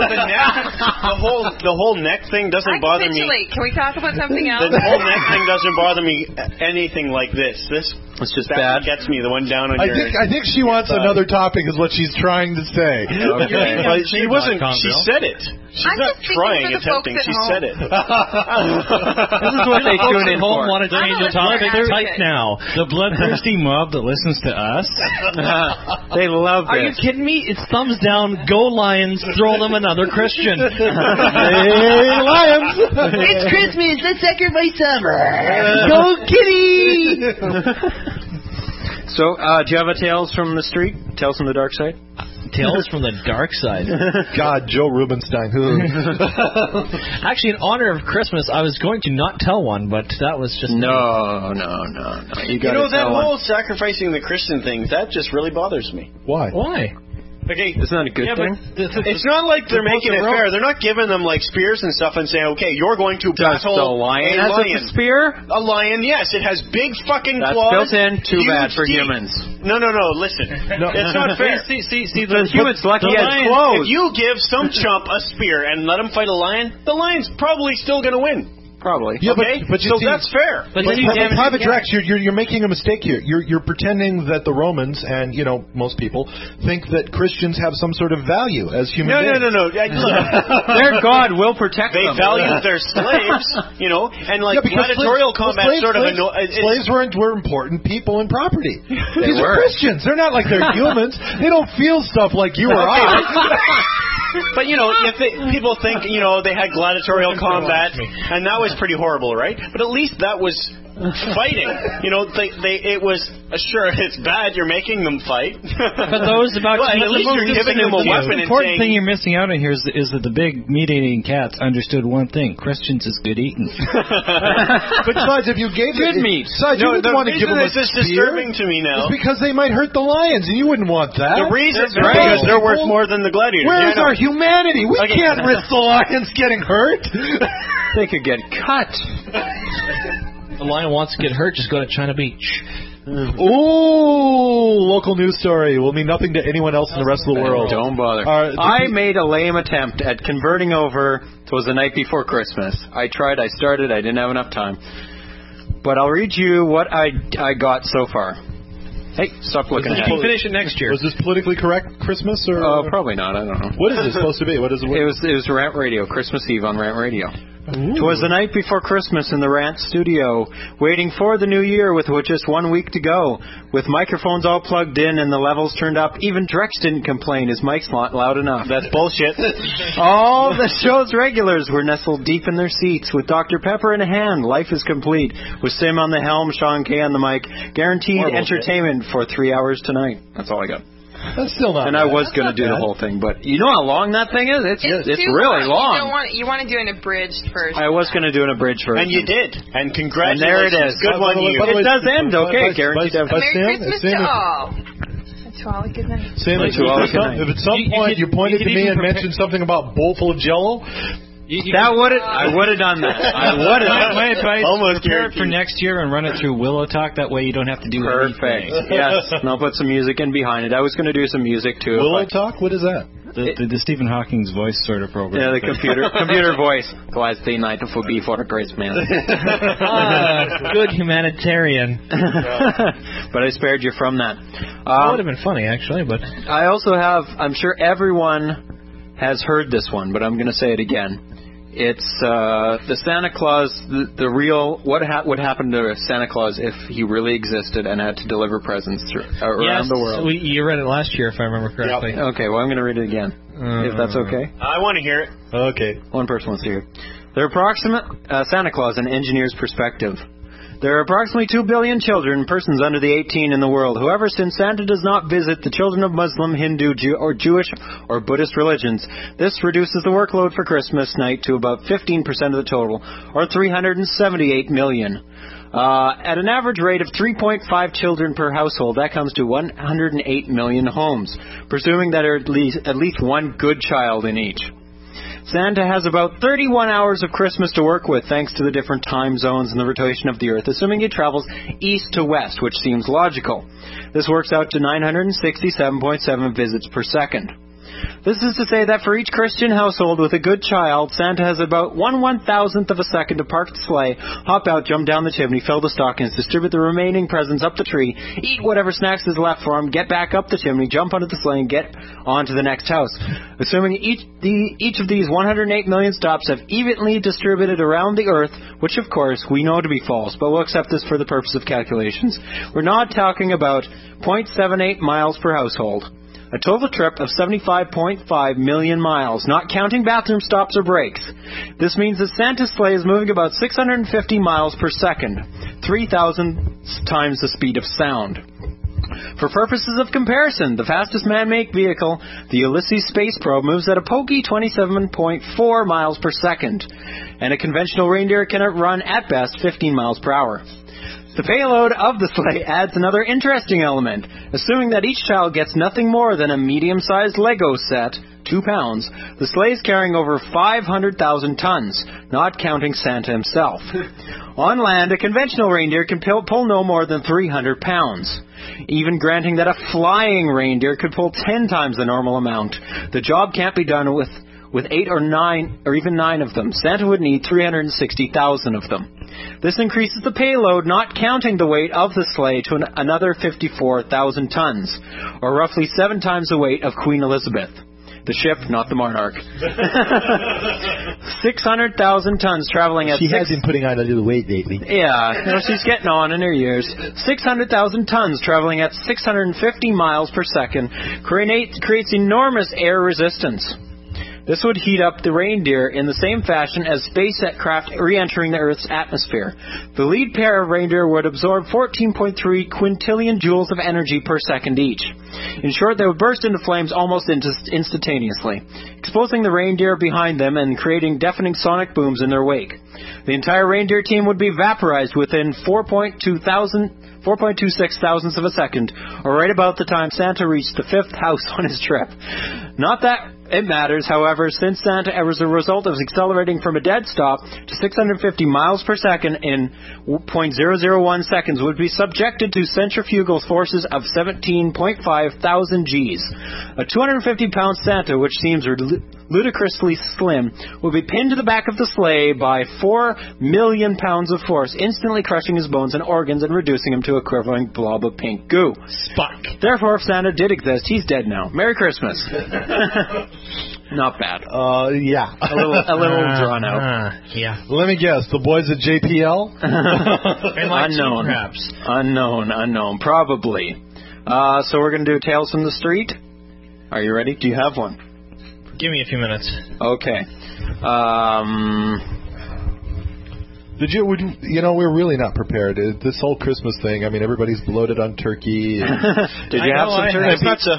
The whole neck thing doesn't bother me. Can we talk about something else? The whole neck thing doesn't bother me anything like this. It's just bad. Gets me the one down on your. I think she wants another topic, is what she's trying to say. Okay. But she wasn't. She said it. She's not trying, attempting. She said it. This is what they tune in for. Want to change the topic? Type now. The bloodthirsty mob that listens to us. They love this. Are you kidding me? It's thumbs down. Go Lions. Throw them another Christian. Hey Lions! It's Christmas. Let's sacrifice summer. Go Kitty! So, do you have a Tales from the Street? Tales from the Dark Side? Tales from the Dark Side. God, Joe Rubenstein. Actually, in honor of Christmas, I was going to not tell one, but that was just... No. You that whole sacrificing the Christian thing, that just really bothers me. Why? Okay, it's not a good thing. It's not like they're making it fair. They're not giving them like spears and stuff and saying, "Okay, you're going to battle a lion." Has a spear? A lion, yes. It has big fucking claws. That's built in. Too bad for humans. No. Listen, it's not fair. See, the humans lucky he has clothes. If you give some chump a spear and let him fight a lion, the lion's probably still going to win. Probably. Yeah, okay, but so that's fair. But Private Drax, you're making a mistake here. You're pretending that the Romans and most people think that Christians have some sort of value as human beings. No. Their God will protect them. They value their slaves, and like gladiatorial combat slaves were important people and property. These are Christians. They're not like they're humans. They don't feel stuff like you or I. But if people think they had gladiatorial combat, and that was pretty horrible, right? But at least that was fighting. It was sure it's bad you're making them fight. But those about at least you're giving them a weapon. The important thing you're missing out on here is that the big meat-eating cats understood one thing: Christians is good eating. Besides, if you gave good meat, you wouldn't want to give them a spear. It's disturbing to me now. It's because they might hurt the lions, and you wouldn't want that. The reason is because they're worth more than the gladiators. Where is our humanity? We can't risk the lions getting hurt. They could get cut. The lion wants to get hurt, just go to China Beach. Ooh, local news story will mean nothing to anyone else in the rest of the world. Don't bother. I made a lame attempt at converting over. It was the night before Christmas. I tried, I started, I didn't have enough time. But I'll read you what I got so far. Hey, stop looking at it. Finish it next year. Was this politically correct Christmas or? Probably not. I don't know. What is it supposed to be? What is it? It was Rant Radio, Christmas Eve on Rant Radio. Twas the night before Christmas in the Rant studio, waiting for the new year with just 1 week to go. With microphones all plugged in and the levels turned up, even Drex didn't complain. His mic's not loud enough. That's bullshit. All the show's regulars were nestled deep in their seats. With Dr. Pepper in hand, life is complete. With Sim on the helm, Sean K on the mic, guaranteed entertainment for 3 hours tonight. That's all I got. That's still not. And bad. I was going to do the whole thing, but you know how long that thing is? It's really long. You want to do an abridged version. I was going to do an abridged version. And you did. And congratulations. And there it is. Good one, you. It does end, okay. Guaranteed. Merry Christmas to all. To all a good night. Sam, if at some point you pointed to me and mentioned something about bowl full of Jell-O, I would have done that. I would have. My advice: prepare it for next year and run it through Willow Talk. That way, you don't have to do anything. Yes, and I'll put some music in behind it. I was going to do some music too. Willow Talk? What is that? The Stephen Hawking's voice sort of program. Yeah, the computer voice. Wednesday night will be for the Christmas. Good humanitarian. But I spared you from that. That would have been funny, actually. But I also have. I'm sure everyone has heard this one, but I'm going to say it again. It's the Santa Claus, the real, what would happen to Santa Claus if he really existed and had to deliver presents around the world. You read it last year, if I remember correctly. Yep. Okay, well, I'm going to read it again, if that's okay. I want to hear it. Okay. One person wants to hear it. The approximate Santa Claus, an engineer's perspective. There are approximately 2 billion children, persons under the 18 in the world. However, since Santa does not visit the children of Muslim, Hindu, Jewish, or Buddhist religions, this reduces the workload for Christmas night to about 15% of the total, or 378 million. At an average rate of 3.5 children per household, that comes to 108 million homes, presuming that there are at least one good child in each. Santa has about 31 hours of Christmas to work with, thanks to the different time zones and the rotation of the Earth, assuming he travels east to west, which seems logical. This works out to 967.7 visits per second. This is to say that for each Christian household with a good child, Santa has about 1/1000th of a second to park the sleigh, hop out, jump down the chimney, fill the stockings, distribute the remaining presents up the tree, eat whatever snacks is left for him, get back up the chimney, jump onto the sleigh, and get on to the next house. Assuming each of these 108 million stops have evenly distributed around the Earth, which of course we know to be false, but we'll accept this for the purpose of calculations. We're not talking about 0.78 miles per household. A total trip of 75.5 million miles, not counting bathroom stops or breaks. This means that Santa's sleigh is moving about 650 miles per second, 3,000 times the speed of sound. For purposes of comparison, the fastest man-made vehicle, the Ulysses space probe, moves at a pokey 27.4 miles per second, and a conventional reindeer can run at best 15 miles per hour. The payload of the sleigh adds another interesting element. Assuming that each child gets nothing more than a medium-sized Lego set, 2 pounds, the sleigh is carrying over 500,000 tons, not counting Santa himself. On land, a conventional reindeer can pull no more than 300 pounds. Even granting that a flying reindeer could pull 10 times the normal amount, the job can't be done with 8 or 9 or even 9 of them. Santa would need 360,000 of them. This increases the payload, not counting the weight of the sleigh, to another 54,000 tons, or roughly 7 times the weight of Queen Elizabeth. The ship, not the monarch. 600,000 tons traveling at... She has been putting on a little weight lately. Yeah, she's getting on in her years. 600,000 tons traveling at 650 miles per second creates enormous air resistance. This would heat up the reindeer in the same fashion as spacecraft re-entering the Earth's atmosphere. The lead pair of reindeer would absorb 14.3 quintillion joules of energy per second each. In short, they would burst into flames almost instantaneously, exposing the reindeer behind them and creating deafening sonic booms in their wake. The entire reindeer team would be vaporized within 4.26 thousandths of a second, or right about the time Santa reached the 5th house on his trip. Not that It matters, however, since Santa, as a result of accelerating from a dead stop to 650 miles per second in 0.001 seconds, would be subjected to centrifugal forces of 17.5 thousand Gs. A 250-pound Santa, which seems ludicrously slim, will be pinned to the back of the sleigh by 4 million pounds of force, instantly crushing his bones and organs and reducing him to a quivering blob of pink goo. Spock. Therefore, if Santa did exist, he's dead now. Merry Christmas. Not bad. Yeah. A little drawn out. Yeah. Let me guess. The boys at JPL? Unknown. Perhaps. Unknown. Probably. So we're going to do Tales from the Street. Are you ready? Do you have one? Give me a few minutes. Okay. We're really not prepared. This whole Christmas thing, I mean, everybody's bloated on turkey. Did you have some turkey pizza?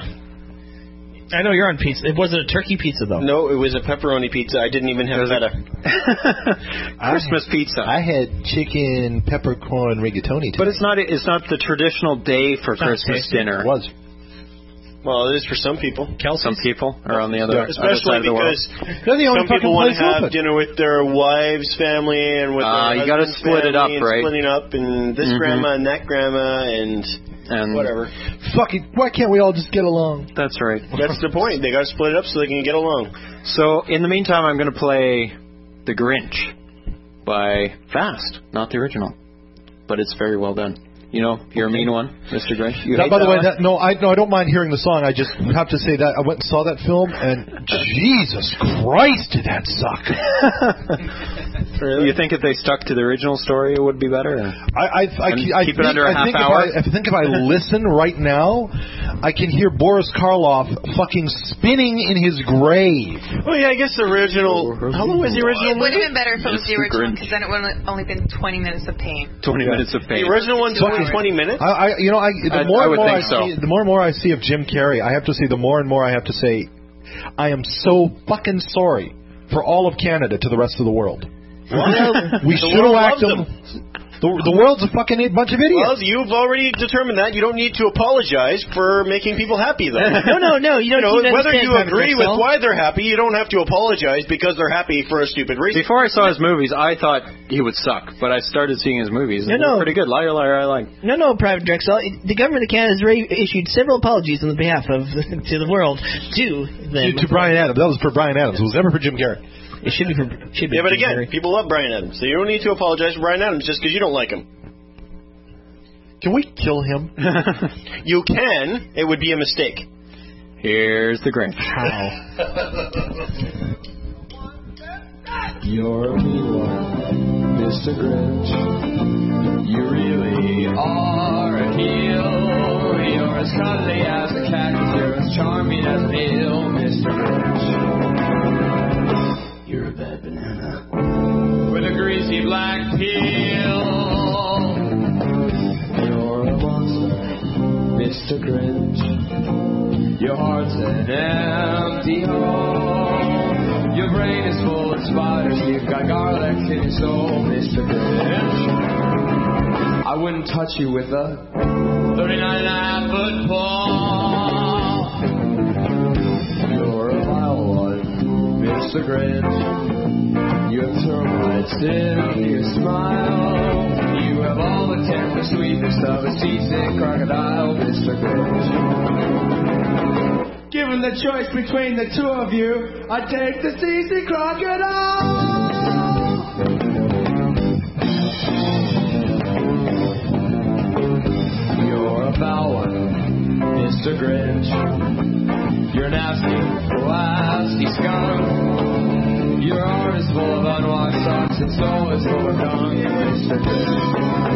I know you're on pizza. It wasn't a turkey pizza, though. No, it was a pepperoni pizza. I didn't even have feta. Christmas pizza. I had chicken peppercorn rigatoni today. But it's not the traditional day for Christmas dinner. It was. Well, it is for some people. Some people are on the other especially side of the world. Because some people want to have dinner with their wives' family and with their you got to split it up, right? Splitting up, and this grandma and that grandma and whatever. Fuck it. Why can't we all just get along? That's right. That's the point. They got to split it up so they can get along. So in the meantime, I'm going to play The Grinch by Fast, not the original, but it's very well done. You know, you're a mean one, Mr. Grinch. By the way, I don't mind hearing the song. I just have to say that I went and saw that film, and Jesus Christ, did that suck. Really? You think if they stuck to the original story, it would be better? Keep it under a half hour? I think if I listen right now, I can hear Boris Karloff fucking spinning in his grave. Oh, yeah, I guess the original... How long was the original movie? It would have been better if it was the original, because then it would have only been 20 minutes of pain. 20 minutes of pain. The original one's only 20 minutes? The more and more I see of Jim Carrey, I have to say, the more and more I have to say, I am so fucking sorry for all of Canada to the rest of the world. We should have whacked them. The world's a fucking bunch of idiots. Well, you've already determined that. You don't need to apologize for making people happy, though. No. You don't whether you agree with why they're happy, you don't have to apologize because they're happy for a stupid reason. Before I saw his movies, I thought he would suck, but I started seeing his movies. And they're pretty good. Liar, liar, I like. No, Private Drexel. The government of Canada has issued several apologies on behalf of to the world to them. To Bryan Adams. That was for Bryan Adams. It was never for Jim Carrey. It should be for. Yeah, but again, people love Bryan Adams, so you don't need to apologize to Bryan Adams just because you don't like him. Can we kill him? You can. It would be a mistake. Here's the Grinch. How? You're a mean one, Mr. Grinch. You really are a heel. You're as cuddly as a cactus. You're as charming as an eel, Mr. Grinch. You're a bad banana with a greasy black peel. Mr. Grinch, your heart's an empty hole. Your brain is full of spiders, you've got garlic in your soul, Mr. Grinch. I wouldn't touch you with a 39.5-foot pole. You're a vile one, Mr. Grinch. You have termites in your smile. You have all the tender sweetness of a seasick crocodile, Mr. Grinch. Given the choice between the two of you, I'd take the seasick crocodile. You're a foul one, Mr. Grinch. You're nasty, nasty skunk. Your heart is full of unwashed socks and soul is full of dung, Mr. Grinch.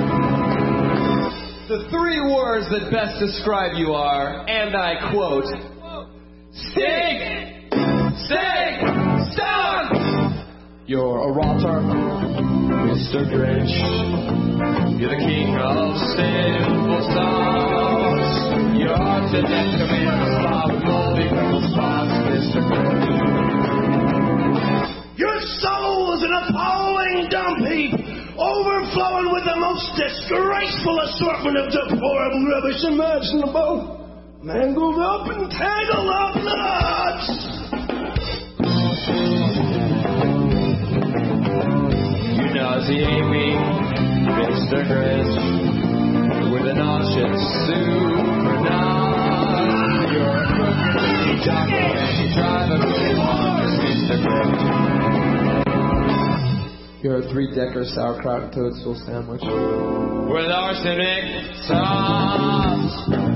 The three words that best describe you are, and I quote, stink, stink, stunk. You're a rotter, Mr. Grinch. You're the king of sinful songs. Your heart's a dead tomato spot with moldy purple spots, Mr. Grinch. Your soul is an appalling dump heap, overflowing with the most disgraceful assortment of deplorable rubbish imaginable. Mangled up and tangled up nuts. Fuzzy Amy, Mr. Chris, with a nauseous super-nog. You're a crooked taco and you drive a good one, Mr. Chris. You're a 3-decker sauerkraut and toadstool sandwich with arsenic sauce.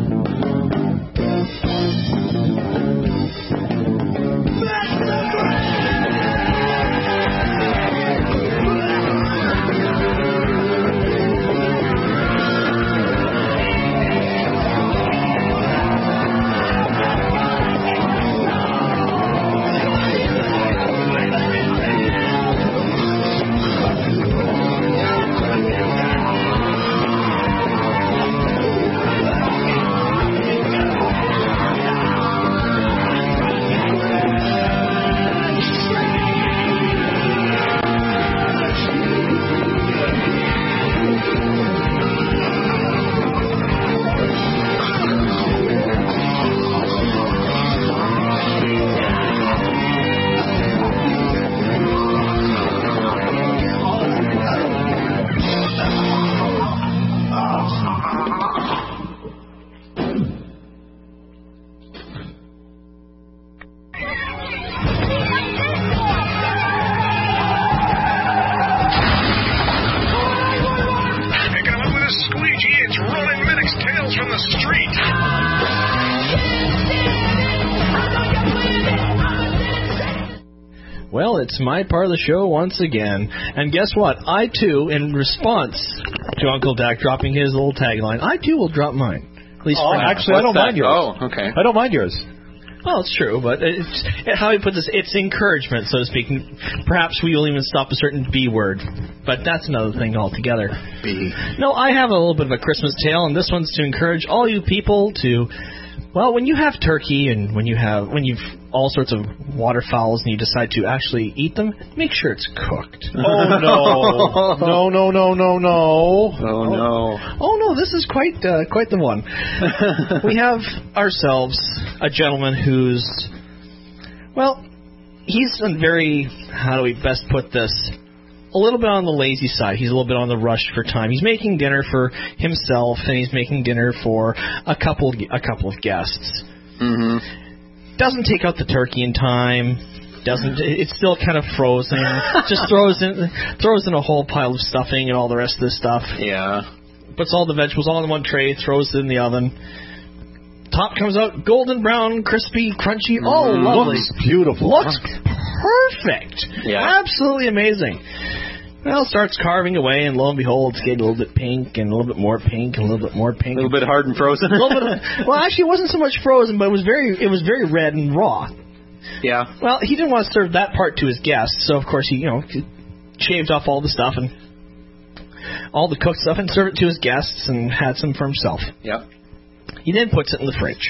Well, it's my part of the show once again. And guess what? I, too, in response to Uncle Dak dropping his little tagline, I, too, will drop mine. At least actually, I don't mind yours. Oh, okay. I don't mind yours. Well, it's true, but how he puts this, it's encouragement, so to speak. Perhaps we will even stop a certain B word, but that's another thing altogether. B. No, I have a little bit of a Christmas tale, and this one's to encourage all you people to, well, when you have turkey and when you've all sorts of waterfowls and you decide to actually eat them, make sure it's cooked. Oh, no. No. Oh, no. Oh, no, this is quite the one. We have ourselves a gentleman who's, well, he's a very, how do we best put this, a little bit on the lazy side. He's a little bit on the rush for time. He's making dinner for himself, and he's making dinner for a couple of guests. Mm-hmm. Doesn't take out the turkey in time. It's still kind of frozen. Just throws in a whole pile of stuffing and all the rest of this stuff. Yeah. Puts all the vegetables all in one tray, throws it in the oven. Top comes out golden brown, crispy, crunchy. Oh, lovely. Looks beautiful. Looks perfect. Yeah. Absolutely amazing. Well, starts carving away, and lo and behold, it's getting a little bit pink, and a little bit more pink, and a little bit more pink. A little bit hard and frozen. Well, actually, it wasn't so much frozen, but it was very red and raw. Yeah. Well, he didn't want to serve that part to his guests, so of course he shaved off all the stuff and all the cooked stuff and served it to his guests and had some for himself. Yep. He then puts it in the fridge.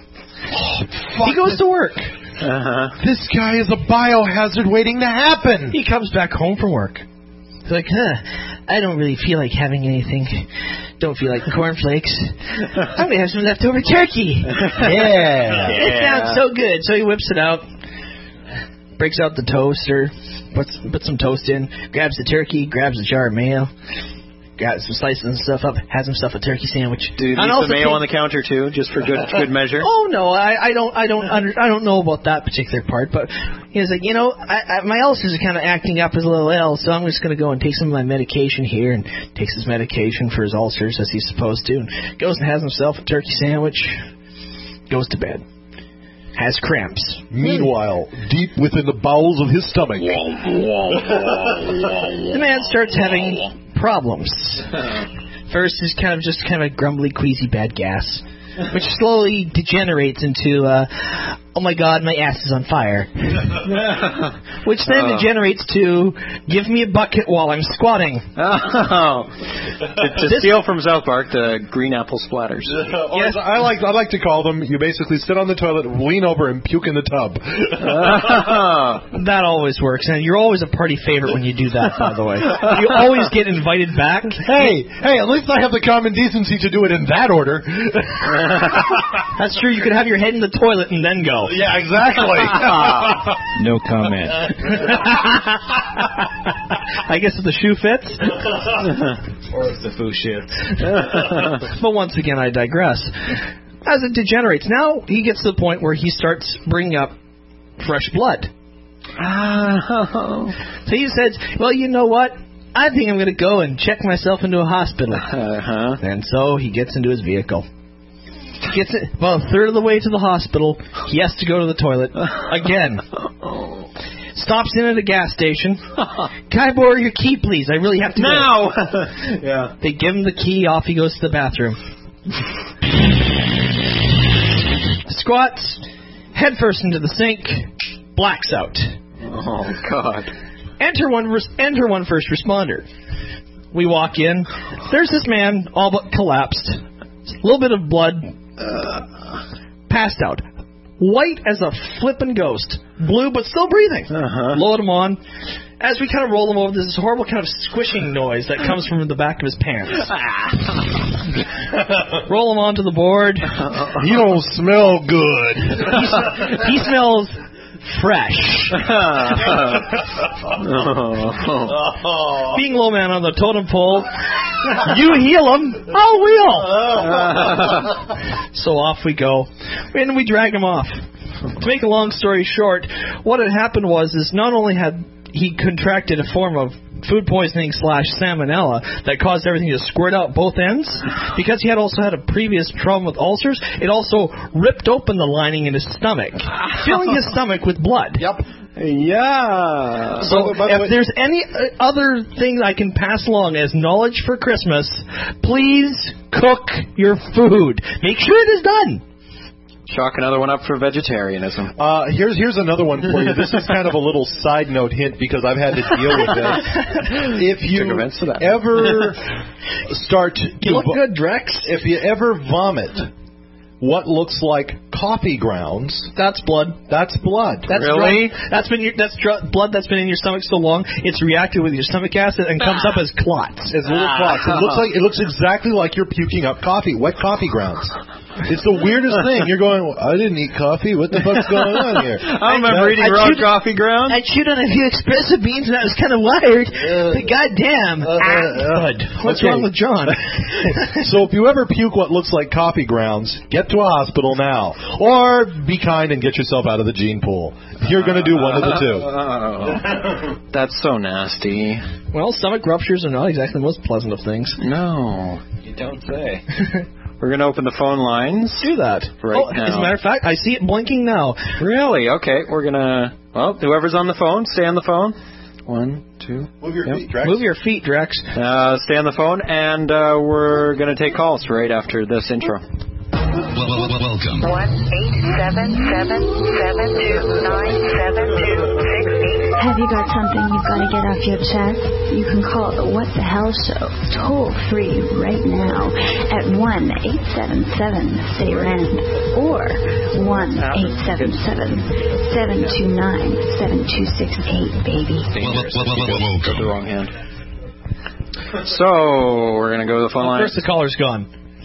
Oh, he goes to work. This guy is a biohazard waiting to happen. He comes back home from work. He's like, I don't really feel like having anything. Don't feel like cornflakes. I'm going to have some leftover turkey. Yeah. It sounds so good. So he whips it out, breaks out the toaster, puts some toast in, grabs the turkey, grabs a jar of mayo, got some slices and stuff up, has himself a turkey sandwich. Dude, leave the mayo on the counter too, just for good measure. Oh no, I don't know about that particular part, but he's like, my ulcers are kind of acting up as a little ill, so I'm just going to go and take some of my medication here, and takes his medication for his ulcers as he's supposed to, and goes and has himself a turkey sandwich, goes to bed. Has cramps. Meanwhile, deep within the bowels of his stomach, the man starts having problems. First is kind of grumbly, queasy, bad gas, which slowly degenerates into, oh my God, my ass is on fire. Which then degenerates to, give me a bucket while I'm squatting. Oh. To steal from South Park, the green apple splatters. Yes. I like to call them, you basically sit on the toilet, lean over, and puke in the tub. That always works, and you're always a party favorite when you do that, by the way. You always get invited back. Hey, at least I have the common decency to do it in that order. That's true, you could have your head in the toilet and then go. Yeah, exactly. No comment. I guess if the shoe fits. Or if the foo shits. But once again, I digress. As it degenerates, now he gets to the point where he starts bringing up fresh blood. Oh. So he says, well, you know what? I think I'm going to go and check myself into a hospital. And so he gets into his vehicle. Gets it about a third of the way to the hospital. He has to go to the toilet again. Stops in at a gas station. Can I borrow your key, please? I really have to go. Now! Yeah. They give him the key. Off he goes to the bathroom. Squats. Head first into the sink. Blacks out. Oh, God. Enter one first responder. We walk in. There's this man all but collapsed. A little bit of blood. Passed out. White as a flippin' ghost. Blue, but still breathing. Load him on. As we kind of roll him over, there's this horrible kind of squishing noise that comes from the back of his pants. Roll him onto the board. You don't smell good. He smells fresh. Being low man on the totem pole, you heal him, I'll wheel. So off we go, and we drag him off. To make a long story short, what had happened was not only had he contracted a form of food poisoning / salmonella that caused everything to squirt out both ends, because he had also had a previous problem with ulcers, it also ripped open the lining in his stomach, filling his stomach with blood. Yep. Yeah. So if there's any other thing I can pass along as knowledge for Christmas, please cook your food. Make sure it is done. Chalk another one up for vegetarianism. Here's another one for you. This is kind of a little side note hint because I've had to deal with this. If you ever start you look good, Drex. If you ever vomit what looks like coffee grounds, that's blood. That's blood. That's really? That's blood that's been in your stomach so long it's reacted with your stomach acid and comes up as clots. As little clots. It looks exactly like you're puking up wet coffee grounds. It's the weirdest thing. You're going, I didn't eat coffee. What the fuck's going on here? I remember eating raw coffee grounds. I chewed on a few espresso beans and I was kind of wired. But goddamn. Good. What's wrong with John? So if you ever puke what looks like coffee grounds, get to a hospital now. Or be kind and get yourself out of the gene pool. You're going to do one of the two. That's so nasty. Well, stomach ruptures are not exactly the most pleasant of things. No. You don't say. We're going to open the phone lines. Do that. Now. As a matter of fact, I see it blinking now. Really? Okay. We're going to... Well, whoever's on the phone, stay on the phone. 1, 2... Move your feet, Drex. Move your feet, Drex. Stay on the phone, and we're going to take calls right after this intro. Welcome. 1-877-729-7268. Have you got something you've got to get off your chest? You can call the What the Hell Show toll free right now at 1-877-SAY-RAND or 1-877-729-7268, baby. Got the wrong hand. So, we're going to go to the phone line. First, the caller's gone.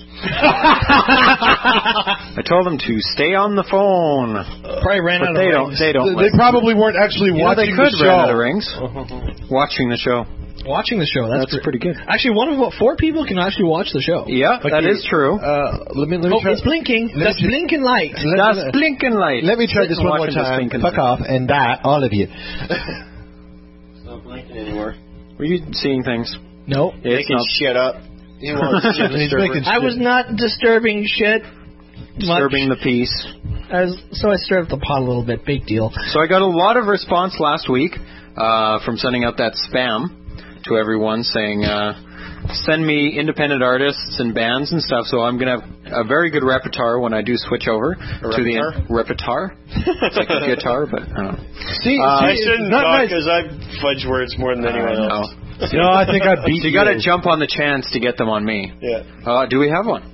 I told them to stay on the phone. Probably ran out of rings. They don't. They probably weren't actually watching the show. They could run out of rings. Watching the show. Watching the show. That's pretty good. Actually, one of about 4 people can actually watch the show. Yeah, that is true. Let me try. It's blinking. That's blinking light. That's blinking light. Let me try this one more time. Fuck off and die, all of you. It's not blinking anymore. Were you seeing things? No. Making shit up. I was not disturbing shit. Disturbing the peace. So I stirred up the pot a little bit. Big deal. So I got a lot of response last week from sending out that spam to everyone saying, send me independent artists and bands and stuff. So I'm going to have a very good repertoire when I do switch over to the repertoire. It's like a guitar, but I don't know. I shouldn't talk because I fudge words more than anyone else. No, I think I beat you. You got to jump on the chance to get them on me. Yeah. Do we have one?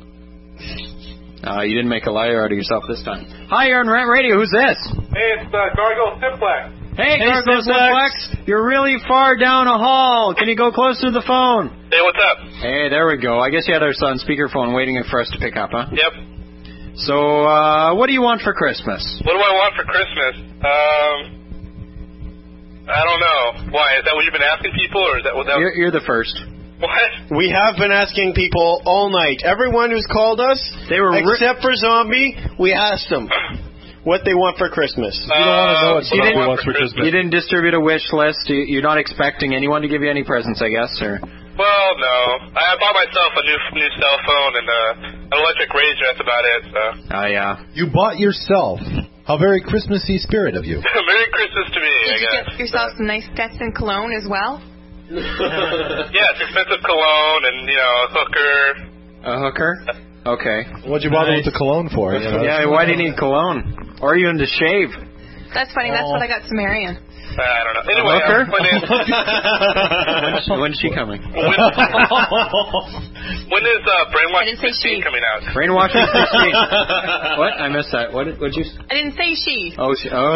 You didn't make a liar out of yourself this time. Hi, you're on Rant Radio. Who's this? Hey, it's Gargo Simplex. Hey, Gargo Simplex. You're really far down a hall. Can you go closer to the phone? Hey, what's up? Hey, there we go. I guess you had us on speakerphone waiting for us to pick up, huh? Yep. So, what do you want for Christmas? What do I want for Christmas? I don't know. Why? Is that what you've been asking people, or is that what? You're the first. What? We have been asking people all night. Everyone who's called us, except for Zombie, we asked them what they want for Christmas. You don't want to know what Zombie wants for Christmas. You didn't distribute a wish list. You're not expecting anyone to give you any presents, I guess, or? Well, no. I bought myself a new cell phone and an electric razor. That's about it. So. Oh yeah. You bought yourself. How very Christmassy spirit of you. Merry Christmas to me. Did you get yourself some nice Stetson cologne as well? Yeah, it's expensive cologne and a hooker. A hooker? Okay. What'd you bother with the cologne for? Yeah, why do you need cologne? Or are you into shave? That's funny. That's what I got to Marion. I don't know. Anyway, when's she coming? When is Brainwashing 16 coming out? Brainwashing 16. What? I missed that. What'd you say? I didn't say she. Oh, she. Oh.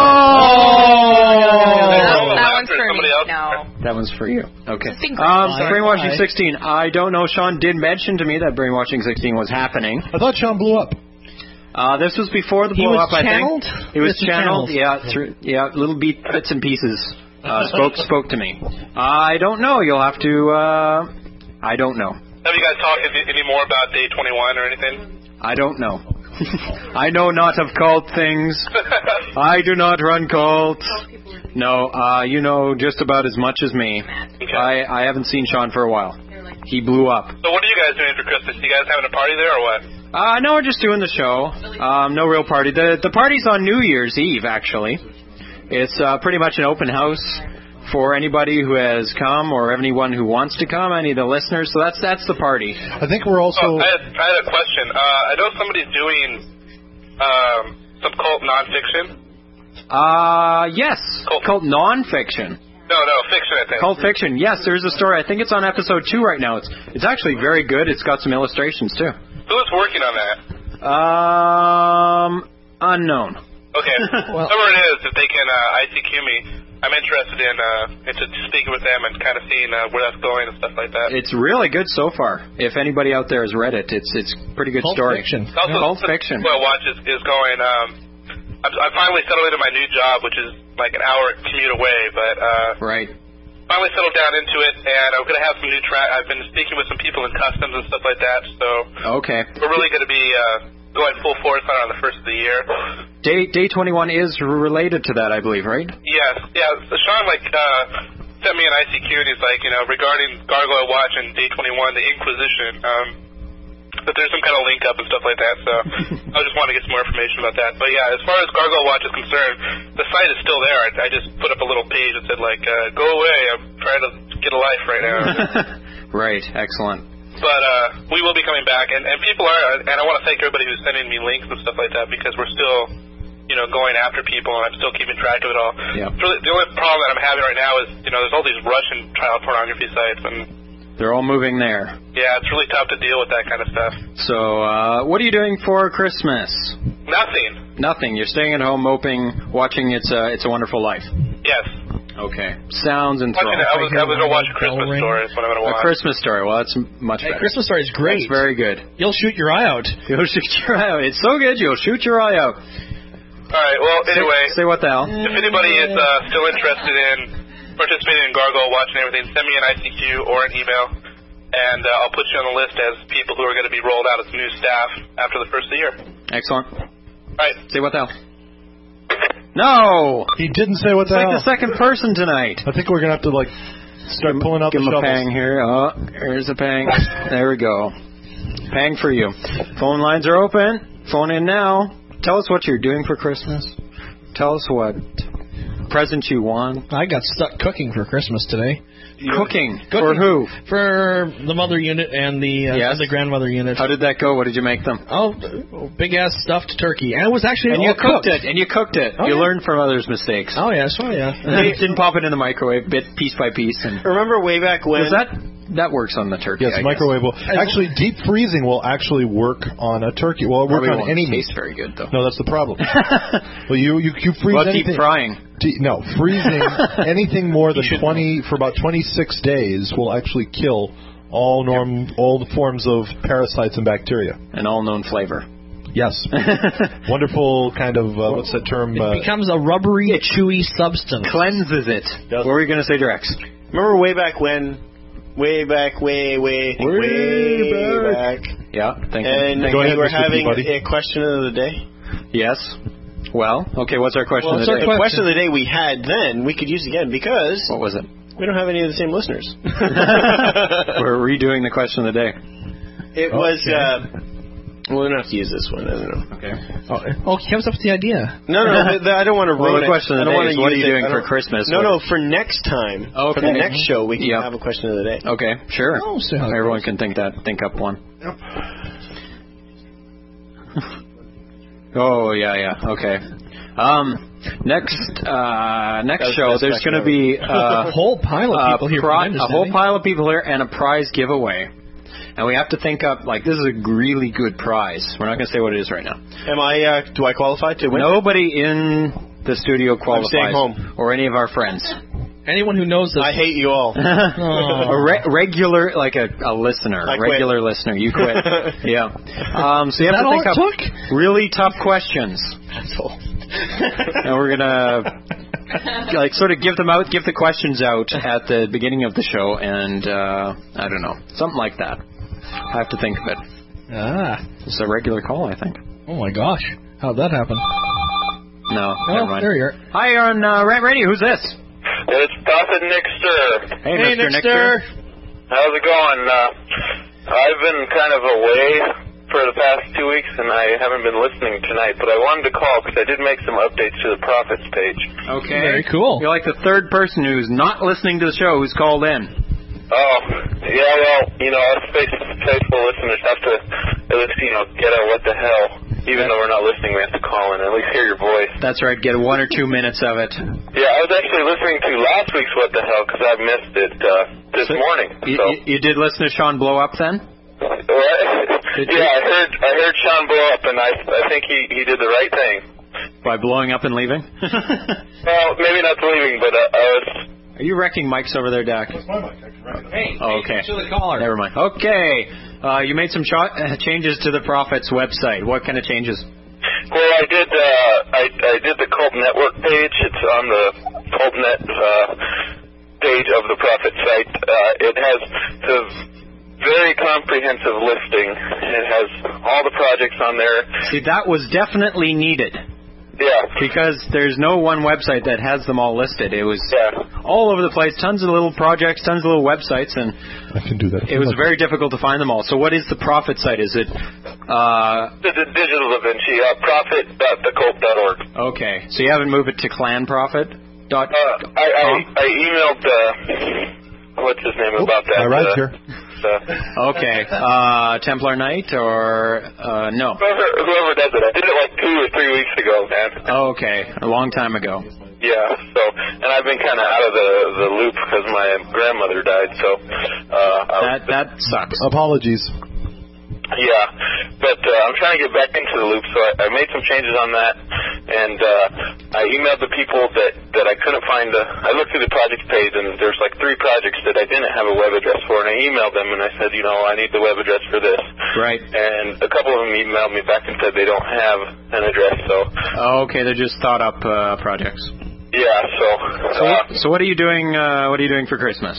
That one's for me. No. That one's for you. Okay. Brainwashing 16. I don't know. Sean did mention to me that Brainwashing 16 was happening. I thought Sean blew up. This was before the blow up, I think. He was channeled. Yeah, little bits and pieces spoke to me. I don't know. You'll have to. I don't know. Have you guys talked any more about Day 21 or anything? I don't know. I know not of cult things. I do not run cults. No, you know just about as much as me. Okay. I haven't seen Sean for a while. He blew up. So what are you guys doing for Christmas? You guys having a party there or what? No, we're just doing the show. No real party. The party's on New Year's Eve, actually. It's pretty much an open house for anybody who has come or anyone who wants to come, any of the listeners. So that's the party. I think we're also... I had a question. I know somebody's doing some cult nonfiction. Yes. Cult nonfiction. No, fiction, I think. Cult fiction. Yes, there's a story. I think it's on episode 2 right now. It's actually very good. It's got some illustrations, too. Who's working on that? Unknown. Okay. Whoever it is, if they can ICQ me, I'm interested in speaking with them and kind of seeing where that's going and stuff like that. It's really good so far. If anybody out there has read it, it's a pretty good story. Fiction. Also, Cult fiction. What I watch is going. I finally settled into my new job, which is like an hour commute away, but right. Finally settled down into it, and I'm going to have some new I've been speaking with some people in customs and stuff like that, so okay. We're really going to be going full force on the first of the year. Day 21 is related to that, I believe, right? Yes, yeah. So Sean sent me an ICQ, and he's like, regarding Gargoyle Watch and Day 21, the Inquisition. But there's some kind of link up and stuff like that, so I just want to get some more information about that. But yeah, as far as Gargoyle Watch is concerned, the site is still there. I just put up a little page that said, go away, I'm trying to get a life right now. Right, excellent. But we will be coming back, and people are, and I want to thank everybody who's sending me links and stuff like that, because we're still, going after people, and I'm still keeping track of it all. Yep. The only problem that I'm having right now is, there's all these Russian child pornography sites, and they're all moving there. Yeah, it's really tough to deal with that kind of stuff. So, what are you doing for Christmas? Nothing. You're staying at home, moping, watching It's a Wonderful Life. Yes. Okay. Sounds enthralling. I was going to watch A Christmas Story. That's what I'm going to watch. A Christmas Story. Well, that's much better. Christmas Story is great. It's very good. You'll shoot your eye out. You'll shoot your eye out. It's so good, you'll shoot your eye out. All right. Well, anyway. Say what the hell. If anybody is still interested in participating in Gargoyle Watch and everything, send me an ICQ or an email. And I'll put you on the list as people who are going to be rolled out as new staff after the first of the year. Excellent. All right. Say what the hell. No! He didn't say what the hell. It's like the second person tonight. I think we're going to have to, start pulling out the shovels. Give him a pang here. Oh, here's a pang. There we go. Pang for you. Phone lines are open. Phone in now. Tell us what you're doing for Christmas. Tell us what present you won. I got stuck cooking for Christmas today. Cooking? For who? For the mother unit and the grandmother unit. How did that go? What did you make them? Oh, big ass stuffed turkey, and it was actually you cooked it. Oh, you learned from others' mistakes. Oh yeah, sure, yeah. You didn't pop it in the microwave, piece by piece. And remember way back when? That works on the turkey. Yes, microwave will. Actually, deep freezing will actually work on a turkey. Well, it works on any meat. Tastes very good though. No, that's the problem. Well, you freeze anything. Deep frying. No, freezing anything more than 20 for about 26 days will actually kill all the forms of parasites and bacteria and all known flavor. Yes. Wonderful kind of, what's that term? It becomes a rubbery, chewy substance. Cleanses it. What were you going to say, Drex? Remember way back. Yeah, thank you. And we were having a question of the day? Yes. Well, okay, what's our question of the day? The question of the day we had then, we could use again because... What was it? We don't have any of the same listeners. We're redoing the question of the day. It was... we don't have to use this one. I don't know. Okay. Oh, he comes up with the idea. No, I don't want to ruin the question of the day is, what are you doing for Christmas? No, for next time. Okay. For the next show, we can have a question of the day. Okay, sure. Oh, so everyone can think up one. Yep. Oh, yeah, okay. Next show, there's going to be a whole pile of people here. A whole pile of people here and a prize giveaway. And we have to think up, this is a really good prize. We're not going to say what it is right now. Do I qualify to win? Nobody in the studio qualifies. I'm staying home. Or any of our friends. Anyone who knows this. I hate you all. A regular, a listener. Regular listener. You quit. Yeah. So you have to think up really tough questions. That's all. And we're going to... sort of give the questions out at the beginning of the show, and I don't know, something like that. I have to think of it. It's a regular call, I think. Oh my gosh, how'd that happen? No, never mind. There you are. Hi, you're on Rant Radio. Who's this? It's Prophet Nixter. Hey, Mr. Nixter. How's it going? I've been kind of away for the past 2 weeks, and I haven't been listening tonight, but I wanted to call because I did make some updates to the Prophets page. Okay. Very cool. You're like the third person who's not listening to the show who's called in. Oh, yeah, well, us faithful listeners have to at least, get out what the hell. Even though we're not listening, we have to call in and at least hear your voice. That's right, get 1 or 2 minutes of it. Yeah, I was actually listening to last week's What the Hell because I missed it this morning. You did listen to Sean Blow Up then? What? Yeah, I heard Sean blow up, and I think he did the right thing. By blowing up and leaving? Well, maybe not leaving, but I was... Are you wrecking mics over there, Dak? That's my mic. I can wreck it. Hey, to the caller. Never mind. Okay. You made some changes to the Prophets website. What kind of changes? Well, I did the Cult Network page. It's on the CultNet page of the Prophet site. It has the very comprehensive listing. It has all the projects on there. See, that was definitely needed. Yeah. Because there's no one website that has them all listed. It was all over the place, tons of little projects, tons of little websites, and I can do that. It was very difficult to find them all. So what is the Prophet site? Is it... The Digital Da Vinci, prophet.thecult.org. Okay. So you haven't moved it to clanprophet.com? I emailed... what's his name about that? My ride's here. Okay. Templar Knight or no? Whoever does it. I did it 2 or 3 weeks ago, man. Oh, okay. A long time ago. Yeah. So, and I've been kind of out of the loop because my grandmother died. So that sucks. Apologies. Yeah, but I'm trying to get back into the loop, so I made some changes on that, and I emailed the people that I couldn't find. I looked through the project page, and there's 3 projects that I didn't have a web address for, and I emailed them, and I said, I need the web address for this. Right. And a couple of them emailed me back and said they don't have an address, so... Oh, okay, they're just thought-up projects. Yeah, so what are you doing? What are you doing for Christmas?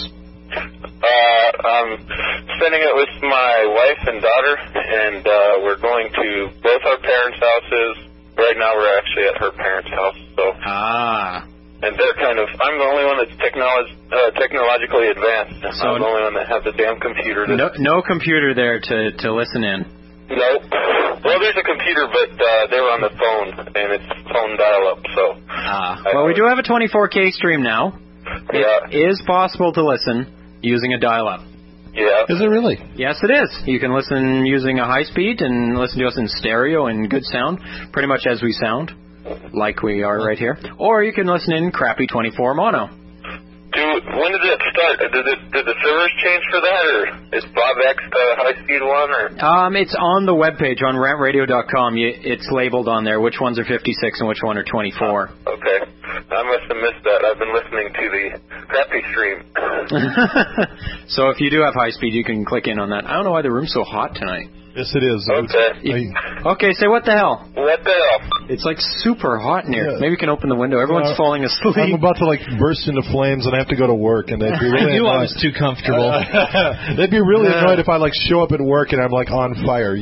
I'm spending it with my wife and daughter, and we're going to both our parents' houses. Right now we're actually at her parents' house. So. And they're I'm the only one that's technologically advanced. So I'm the only one that has a damn computer. No computer there to listen in. Nope. Well, there's a computer, but they were on the phone, and it's phone dial-up, so... Well, we do have a 24K stream now. Yeah. It is possible to listen using a dial-up. Yeah. Is it really? Yes, it is. You can listen using a high speed and listen to us in stereo and good sound, pretty much as we sound, like we are right here. Or you can listen in crappy 24 mono. When did it start? Did the servers change for that, or is BobX the high-speed one? Or? It's on the webpage on rantradio.com. It's labeled on there which ones are 56 and which one are 24. Okay. I must have missed that. I've been listening to the crappy stream. So if you do have high speed, you can click in on that. I don't know why the room's so hot tonight. Yes, it is. Okay. Okay, say what the hell? What the hell? It's like super hot in here. Yeah. Maybe we can open the window. Everyone's falling asleep. I'm about to burst into flames and I have to go to work, and they'd be really I knew I was too comfortable. They'd be really annoyed if I show up at work and I'm on fire,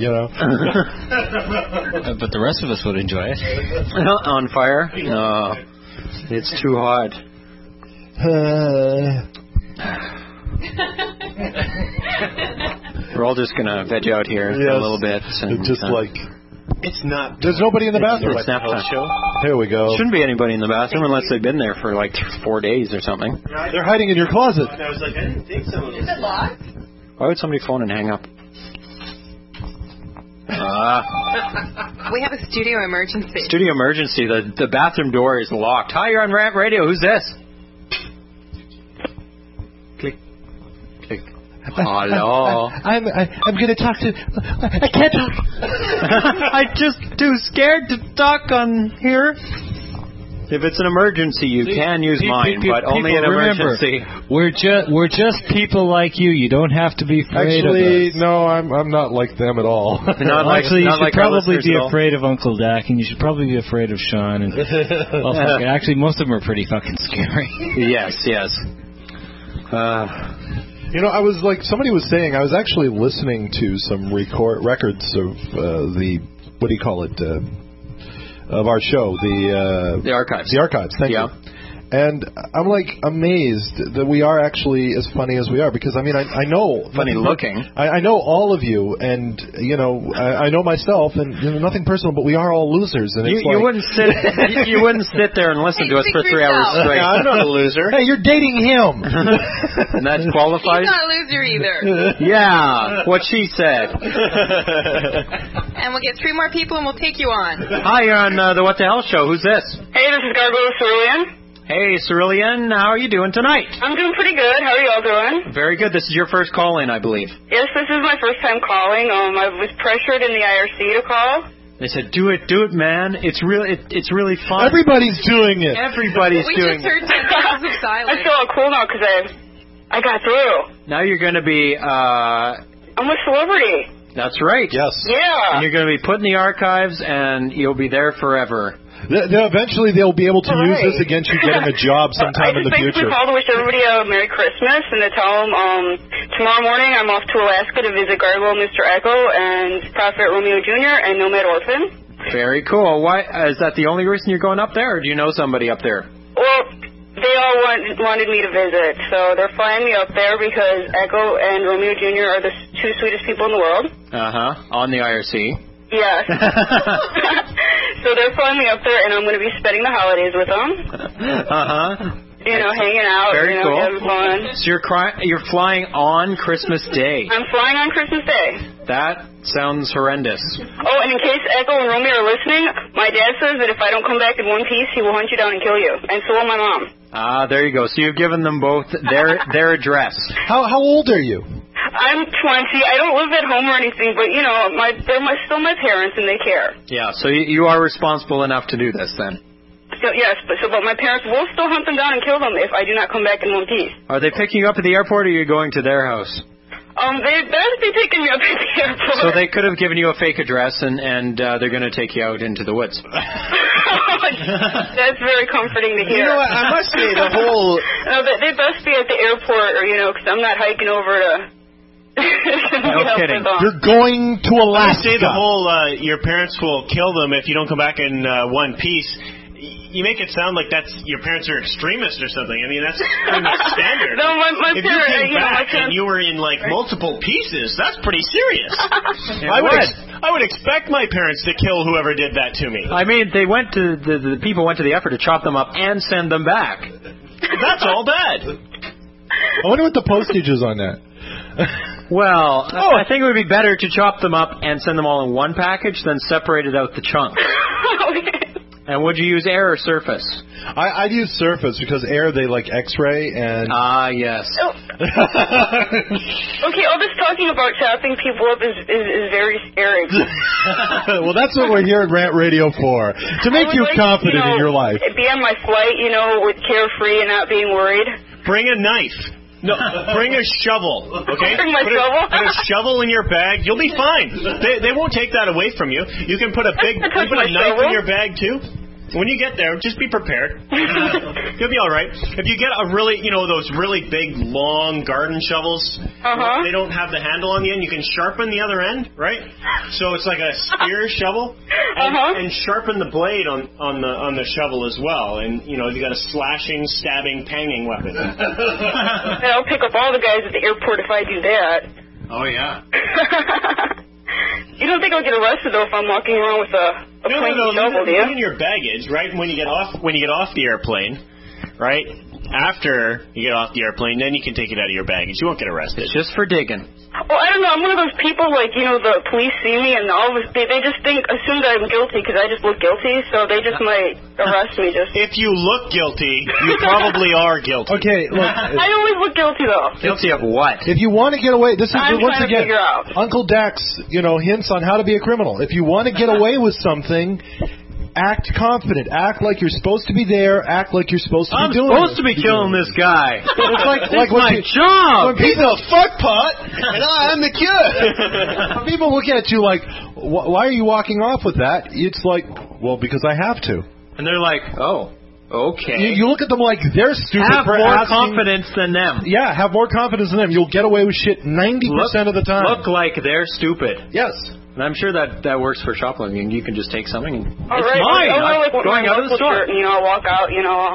But the rest of us would enjoy it. On fire? No. It's too hot. We're all just going to veg out here for a little bit. And, just it's not. There's nobody in the bathroom. It's nap time. Here we go. Shouldn't be anybody in the bathroom unless they've been there for 4 days or something. They're hiding in your closet. I was like, I didn't think so. Is it locked? Why would somebody phone and hang up? We have a studio emergency. Studio emergency. The bathroom door is locked. Hi, you're on Rant Radio. Who's this? Click. Click. Hello. I'm going to talk to... I can't talk. I'm just too scared to talk on here. If it's an emergency, you can use mine, but only an emergency. Remember, we're just people like you. You don't have to be afraid of us. No, I'm not like them at all. Actually, you should probably be afraid of Uncle Dak, and you should probably be afraid of Sean. And actually, most of them are pretty fucking scary. Yes. I was somebody was saying, I was actually listening to some records of the, what do you call it, of our show, the archives. The archives, thank you. And I'm amazed that we are actually as funny as we are, because I know funny looking. I know all of you, and I know myself, and nothing personal, but we are all losers. And you wouldn't sit there and listen to us for 3 hours straight. I'm not a loser. Hey, you're dating him. And that qualifies. He's not a loser either. Yeah, what she said. And we'll get 3 more people, and we'll take you on. Hi, you're on the What the Hell Show. Who's this? Hey, this is Gargoyle Cerulean. Hey, Cerulean, how are you doing tonight? I'm doing pretty good. How are you all doing? Very good. This is your first call-in, I believe. Yes, this is my first time calling. I was pressured in the IRC to call. They said, do it, man. It's really fun. Everybody's doing it. Everybody's doing it. We just heard 10 seconds of silence. I feel cool now because I got through. Now you're going to be... I'm a celebrity. That's right. Yes. Yeah. And you're going to be put in the archives, and you'll be there forever. Eventually, they'll be able to use this against you getting a job sometime in the future. I just basically called to wish everybody a Merry Christmas and to tell them tomorrow morning I'm off to Alaska to visit Gargoyle Mr. Echo and Prophet Romeo Jr. and Nomad Orphan. Very cool. Why is that the only reason you're going up there, or do you know somebody up there? Well, they all wanted me to visit, so they're flying me up there because Echo and Romeo Jr. are the 2 sweetest people in the world. On the IRC. Yes. So they're flying me up there, and I'm going to be spending the holidays with them. Hanging out. Very cool. Having fun. So you're flying on Christmas Day. I'm flying on Christmas Day. That sounds horrendous. Oh, and in case Echo and Romeo are listening, my dad says that if I don't come back in one piece, he will hunt you down and kill you. And so will my mom. There you go. So you've given them both their address. How old are you? I'm 20. I don't live at home or anything, but they're still my parents and they care. Yeah. So you are responsible enough to do this then. So, yes, but my parents will still hunt them down and kill them if I do not come back in one piece. Are they picking you up at the airport, or are you going to their house? They better be picking me up at the airport. So they could have given you a fake address, and they're going to take you out into the woods. That's very comforting to hear. You know what? I must say the whole... No, they best be at the airport, or because I'm not hiking over to... No kidding. You're going to Alaska. I say the whole your parents will kill them if you don't come back in one piece. You make it sound like your parents are extremists or something. I mean, that's pretty much standard. No, my if you came back and you were in multiple pieces, that's pretty serious. I would expect my parents to kill whoever did that to me. I mean, they went to the people went to the effort to chop them up and send them back. That's all bad. I wonder what the postage is on that. Well, I think it would be better to chop them up and send them all in one package than separated out the chunks. And would you use air or surface? I'd use surface because air, they like X-ray and... yes. Oh. Okay, all this talking about chopping people up is very scary. Well, that's what we're here at Rant Radio for, to make you confident in your life. Be on my flight, with carefree and not being worried. Bring a knife. No, bring a shovel, okay? Bring my shovel? Put a shovel in your bag. You'll be fine. They won't take that away from you. You can put a knife in your bag, too. When you get there, just be prepared. You'll be all right. If you get a really, those really big, long garden shovels, they don't have the handle on the end. You can sharpen the other end, right? So it's like a spear shovel, and sharpen the blade on the shovel as well. And you got a slashing, stabbing, panging weapon. I'll pick up all the guys at the airport if I do that. Oh yeah. You don't think I'll get arrested though if I'm walking around with a pointy shovel, do you? In your baggage, right? When you get off the airplane, right? After you get off the airplane, then you can take it out of your baggage. You won't get arrested. It's just for digging. Well, I don't know. I'm one of those people, the police see me and they just assume that I'm guilty because I just look guilty, so they just might arrest me. If you look guilty, you probably are guilty. Okay, look. I always look guilty, though. Guilty of what? If you want to get away, this is once again figure out. Uncle Dax, hints on how to be a criminal. If you want to get away with something, act confident. Act like you're supposed to be there. Act like you're supposed to be doing it. I'm supposed to be killing this guy. It's like my job. He's a fuck pot, and I'm the kid. When people look at you like, why are you walking off with that? It's like, well, because I have to. And they're like, oh, okay. You look at them like they're stupid. Have more confidence than them. Yeah, have more confidence than them. You'll get away with shit 90% of the time. Look like they're stupid. Yes. And I'm sure that works for shoplifting. You can just take something and all it's right. mine. I'm going out of the store. Shirt and, I'll walk out,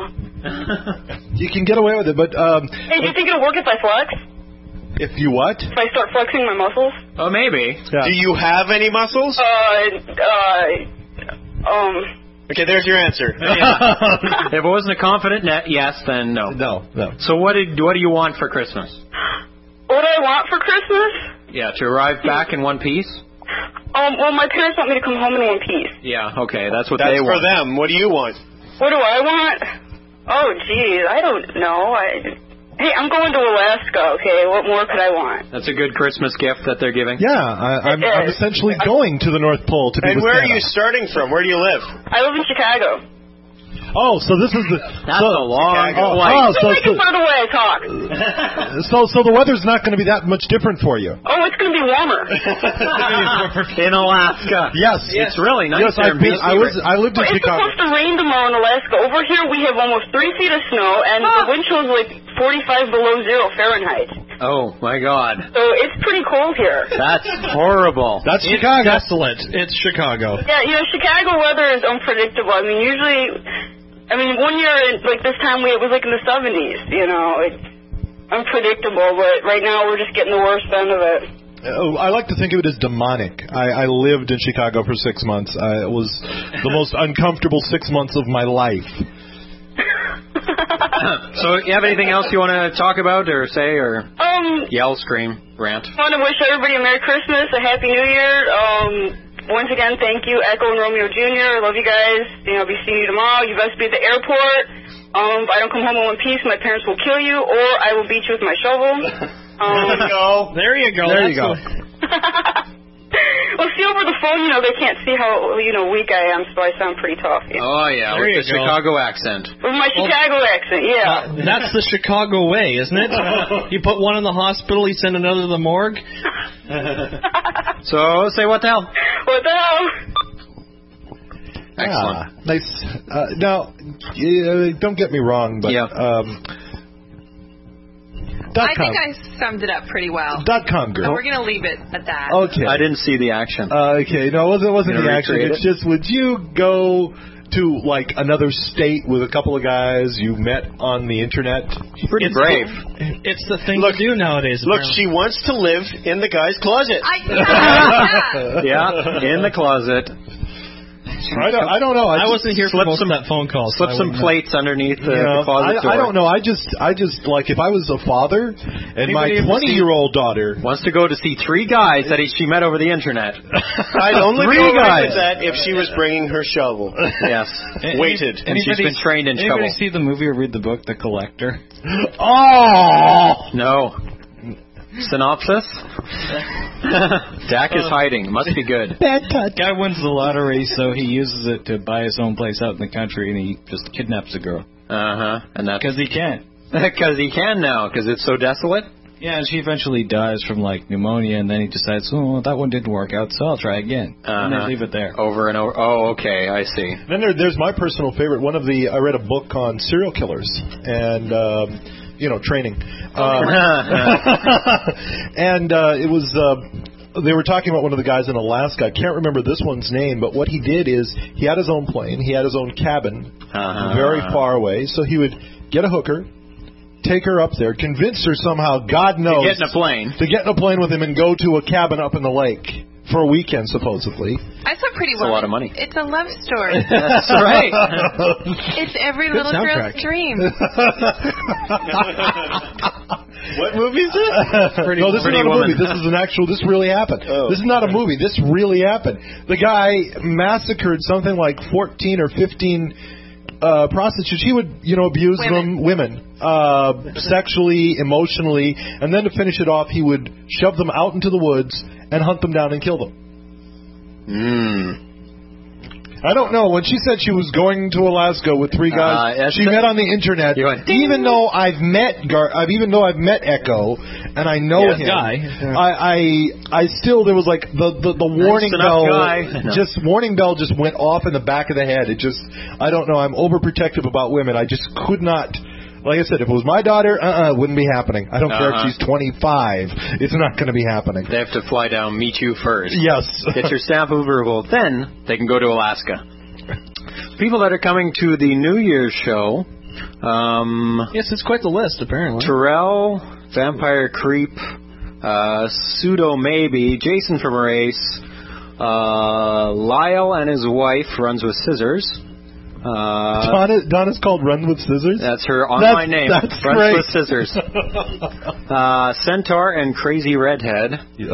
You can get away with it, but... Hey, do you think it'll work if I flex? If you what? If I start flexing my muscles? Oh, maybe. Yeah. Do you have any muscles? Okay, there's your answer. If it wasn't a confident yes, then no. No. So what do you want for Christmas? What do I want for Christmas? Yeah, to arrive back in one piece? Well, my parents want me to come home in one piece. Yeah, okay, that's what they want. That's for them. What do you want? What do I want? Oh, geez, I don't know. Hey, I'm going to Alaska, okay? What more could I want? That's a good Christmas gift that they're giving? Yeah, I'm essentially going to the North Pole to be with And where Santa. are you starting from? Where do you live? I live in Chicago. Oh, so this is the... That's a long flight. So the way I talk. So the weather's not going to be that much different for you. Oh, it's going to be warmer. In Alaska. Yes. It's really nice there. I lived in Chicago. It's supposed to rain tomorrow in Alaska. Over here we have almost 3 feet of snow, and the wind chill is like 45 below zero Fahrenheit. Oh, my God. So it's pretty cold here. That's horrible. That's Chicago. Desolate. It's Chicago. Yeah, Chicago weather is unpredictable. I mean, usually... one year, this time, it was in the 70s, It's unpredictable, but right now we're just getting the worst end of it. I like to think of it as demonic. I lived in Chicago for 6 months. It was the most uncomfortable 6 months of my life. So, you have anything else you want to talk about or say or yell, scream, rant? I want to wish everybody a Merry Christmas, a Happy New Year. Once again, thank you, Echo and Romeo Jr. I love you guys. I'll be seeing you tomorrow. You best be at the airport. If I don't come home in one piece, my parents will kill you, or I will beat you with my shovel. There you go. There you go. Well, see, over the phone, they can't see how, weak I am, so I sound pretty tough. Oh, yeah, there with the Chicago accent. With my Chicago accent, yeah. That's the Chicago way, isn't it? You put one in the hospital, you send another to the morgue. So, say what the hell? What the hell? Excellent. Nice. Now, don't get me wrong, but... I think I summed it up pretty well. .com girl. So we're going to leave it at that. Okay. I didn't see the action. Okay, no, it wasn't the action. It's just, would you go to another state with a couple of guys you met on the internet? Pretty brave. It's the thing to do nowadays. Look, she wants to live in the guy's closet. Yeah, in the closet. I don't know. I wasn't here for most of that phone call. Slip some plates underneath the closet door. I don't know. I just like if I was a father and my 20-year-old daughter wants to go to see 3 guys that she met over the internet. I'd only be okay with that if she was bringing her shovel. Yes. Weighted. And she's been trained in shovel. Anybody see the movie or read the book, The Collector? Oh! No. Synopsis? Dak is hiding. Must be good. Bad touch. Guy wins the lottery, so he uses it to buy his own place out in the country, and he just kidnaps a girl. And that's because he can. Because he can now, because it's so desolate. Yeah, and she eventually dies from pneumonia, and then he decides, that one didn't work out, so I'll try again. And they leave it there. Over and over. Oh, okay, I see. Then there's my personal favorite. I read a book on serial killers and training. And it was they were talking about one of the guys in Alaska. I can't remember this one's name, but what he did is he had his own plane, he had his own cabin, very far away. So he would get a hooker, take her up there, convince her somehow, God knows, to get in a plane with him and go to a cabin up in the lake for a weekend, supposedly. That's a pretty a lot of money. It's a love story. That's right. It's every little girl's dream. What movie is this? No, this is not a movie. This is an actual. This really happened. Oh. This is not a movie. This really happened. The guy massacred something like 14 or 15 prostitutes. He would, abuse women, sexually, emotionally, and then to finish it off, he would shove them out into the woods and hunt them down and kill them. I don't know. When she said she was going to Alaska with 3 guys, she met on the internet. Even though I've met Echo and I know him, I still there was the warning bell. Warning bell just went off in the back of the head. It just I don't know. I'm overprotective about women. I just could not. Like I said, if it was my daughter, it wouldn't be happening. I don't care if she's 25. It's not going to be happening. They have to fly down, meet you first. Yes. Get your stamp of approval. Then they can go to Alaska. People that are coming to the New Year's show. Yes, it's quite the list, apparently. Terrell, Vampire Creep, Pseudo Maybe, Jason from Race, Lyle and his wife runs with scissors. Donna's called Run with Scissors? That's her online name. That's Runs great. with Scissors. Centaur and Crazy Redhead.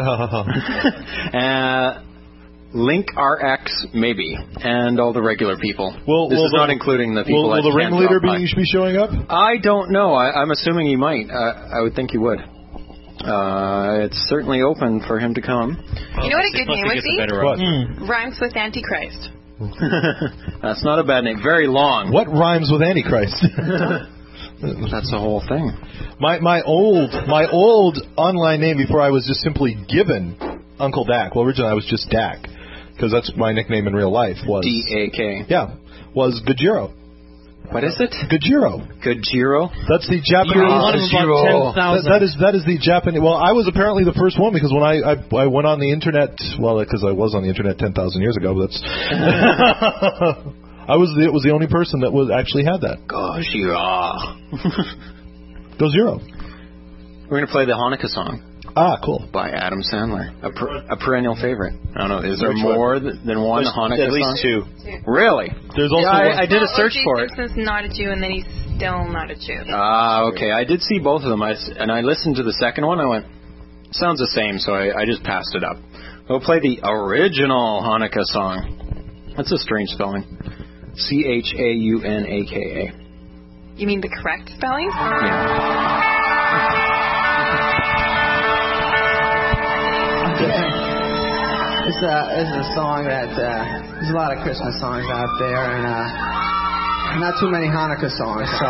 Link RX, maybe. And all the regular people. This is not including the people will the ringleader be showing up? I don't know. I'm assuming he might. I would think he would. It's certainly open for him to come. You know what a good name would be? What? Rhymes with Antichrist. That's not a bad name. Very long. What rhymes with Antichrist? That's the whole thing. My old online name before I was just simply given Uncle Dak. Well, originally I was just Dak because that's my nickname in real life. Was D-A-K. Yeah, was Gojiro. What is it? Gojiro. Gojiro? That's the Japanese. That is the Japanese. Well, I was apparently the first one because when I went on the internet, because I was on the internet 10,000 years ago. That's it was the only person that actually had that. Gojiro. We're going to play the Hanukkah song. Ah, cool. By Adam Sandler. A perennial favorite. I don't know. Is there more than one Hanukkah song? At least 2. Really? There's also I did a search for it. O.J. Simpson's not a Jew, and then he's still not a Jew. Ah, okay. I did see both of them. And I listened to the second one. I went, sounds the same, so I just passed it up. We'll play the original Hanukkah song. That's a strange spelling. Chaunaka. You mean the correct spelling? Yeah. It's a song that there's a lot of Christmas songs out there, and not too many Hanukkah songs. So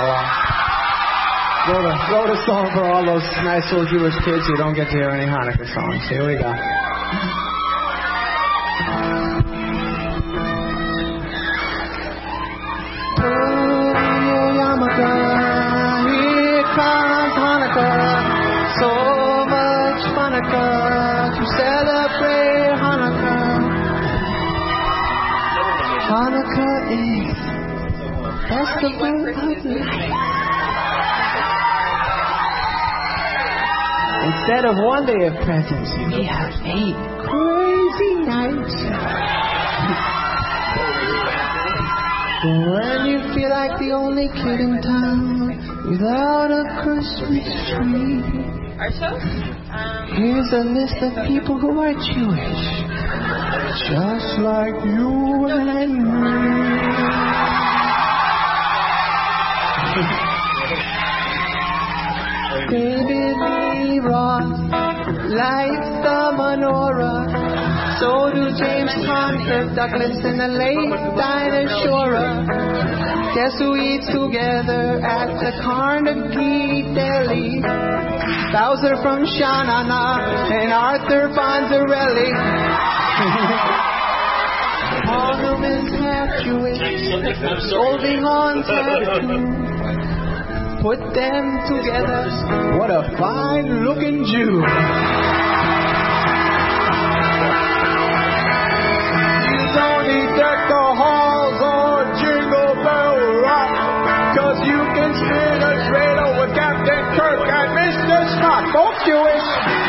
wrote a song for all those nice little Jewish kids who don't get to hear any Hanukkah songs. Here we go. Here comes Hanukkah, so much Hanukkah to celebrate Hanukkah. Hanukkah is festival of light. Instead of one day of presents, we have 8 crazy nights. When you feel like the only kid in town without a Christmas tree, here's a list of people who are Jewish, just like you and me. David Lee Roth lights the menorah. So do James Caan, Kirk Douglas, and the late Dinah Shore. Guess who eats together at the Carnegie Deli? Bowser from Sha-Na-Na and Arthur Fonzarelli. Paul Newman's half Jewish, Goldie Hawn's half Jew. Put them together, what a fine-looking Jew. You don't need deck the halls or Jingle Bell Rock, 'cause you can spin a trailer with Captain Kirk and Mr. Spock, both Jewish.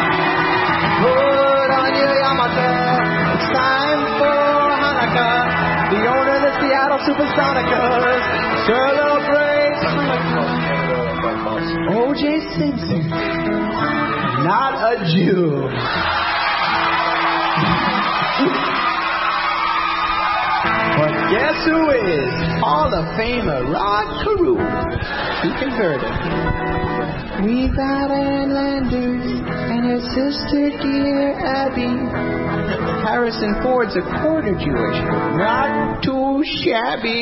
Put on your yarmulke, it's time for Hanukkah. The owner of the Seattle Supersonicas celebrates Hanukkah. O.J. Simpson, not a Jew. But guess who is? Hall of Famer Rod Carew. He converted. We got Ann Landers and her sister dear Abby. Harrison Ford's a quarter Jewish, not too shabby.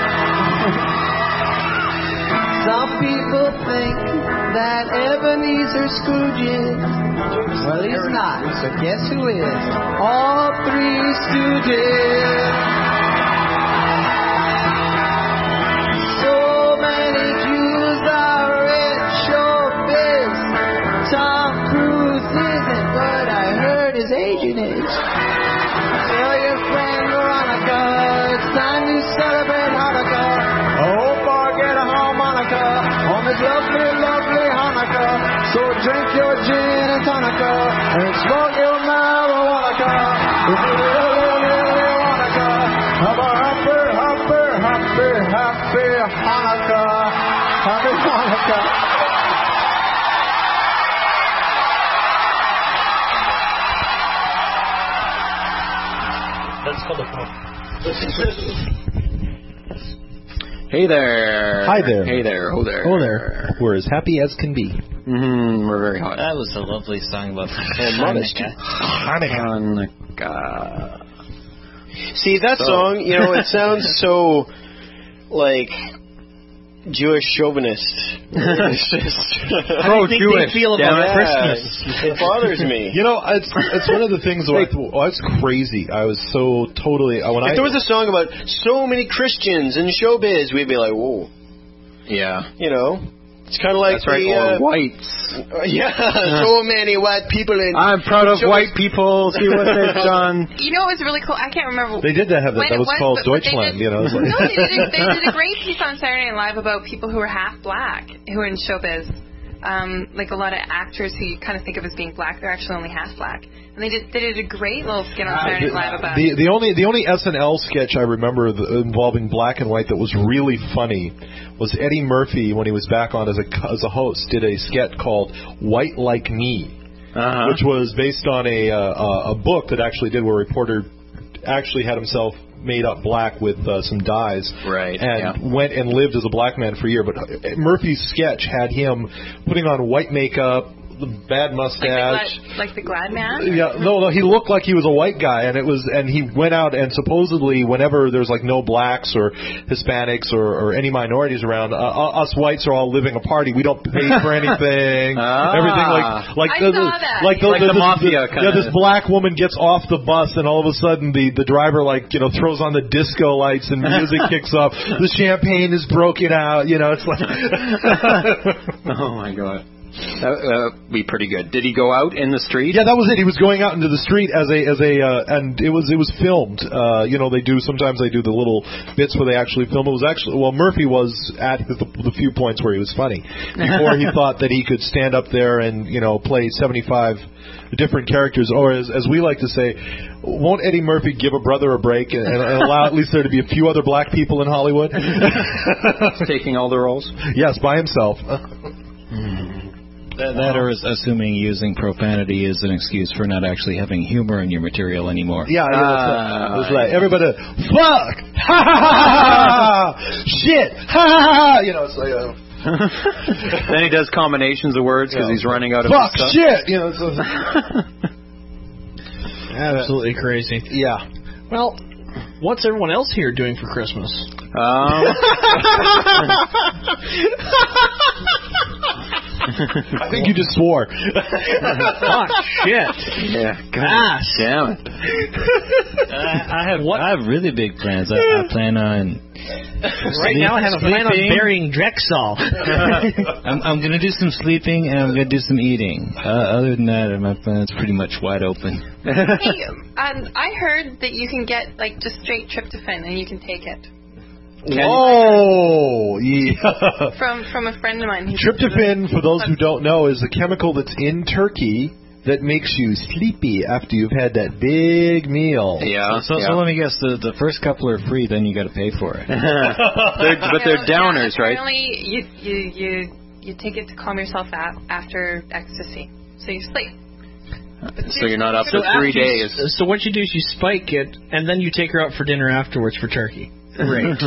Some people think that Ebenezer Scrooge is. Well, he's not. So guess who is? All three Stooges. So many Jews are in showbiz. Tom Cruise isn't, but I heard his agent is. Tell your friend Veronica it's time to celebrate Hanukkah. Oh, forget a harmonica on this lovely, lovely Hanukkah. So drink your gin and tonica and smoke your marijuana. If you really Hanukkah, have a happy, happy, happy, happy Hanukkah. Happy Hanukkah. That's called a pump. Hey there. Hi there. Hey there. Ho there. Oh there. We're as happy as can be. We're very hot. That was a lovely song about Hanukkah. See, that song, you know, it sounds so, like, Jewish chauvinist. It's just how do you think they feel about Christmas? It bothers me. You know, it's one of the things where that's crazy. I was so totally if there was a song about so many Christians in showbiz, we'd be like, whoa. Yeah. You know, it's kind of like that's right. Or whites. So many white people in. I'm proud of white people. See what they've done. You know, it was really cool. I can't remember. They did have that. That was called Deutschland. You know. No, they did a great piece on Saturday Night Live about people who were half black who are in showbiz. Like a lot of actors who you kind of think of as being black, they're actually only half black. And they did a great little skit on Saturday Night Live about it. The only SNL sketch I remember involving black and white that was really funny was Eddie Murphy, when he was back on as a host, did a sketch called White Like Me, which was based on a book that actually did where a reporter actually had himself made up black with some dyes, right? And went and lived as a black man for a year. But Murphy's sketch had him putting on white makeup, the bad mustache, like the Glad Man. Yeah, no, he looked like he was a white guy, and he went out and supposedly whenever there's like no blacks or Hispanics or any minorities around, us whites are all living a party. We don't pay for anything. Everything like the mafia. This black woman gets off the bus, and all of a sudden the driver throws on the disco lights and music kicks up. The champagne is broken out. You know, it's like oh my god. Be pretty good. Did he go out in the street? Yeah, that was it. He was going out into the street and it was filmed. Sometimes they do the little bits where they actually film. It was actually, Murphy was at the few points where he was funny before he thought that he could stand up there and play 75 different characters, or as we like to say, won't Eddie Murphy give a brother a break and allow at least there to be a few other black people in Hollywood? Taking all the roles? Yes, by himself. That or is assuming using profanity is an excuse for not actually having humor in your material anymore. Yeah, that's right. Everybody, fuck! Ha ha ha! Shit! Ha ha ha! It's like then he does combinations of words because he's running out of fuck stuff. Shit! Absolutely crazy. Yeah. Well, what's everyone else here doing for Christmas? I think you just swore. Fuck shit. Yeah. God damn it. I have really big plans. I plan on. Right now, I have a plan on burying Drexel. I'm going to do some sleeping and I'm going to do some eating. Other than that, my plan's pretty much wide open. Hey, I heard that you can get just straight tryptophan and you can take it. Whoa! Yeah. From a friend of mine. Tryptophan, for those who don't know, is a chemical that's in turkey that makes you sleepy after you've had that big meal. Yeah. So let me guess, the first couple are free, then you got to pay for it. They're downers, right? Apparently, you take it to calm yourself after ecstasy, so you sleep. So you're not up for 3 days. So what you do is you spike it, and then you take her out for dinner afterwards for turkey. Great.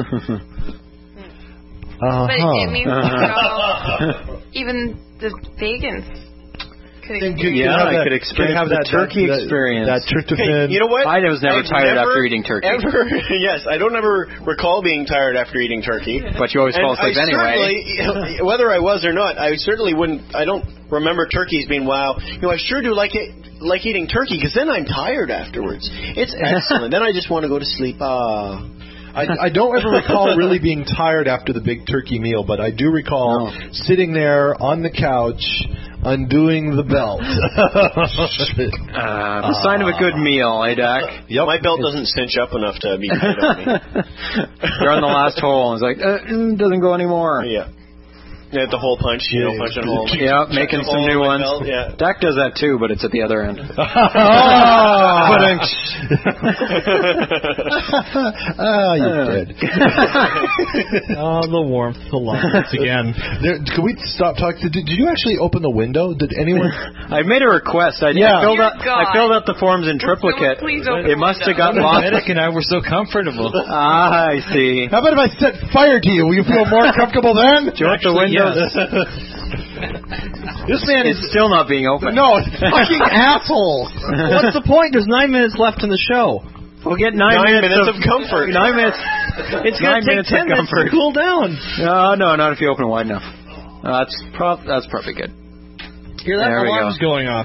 But it means even the vegans could experience. I could experience the turkey experience. That tryptophan. Hey, you know what? I was never tired after eating turkey. Yes, I don't ever recall being tired after eating turkey. But you always fall asleep anyway. Whether I was or not, I certainly wouldn't. I don't remember turkeys being wow. I sure do like eating turkey because then I'm tired afterwards. It's excellent. Then I just want to go to sleep. I don't ever recall really being tired after the big turkey meal, but I do recall sitting there on the couch, undoing the belt. The sign of a good meal, eh, Dak? Yep. My belt doesn't cinch up enough to be tight on me. You're on the last hole, and it's like, doesn't go anymore. Yeah. Yeah, the hole punch, punching a hole. Yeah, making some new ones. Yeah. Dak does that too, but it's at the other end. You did. The warmth, the lungs again. Can we stop talking? Did you actually open the window? Did anyone? I made a request. I filled out the forms in triplicate. It must have got lost. Medic and I were so comfortable. I see. How about if I set fire to you? Will you feel more comfortable then? Do you want the window? Yes. This man is still not being open. No, it's fucking asshole. What's the point? There's 9 minutes left in the show. We'll get 9 minutes of comfort. 9 minutes. It's going to take 10 minutes to cool down. No, not if you open it wide enough. That's probably good. Hear that alarm's going off.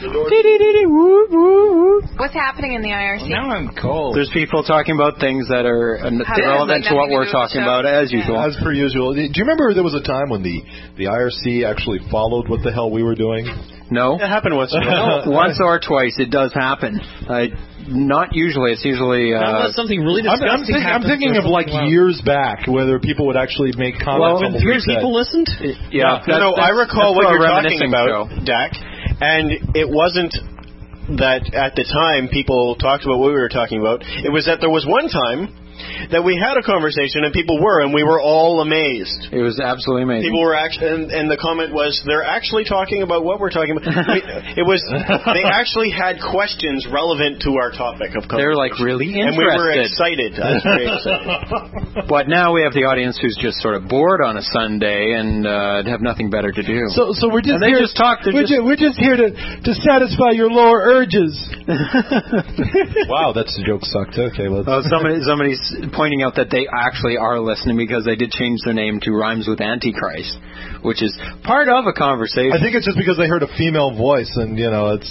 What's happening in the IRC? Now I'm cold. There's people talking about things that are relevant to what we're talking about, as usual. As per usual. Do you remember there was a time when the IRC actually followed what the hell we were doing? No. It happened once in a while. Once or twice, it does happen. Not usually. It's usually... Unless something really disgusting I'm thinking of years back, whether people would actually make comments. Well, here's people listened? Yeah. I recall what you're talking about, Dak, and it wasn't that at the time people talked about what we were talking about. It was that there was one time that we had a conversation and we were all amazed. It was absolutely amazing. People were actually, and the comment was, they're actually talking about what we're talking about. They actually had questions relevant to our topic of conversation. They're really interested. And we were excited. I was very excited. But now we have the audience who's just sort of bored on a Sunday and have nothing better to do. So we're just here. We're just here to satisfy your lower urges. Wow, that joke sucked. Okay, let's. Somebody's pointing out that they actually are listening because they did change their name to Rhymes with Antichrist, which is part of a conversation. I think it's just because they heard a female voice, and it's.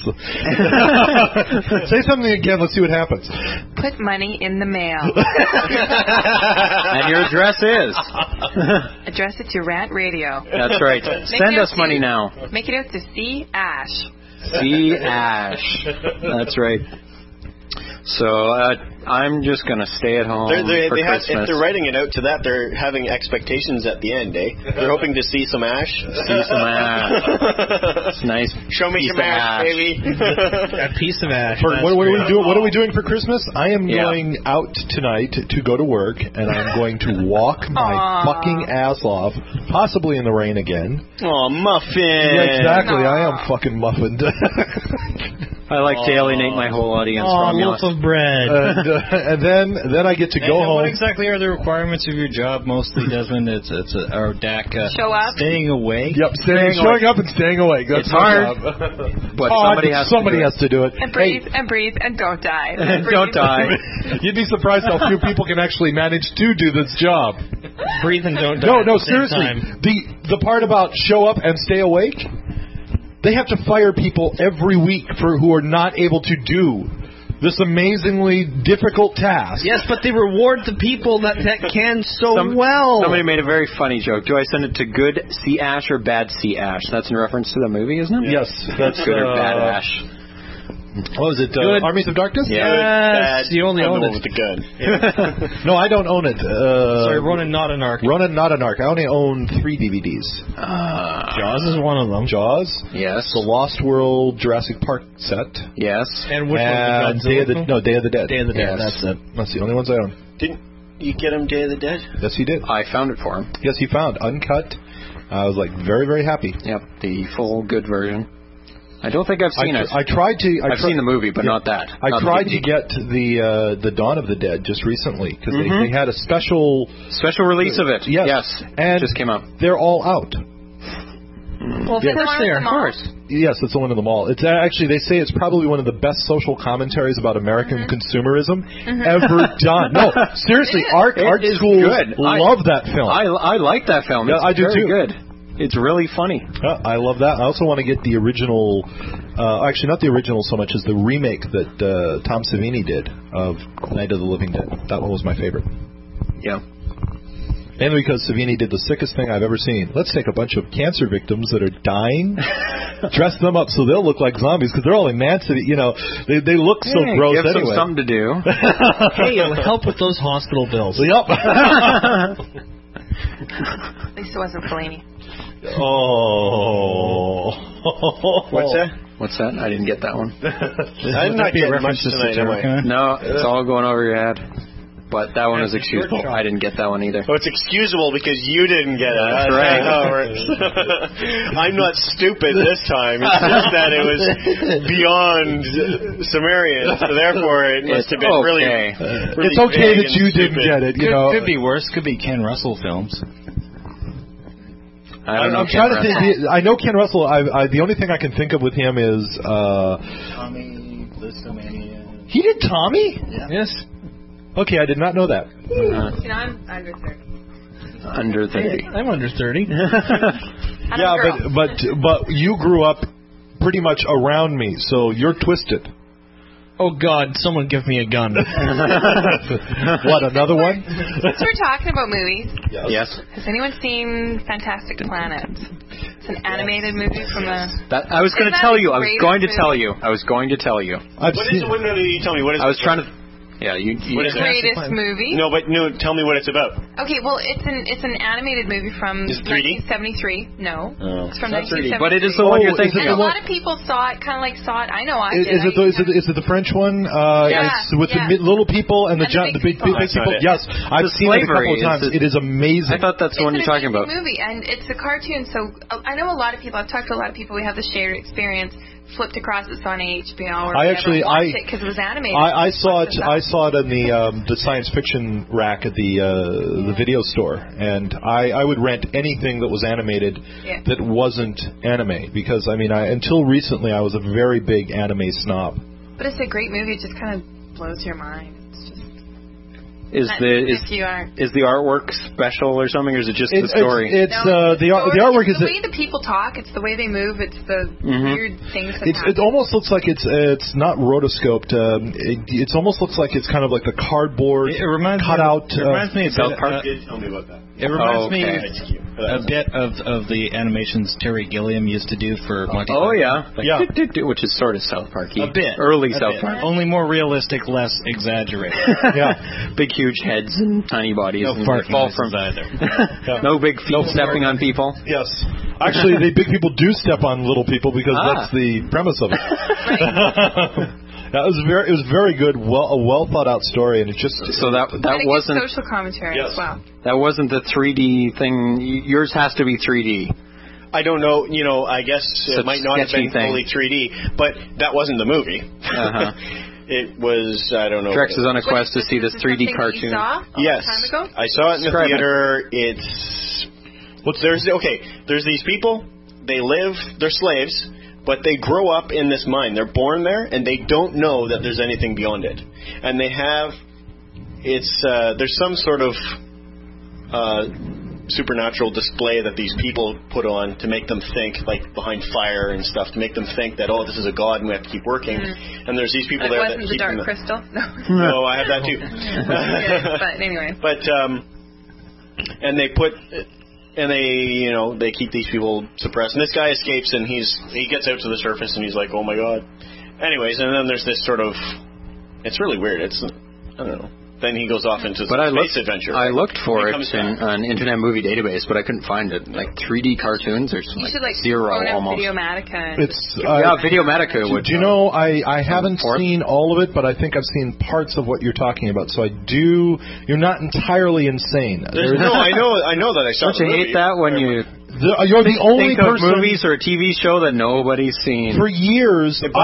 Say something again. Let's see what happens. Put money in the mail. And your address is. Address it to Rant Radio. That's right. Send us money now. Make it out to C. Ash. C. Ash. That's right. So I'm just going to stay at home for Christmas. If they're writing it out to that, they're having expectations at the end, eh? They're hoping to see some ash. See some ash. It's nice. Show me some ash, baby. A piece of ash. What are we doing? What are we doing for Christmas? I am going out tonight to go to work, and I'm going to walk my fucking ass off, possibly in the rain again. Oh, muffin! Yeah, exactly. I am fucking muffined. I like to alienate my whole audience from you. Loaf of bread. And then I get to go home. What exactly are the requirements of your job? Mostly, Desmond, it's or Dak. Show up. Staying awake. Yep, showing up and staying awake. That's it's hard, but somebody has to do it. And breathe and breathe and don't die. And don't die. You'd be surprised how few people can actually manage to do this job. Breathe and don't die. No, seriously. The part about show up and stay awake. They have to fire people every week who are not able to do this amazingly difficult task. Yes, but they reward the people that can so well. Somebody made a very funny joke. Do I send it to good C. Ash or bad C. Ash? That's in reference to the movie, isn't it? Yes. That's good or bad Ash. What was it? Armies of Darkness? Yes, you only own it. With the gun. Yeah. No, I don't own it. Sorry, Ronan Not an Ark. Ronan Not an Ark. I only own 3 DVDs. Jaws is one of them. Jaws. Yes. The Lost World Jurassic Park set. Yes. And which one? Day of the Dead. Day of the Dead. Yes. That's it. That's the only ones I own. Didn't you get him Day of the Dead? Yes, he did. I found it for him. Yes, he found uncut. I was very, very happy. Yep, the full good version. I don't think I've seen it. I've seen the movie, but not that. I tried to get the Dawn of the Dead just recently because they had a special release of it. Yes, and it just came out. They're all out. Well, of course they are. Of course. Yes, it's the one in the mall. It's actually, they say it's probably one of the best social commentaries about American consumerism ever done. No, seriously, art schools love that film. I like that film. It's I do very too. Good. It's really funny. I love that. I also want to get the original, actually not the original so much as the remake that Tom Savini did of Night of the Living Dead. That one was my favorite. Yeah. Mainly because Savini did the sickest thing I've ever seen. Let's take a bunch of cancer victims that are dying, dress them up so they'll look like zombies because they're all emancipated. They look so gross give anyway. Give them something to do. Hey, it'll help with those hospital bills. Yep. At least it wasn't Fellini. Oh. What's that? I didn't get that one. I'm not getting much tonight, am I? No, it's all going over your head. But that one is excusable. I didn't get that one either. Oh, it's excusable because you didn't get it. That's right. I'm not stupid this time. It's just that it was beyond Sumerian, so therefore it must have been really it's okay that you didn't get it. Could be worse. Could be Ken Russell films. I'm trying to think. I know Ken Russell. The only thing I can think of with him is Tommy Listomania. He did Tommy? Yeah. Yes. Okay, I did not know that. I'm under 30. Under 30. I'm under 30. Yeah, but you grew up pretty much around me, so you're twisted. Oh, God, someone give me a gun. What, another one? Since we're talking about movies, yes. Has anyone seen Fantastic Planet? It's an animated movie from the... I was going to tell you. I was going to tell you. What did you tell me? What is I was trying to... Yeah, you the greatest movie. No, tell me what it's about. Okay, well, it's an animated movie from 1973. No, it's from 1973. But it is the one you're thinking of. A lot of people saw it, kind of saw it. I know I did. Is it the French one? It's with the little people and the big people. Yes, I've seen it a couple of times. It is amazing. I thought that's the one you're talking about. It's an amazing movie, and it's a cartoon. So I know a lot of people. I've talked to a lot of people. We have the shared experience. Flipped across, it's on HBO. Or I watched it because it was animated. I saw it. I saw it in the science fiction rack at the video store, and I would rent anything that was animated that wasn't anime because until recently I was a very big anime snob. But it's a great movie. It just kind of blows your mind. Is the artwork special or something, or is it just the story? The artwork is the way the people talk. It's the way they move. It's the weird things that happen. It almost looks like it's not rotoscoped. It almost looks like it's kind of like the cardboard cutout. It reminds me of South Park. Tell me about that. It reminds me a bit of the animations Terry Gilliam used to do for Monty Python. Oh yeah, which is sort of South Parky. A bit. Early South Park. Only more realistic, less exaggerated. Yeah. Big huge heads and tiny bodies. No fart fall from either. No big feet stepping on people. Yes. Actually, the big people do step on little people because that's the premise of it. It was very good, a well thought out story, and it just that wasn't social commentary as well. That wasn't the 3D thing. Yours has to be 3D. I don't know. I guess it might not have been fully 3D, but that wasn't the movie. It was, I don't know. Trex is on a quest to see this 3D cartoon. Yes, time ago? I saw it in the theater. There's these people. They live. They're slaves. But they grow up in this mine. They're born there, and they don't know that there's anything beyond it. And they have, there's some sort of supernatural display that these people put on to make them think, like behind fire and stuff, to make them think that, this is a god and we have to keep working. And there's these people there that keep them. It wasn't the Dark Crystal? No, I have that too. But anyway. But, and they put... And they keep these people suppressed. And this guy escapes, and he gets out to the surface, and he's like, oh my god. Anyways, and then there's this sort of, it's really weird. I don't know. Then he goes off into space adventure. I looked for it in an Internet Movie Database, but I couldn't find it. Like 3D cartoons, there's zero almost. Videomatica. Videomatica would. Do you know, I haven't seen all of it, but I think I've seen parts of what you're talking about. So you're not entirely insane. I know that I saw Don't you hate that when you... You're the only person. Movies or a TV show that nobody's seen. For years, when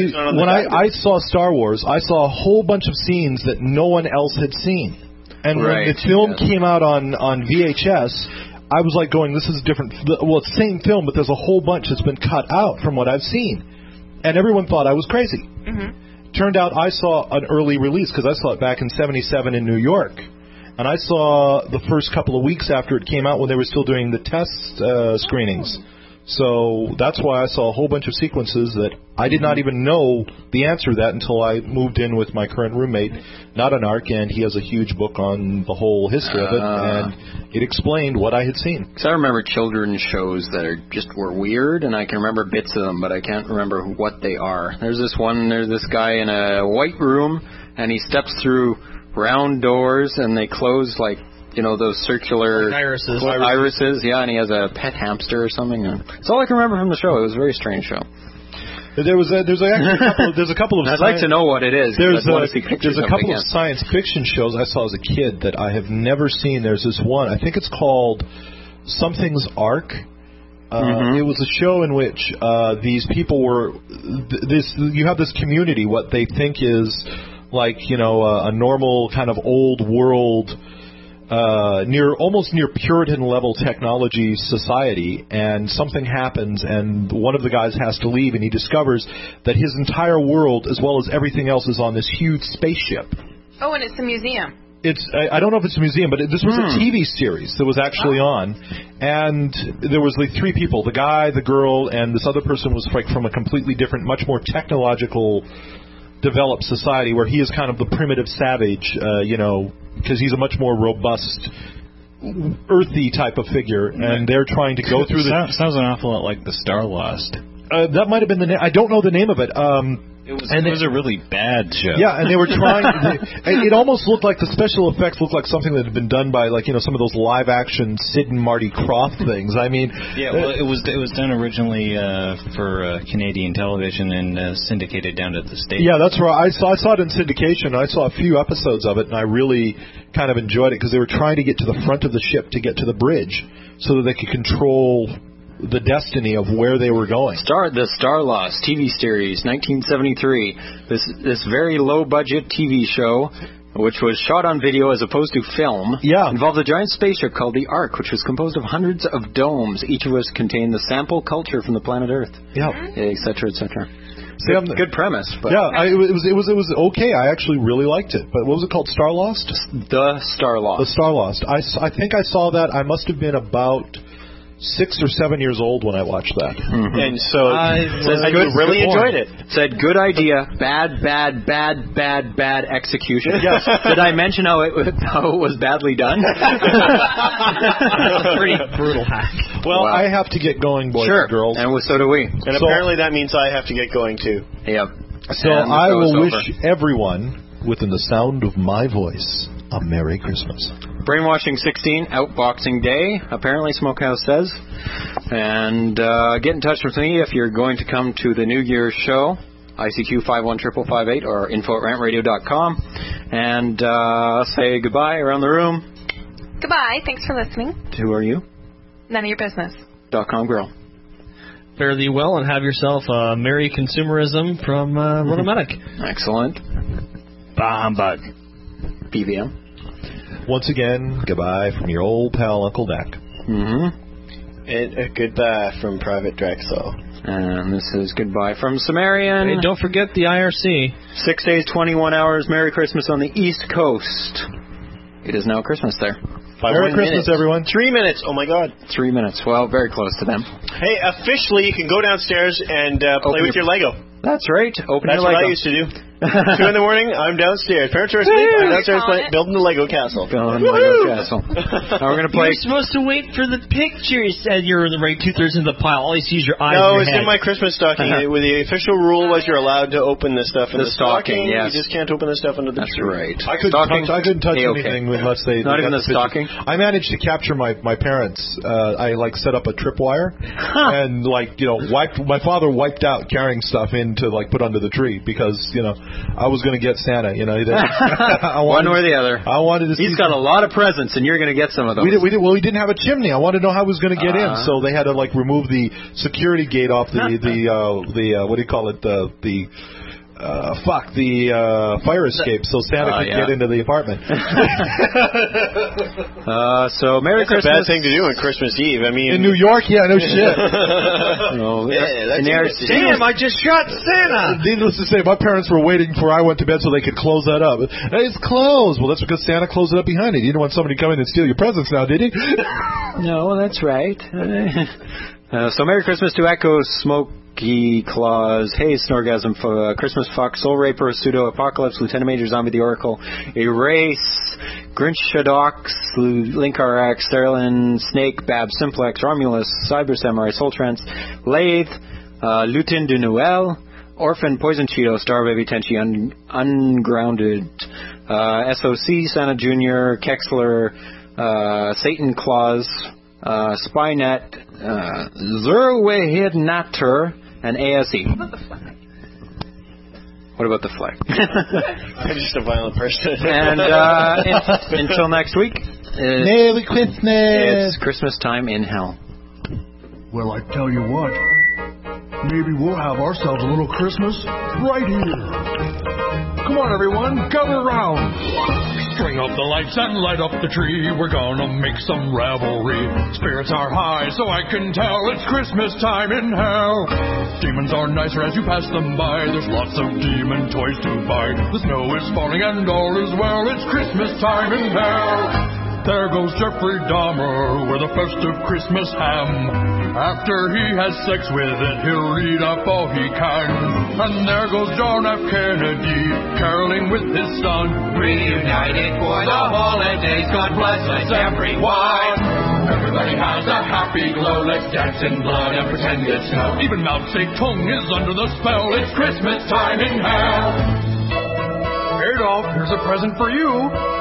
I saw Star Wars, I saw a whole bunch of scenes that no one else had seen. And when the film came out on VHS, I was like going, this is different. Well, it's the same film, but there's a whole bunch that's been cut out from what I've seen. And everyone thought I was crazy. Mm-hmm. Turned out I saw an early release because I saw it back in '77 in New York. And I saw the first couple of weeks after it came out when they were still doing the test screenings. So that's why I saw a whole bunch of sequences that I did not even know the answer to that until I moved in with my current roommate, not an ARC, and he has a huge book on the whole history of it, and it explained what I had seen. Because I remember children's shows that were weird, and I can remember bits of them, but I can't remember what they are. There's this guy in a white room, and he steps through round doors, and they close those circular irises, and he has a pet hamster or something. That's all I can remember from the show. It was a very strange show. There's a couple of. I'd like to know what it is. There's a couple of science fiction shows I saw as a kid that I have never seen. There's this one. I think it's called Something's Ark. It was a show in which these people were. You have this community. What they think is a normal kind of old world, almost near Puritan level technology society, and something happens, and one of the guys has to leave, and he discovers that his entire world, as well as everything else, is on this huge spaceship. Oh, and it's a museum. I don't know if it's a museum, but this was a TV series that was actually on, and there was three people: the guy, the girl, and this other person was from a completely different, much more technological developed society, where he is kind of the primitive savage, because he's a much more robust, earthy type of figure, and they're trying to go through the... Sounds an awful lot like the Star Lost. That might have been the name. I don't know the name of it. It was a really bad show. Yeah, and they were trying... it almost looked like the special effects looked like something that had been done by, some of those live-action Sid and Marty Krofft things. I mean... Yeah, well, it was done originally for Canadian television and syndicated down to the States. Yeah, that's right. I saw it in syndication. I saw a few episodes of it, and I really kind of enjoyed it, because they were trying to get to the front of the ship to get to the bridge so that they could control the destiny of where they were going. The Star Lost TV series, 1973. This very low-budget TV show, which was shot on video as opposed to film, involved a giant spaceship called the Ark, which was composed of hundreds of domes, each of which contained the sample culture from the planet Earth. Yeah. Et cetera, et cetera. Good premise. But yeah, it was okay. I actually really liked it. But what was it called? Star Lost? The Star Lost. The Star Lost. I think I saw that. I must have been about 6 or 7 years old when I watched that. Mm-hmm. And so I really enjoyed it. Said good idea, bad execution. Yes. Did I mention how it was badly done? Pretty brutal hack. Well, wow. I have to get going, boys and girls. And so do we. And apparently that means I have to get going too. Yep. So I will wish everyone within the sound of my voice a Merry Christmas. Brainwashing 16, Outboxing Day, apparently Smokehouse says. And get in touch with me if you're going to come to the New Year's show, ICQ 5155558 or info@rantradio.com. And say goodbye around the room. Goodbye. Thanks for listening. Who are you? None of your business. .com girl. Fare thee well and have yourself a merry consumerism from Rotomedic. Excellent. Bombard. BVM. Once again, goodbye from your old pal Uncle Dak. Mm-hmm. And a goodbye from Private Drexel. And this is goodbye from Sumerian. Hey, don't forget the IRC. 6 days, 21 hours. Merry Christmas on the East Coast. It is now Christmas there. Merry Christmas, everyone. 3 minutes. Oh, my God. 3 minutes. Well, very close to them. Hey, officially, you can go downstairs and play with your Lego. That's right. That's what I used to do. 2 in the morning, I'm downstairs. Parents are asleep, I'm downstairs building the Lego castle. Building the Lego castle. Now we're going to play. You're supposed to wait for the pictures. Said you're in the right 2/3 of the pile. All you see is your eyes. No, it's in my Christmas stocking. The official rule was you're allowed to open this stuff in the stocking. Yes. You just can't open the stuff under the tree. Right. I couldn't touch anything unless they. Not even the stocking. I managed to capture my parents. I set up a tripwire and my father wiped out carrying stuff in to put under the tree because I was going to get Santa. One or the other. I wanted to. He's got a lot of presents, and you're going to get some of those. We didn't have a chimney. I wanted to know how I was going to get in, so they had to remove the security gate off the what do you call it the fire escape, so Santa could get into the apartment. So Merry Christmas. That's a bad thing to do on Christmas Eve. I mean, in New York, no shit. Damn, I just shot Santa. Needless to say, my parents were waiting for I went to bed so they could close that up. It's closed. Well, that's because Santa closed it up behind it. You didn't want somebody to come in and steal your presents now, did he? No, that's right. So Merry Christmas to Echo Smokey Claus, Hey Snorgasm, Christmas Fuck, Soul Raper, Pseudo Apocalypse, Lieutenant Major Zombie the Oracle, Erase, Grinch Shadox, Link RX, Sterlin, Snake, Bab Simplex, Romulus, Cyber Samurai, Soul Trance, Lathe, Lutin de Noël, Orphan, Poison Cheeto, Star Baby Tenchi, Ungrounded, SOC, Santa Jr., Kexler, Satan Claus, Spynet, Zerwahid Natur, and ASE. What about the flag? I'm just a violent person. And until next week, Merry Christmas. It's Christmas time in hell. Well, I tell you what, maybe we'll have ourselves a little Christmas right here. Come on, everyone, gather around. String up the lights and light up the tree. We're gonna make some revelry. Spirits are high, so I can tell it's Christmas time in hell. Demons are nicer as you pass them by. There's lots of demon toys to buy. The snow is falling and all is well. It's Christmas time in hell. There goes Jeffrey Dahmer with a festive Christmas ham. After he has sex with it, he'll read up all he can. And there goes John F. Kennedy caroling with his son. Reunited for the holidays, God bless us everyone. Everybody has a happy glow, let's dance in blood and pretend it's snow. Even Mao Zedong is under the spell, it's Christmas time in hell. Adolf, here's a present for you.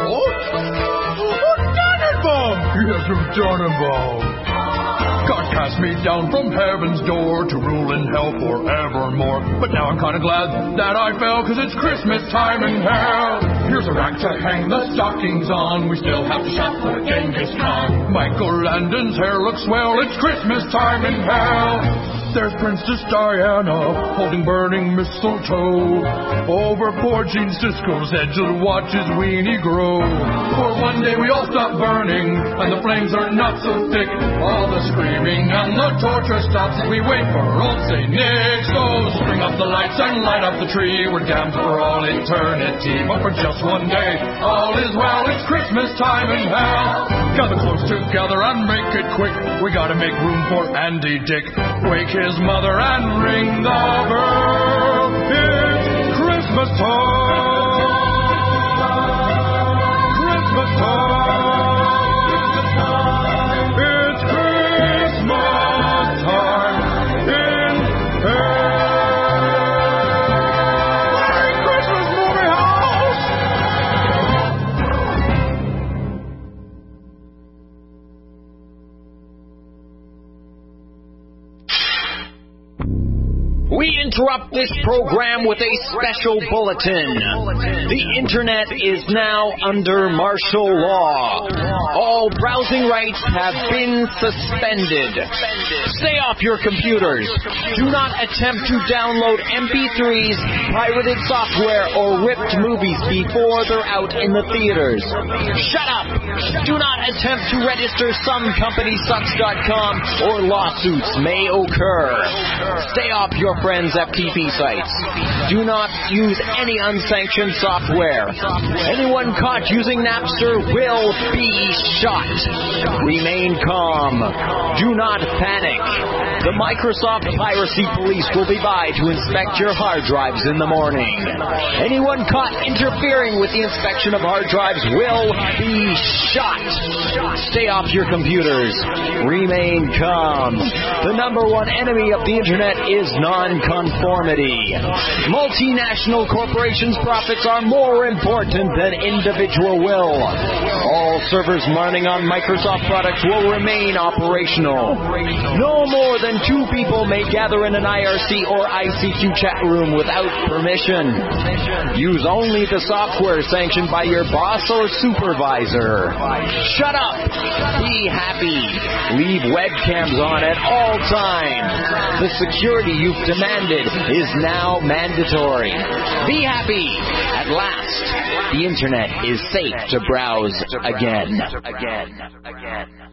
Yes, from Tannenbaum. God cast me down from heaven's door to rule in hell forevermore. But now I'm kind of glad that I fell, cause it's Christmas time in hell. Here's a rack to hang the stockings on. We still have to shop for Genghis Khan. Michael Landon's hair looks swell. It's Christmas time in hell. there's Princess Diana holding burning mistletoe over poor Gene Sisco's head to watch his weenie grow. For one day we all stop burning and the flames are not so thick. All the screaming and the torture stops as we wait for old St. Nick. So string up the lights and light up the tree. We're damned for all eternity, but for just one day, all is well. It's Christmas time in hell. Gather close together and make it quick. We gotta make room for Andy Dick. Wake his mother and ring the bell. It's Christmas time. Christmas time. It's Christmas time in hell. Merry Christmas, movie house. We interrupt this program with a special bulletin. The Internet is now under martial law. All browsing rights have been suspended. Stay off your computers. Do not attempt to download MP3s, pirated software, or ripped movies before they're out in the theaters. Shut up! Do not attempt to register somecompanysucks.com or lawsuits may occur. Stay off your friends' FTP sites. Do not use any unsanctioned software. Anyone caught using Napster will be shot. Remain calm. Do not panic. The Microsoft Piracy Police will be by to inspect your hard drives in the morning. Anyone caught interfering with the inspection of hard drives will be shot. Stay off your computers. Remain calm. The number one enemy of the Internet is nonconformity. Multinational corporations' profits are more important than individual will. All servers running on Microsoft products will remain operational. No more than 2 people may gather in an IRC or ICQ chat room without permission. Use only the software sanctioned by your boss or supervisor. Shut up. Be happy. Leave webcams on at all times. The security you've demanded is now mandatory. Be happy. At last, the Internet is safe to browse again.